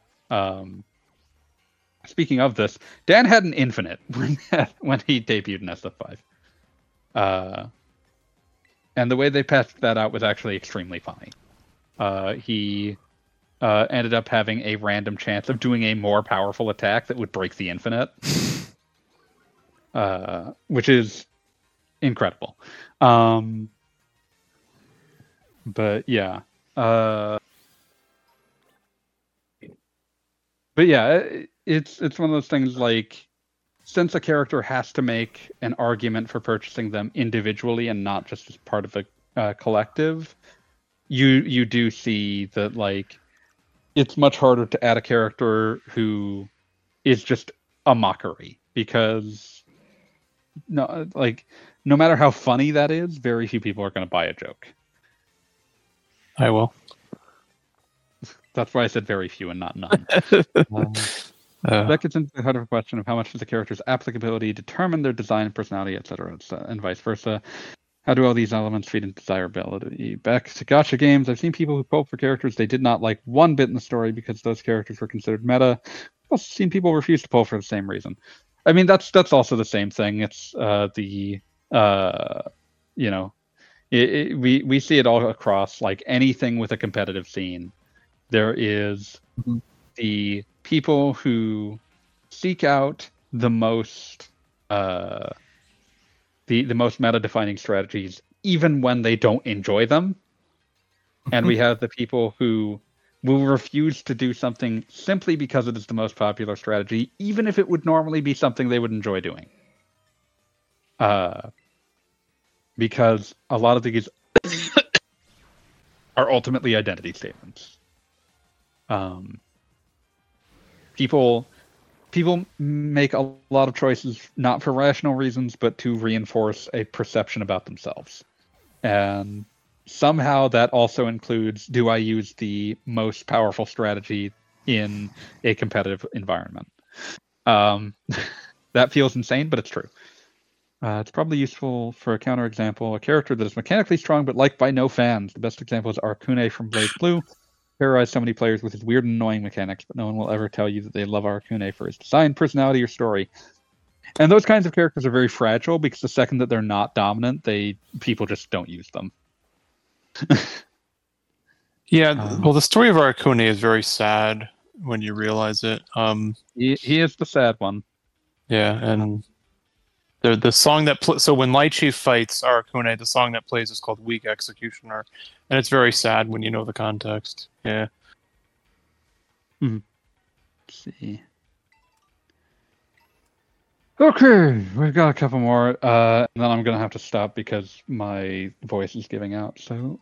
Speaking of this, Dan had an infinite when he debuted in SF5. And the way they patched that out was actually extremely funny. He ended up having a random chance of doing a more powerful attack that would break the infinite. Which is incredible. But yeah. It's one of those things like, since a character has to make an argument for purchasing them individually and not just as part of a collective, you do see that, like, it's much harder to add a character who is just a mockery, because no matter how funny that is, very few people are going to buy a joke. I will. That's why I said very few and not none. That gets into the heart of a question of how much does a character's applicability determine their design and personality, etc., and vice versa. How do all these elements feed into desirability? Back to gacha games, I've seen people who pull for characters they did not like one bit in the story because those characters were considered meta. I've also seen people refuse to pull for the same reason. I mean, that's also the same thing. It's we see it all across, like, anything with a competitive scene. There is the people who seek out the most the most meta-defining strategies, even when they don't enjoy them. And we have the people who will refuse to do something simply because it is the most popular strategy, even if it would normally be something they would enjoy doing. Because a lot of these are ultimately identity statements. People make a lot of choices not for rational reasons, but to reinforce a perception about themselves. And somehow that also includes, do I use the most powerful strategy in a competitive environment? That feels insane, but it's true. It's probably useful for a counterexample. A character that is mechanically strong but liked by no fans. The best example is Arcune from BlazBlue. Terrorized so many players with his weird and annoying mechanics, but no one will ever tell you that they love Arcune for his design, personality, or story. And those kinds of characters are very fragile, because the second that they're not dominant, people just don't use them. Well, the story of Arcune is very sad when you realize it. He is the sad one. Yeah, and the song that so when Lychee fights Arcune, the song that plays is called "Weak Executioner," and it's very sad when you know the context. Yeah. Let's see. Okay, we've got a couple more, and then I'm gonna have to stop because my voice is giving out. So,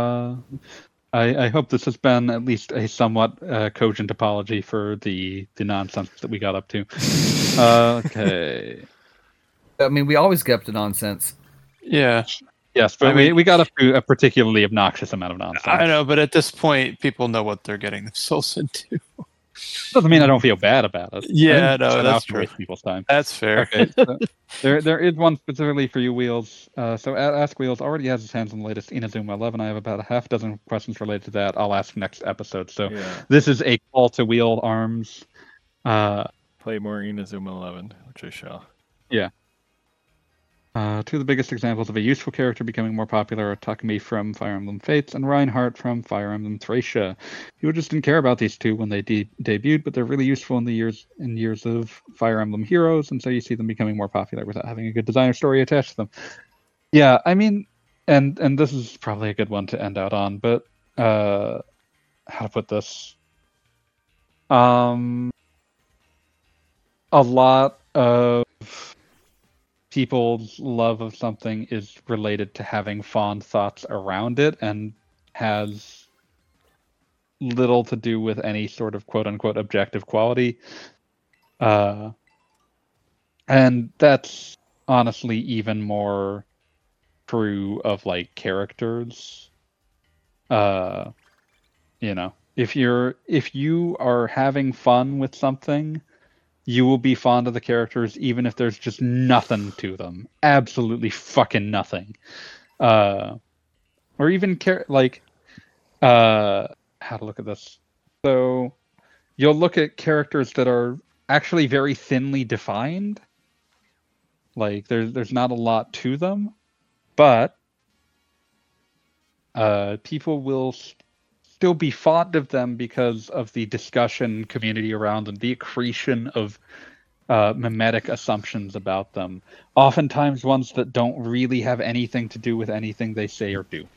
I hope this has been at least a somewhat cogent apology for the nonsense that we got up to. Okay. I mean, we always get up to nonsense. Yeah. Yes, but we got up to a particularly obnoxious amount of nonsense. I know, but at this point, people know what they're getting themselves into. Doesn't mean I don't feel bad about it. Yeah, no, that's true. Waste people's time. That's fair. Okay, so there is one specifically for you, Wheels. So Ask Wheels already has his hands on the latest Inazuma 11. I have about a half dozen questions related to that. I'll ask next episode. So this is a call to Wheel Arms. Play more Inazuma 11, which I shall. Yeah. Two of the biggest examples of a useful character becoming more popular are Takumi from Fire Emblem Fates and Reinhardt from Fire Emblem Thracia. People just didn't care about these two when they debuted, but they're really useful in the years of Fire Emblem Heroes, and so you see them becoming more popular without having a good designer story attached to them. Yeah, I mean, and this is probably a good one to end out on, but how to put this? A lot of people's love of something is related to having fond thoughts around it and has little to do with any sort of quote-unquote objective quality. And that's honestly even more true of like characters. You know, if you are having fun with something, you will be fond of the characters even if there's just nothing to them. Absolutely fucking nothing. Or even how to look at this. So you'll look at characters that are actually very thinly defined. Like there's not a lot to them, but people will still be fond of them because of the discussion community around them, the accretion of mimetic assumptions about them. Oftentimes ones that don't really have anything to do with anything they say or do.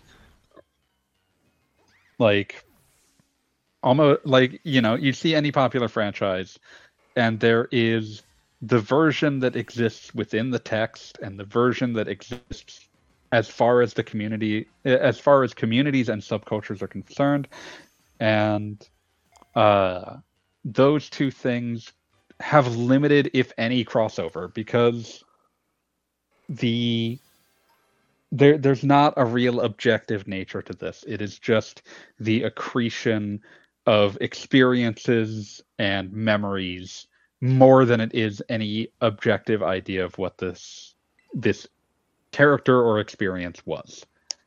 Like, almost like, you know, you see any popular franchise, and there is the version that exists within the text and the version that exists as far as communities and subcultures are concerned, and those two things have limited, if any, crossover because there's not a real objective nature to this. It is just the accretion of experiences and memories more than it is any objective idea of what this character or experience was.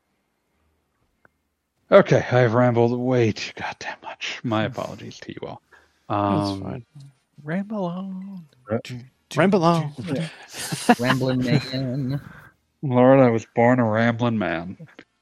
Okay, I've rambled way too goddamn much. My apologies to you all. That's fine. Ramble on. Ramble on. Rambling man. Lord, I was born a rambling man.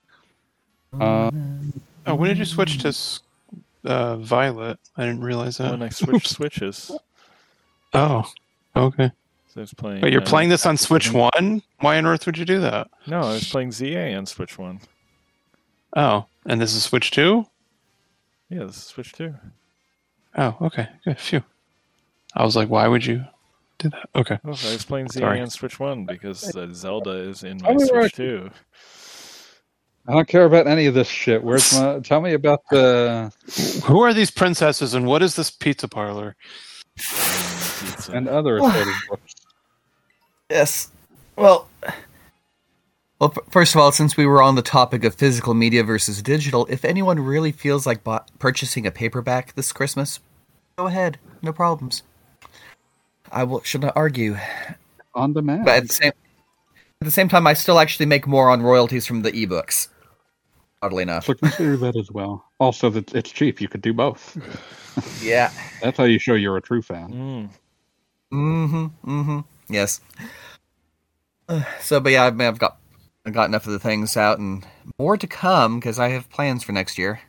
When did you switch to Violet? I didn't realize that. When I switched switches. Oh, okay. So I was playing. Wait, you're playing this on Switch 1? Why on earth would you do that? No, I was playing ZA on Switch 1. Oh, and this is Switch 2? Yeah, this is Switch 2. Oh, okay. Good. Phew. I was like, why would you do that? Okay. Oh, I was playing ZA on Switch 1 because Zelda is in my Oh, Switch right. 2. I don't care about any of this shit. Tell me about the... Who are these princesses and what is this pizza parlor? Pizza. And other assorted books. Yes. Well, first of all, since we were on the topic of physical media versus digital, if anyone really feels like purchasing a paperback this Christmas, go ahead. No problems. Should not argue. On demand. But at the same time, I still actually make more on royalties from the ebooks. Oddly enough. So consider that as well. Also, that it's cheap. You could do both. Yeah. That's how you show you're a true fan. Yes. But yeah, I've got enough of the things out, and more to come because I have plans for next year.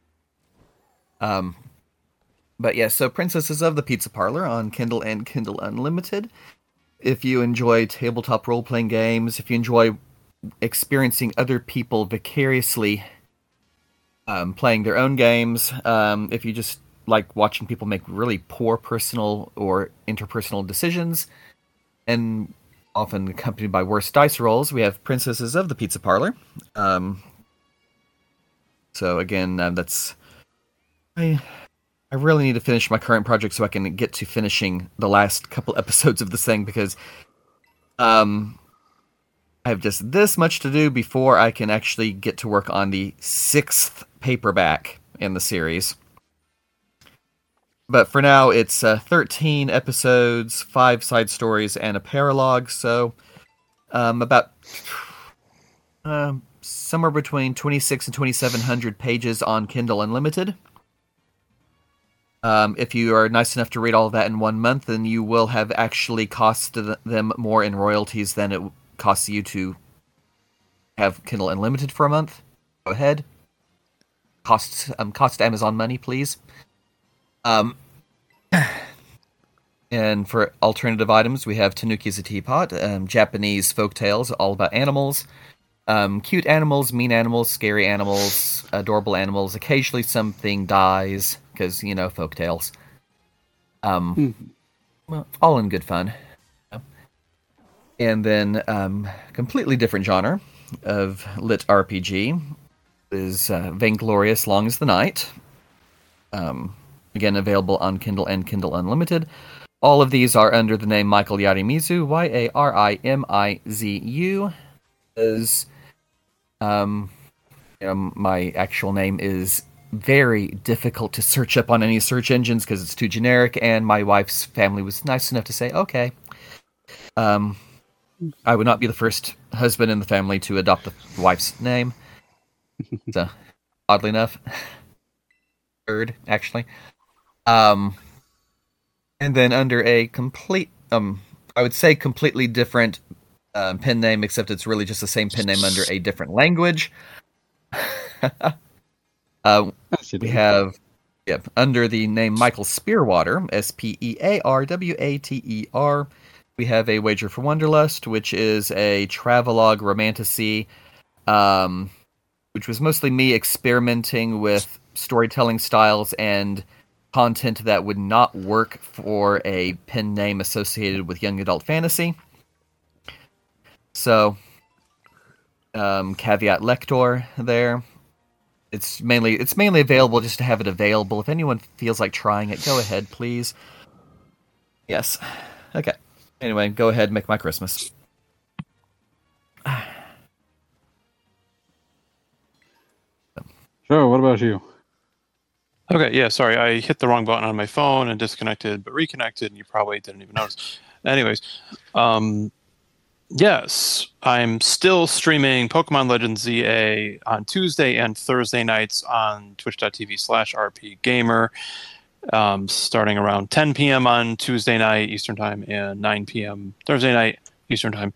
But yeah, so Princesses of the Pizza Parlor on Kindle and Kindle Unlimited. If you enjoy tabletop role-playing games, if you enjoy experiencing other people vicariously playing their own games, if you just like watching people make really poor personal or interpersonal decisions, and often accompanied by worse dice rolls, we have Princesses of the Pizza Parlor. So again, that's... I really need to finish my current project so I can get to finishing the last couple episodes of this thing, because I have just this much to do before I can actually get to work on the 6th paperback in the series. But for now, it's 13 episodes, 5 side stories, and a paralogue. So about somewhere between 26 and 2,700 pages on Kindle Unlimited. If you are nice enough to read all of that in 1 month, then you will have actually cost them more in royalties than it costs you to have Kindle Unlimited for a month. Go ahead. Cost Amazon money, please. And for alternative items, we have Tanuki's a Teapot, Japanese folk tales all about animals, cute animals, mean animals, scary animals, adorable animals. Occasionally something dies, because, folk tales. Well, all in good fun. And then, completely different genre of lit RPG is Vainglorious Long as the Night. Again, available on Kindle and Kindle Unlimited. All of these are under the name Michael Yarimizu, Yarimizu. As my actual name is very difficult to search up on any search engines because it's too generic, and my wife's family was nice enough to say, okay. I would not be the first husband in the family to adopt the wife's name. So, oddly enough. Third, actually. And then under a complete, I would say completely different pen name, except it's really just the same pen name under a different language. We have, under the name Michael Spearwater, Spearwater, we have A Wager for Wonderlust, which is a travelogue romantasy, which was mostly me experimenting with storytelling styles and content that would not work for a pen name associated with young adult fantasy. So, caveat lector there. It's mainly available just to have it available. If anyone feels like trying it, go ahead, please. Yes. Okay. Anyway, go ahead and make my Christmas. Joe, what about you? Okay, yeah, sorry, I hit the wrong button on my phone and disconnected, but reconnected, and you probably didn't even notice. Anyways, yes, I'm still streaming Pokemon Legends ZA on Tuesday and Thursday nights on twitch.tv/rpgamer, starting around 10 p.m. on Tuesday night Eastern Time and 9 p.m. Thursday night Eastern Time.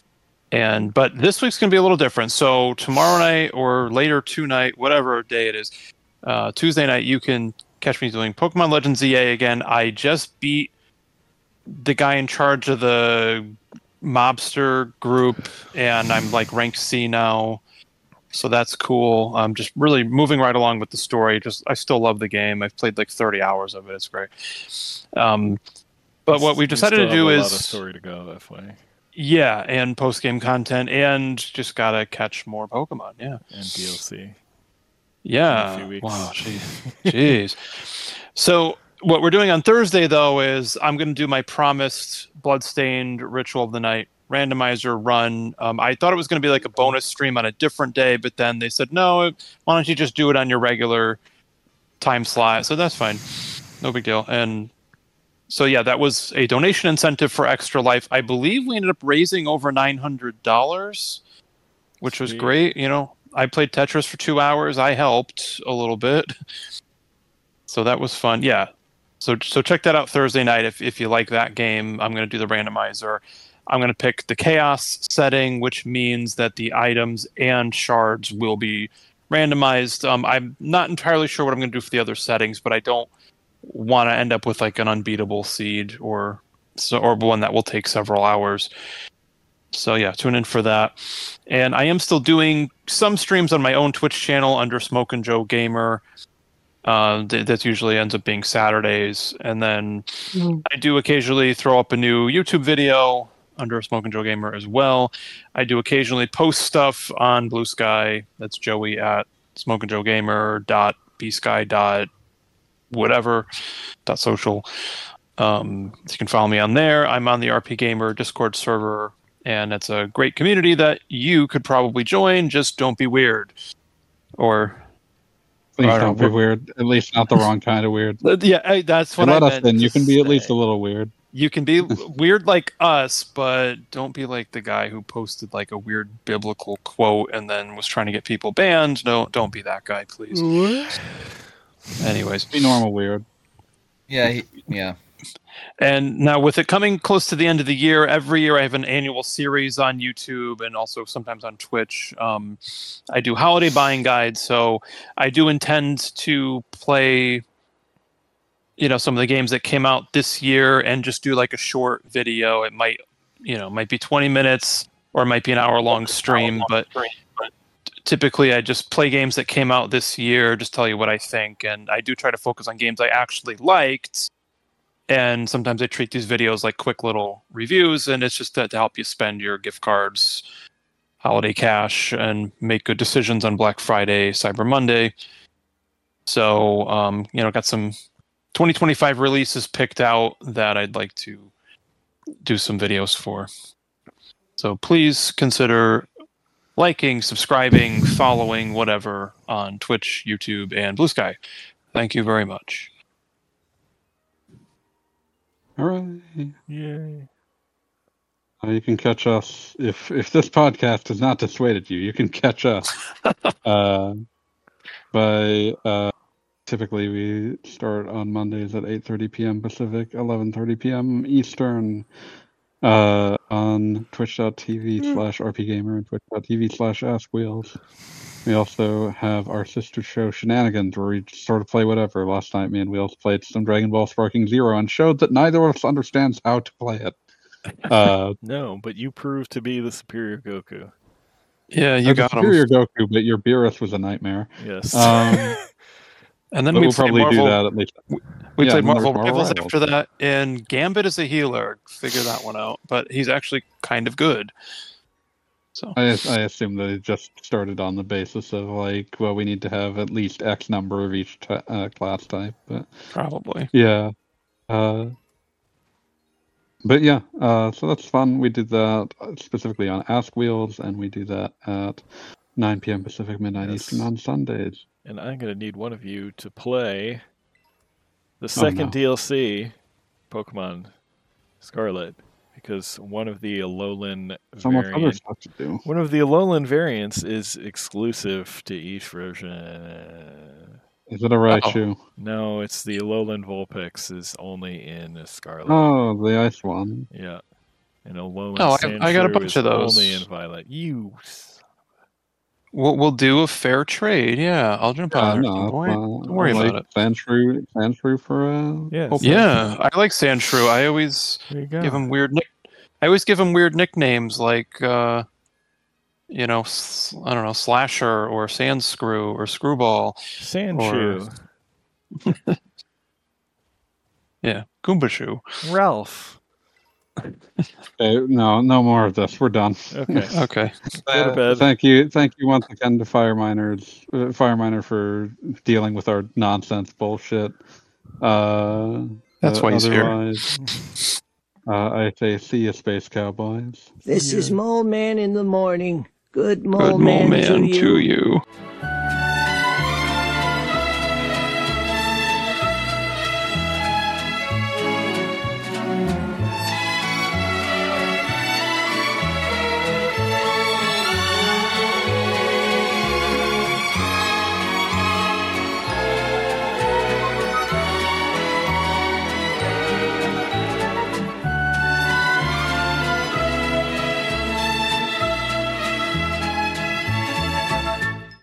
But this week's going to be a little different. So tomorrow night or later tonight, whatever day it is, Tuesday night, you can catch me doing Pokemon Legends ZA again. I just beat the guy in charge of the mobster group, and I'm like rank C now, so that's cool. I'm just really moving right along with the story. I still love the game. I've played like 30 hours of it. It's great. But what we decided to do is a lot of story to go that way. Yeah, and post-game content, and just gotta catch more Pokemon. Yeah, and DLC. Yeah. In a few weeks. Wow. Jeez. So what we're doing on Thursday, though, is I'm going to do my promised Bloodstained Ritual of the Night randomizer run. I thought it was going to be like a bonus stream on a different day, but then they said, no, why don't you just do it on your regular time slot? So that's fine. No big deal. And so, yeah, that was a donation incentive for Extra Life. I believe we ended up raising over $900, which was great. I played Tetris for 2 hours. I helped a little bit. So that was fun. Yeah. So check that out Thursday night if you like that game. I'm going to do the randomizer. I'm going to pick the Chaos setting, which means that the items and shards will be randomized. I'm not entirely sure what I'm going to do for the other settings, but I don't want to end up with like an unbeatable seed or one that will take several hours. So yeah, tune in for that. And I am still doing some streams on my own Twitch channel under Smoke and Joe Gamer. That usually ends up being Saturdays. And then I do occasionally throw up a new YouTube video under Smoke and Joe Gamer as well. I do occasionally post stuff on Blue Sky. That's Joey at smokeandjoegamer.bsky.whatever.social. You can follow me on there. I'm on the RP Gamer Discord server. And it's a great community that you could probably join. Just don't be weird. Or Please don't be weird. At least not the wrong kind of weird. Yeah, that's what I meant. Let us in. You can be at least a little weird. You can be weird like us, but don't be like the guy who posted like a weird biblical quote and then was trying to get people banned. No, don't be that guy, please. What? Anyways, be normal weird. Yeah, yeah. And now with it coming close to the end of the year, every year I have an annual series on YouTube and also sometimes on Twitch. I do holiday buying guides, so I do intend to play, some of the games that came out this year and just do like a short video. It might be 20 minutes or it might be an hour-long stream, but typically I just play games that came out this year, just tell you what I think, and I do try to focus on games I actually liked. And sometimes I treat these videos like quick little reviews, and it's just to help you spend your gift cards, holiday cash, and make good decisions on Black Friday, Cyber Monday. So, got some 2025 releases picked out that I'd like to do some videos for. So please consider liking, subscribing, following, whatever, on Twitch, YouTube, and Blue Sky. Thank you very much. All right. Yay. You can catch us if this podcast has not dissuaded you. You can catch us by typically we start on Mondays at 8:30 p.m. Pacific, 11:30 p.m. Eastern on twitch.tv/rpgamer and twitch.tv/askwheels. We also have our sister show Shenanigans, where we sort of play whatever. Last night, me and Wheels played some Dragon Ball Sparking Zero and showed that neither of us understands how to play it. No, but you proved to be the superior Goku. Yeah, you got him. Superior Goku, but your Beerus was a nightmare. Yes. And then we'll probably do that at least. We played Marvel Rivals after that, and Gambit is a healer. Figure that one out. But he's actually kind of good. So I assume that it just started on the basis of we need to have at least X number of each class type. But probably. Yeah. But yeah, so that's fun. We did that specifically on Ask Wheels, and we do that at 9 p.m. Pacific, midnight Eastern on Sundays. And I'm going to need one of you to play the second DLC, Pokemon Scarlet, because one of the Alolan variants is exclusive to each version. Is it a Raichu? No, it's the Alolan Vulpix is only in Scarlet. Oh, the ice one. Yeah. And Alolan Sandshrew I got a bunch of those. Only in Violet. We'll do a fair trade. Yeah, I'll jump on there. Don't worry about it. Sandshrew for yeah, I like Sandshrew. I always give him weird nicknames like I don't know, Slasher or Sandscrew or Screwball. Sandshrew. Yeah, Goombashu. Ralph. Okay, no more of this. We're done. Okay. Go to bed. Thank you once again to Fireminer for dealing with our nonsense bullshit. That's why he's here. I say see you, Space Cowboys. This is Mole Man in the morning. Good Mole Man to you.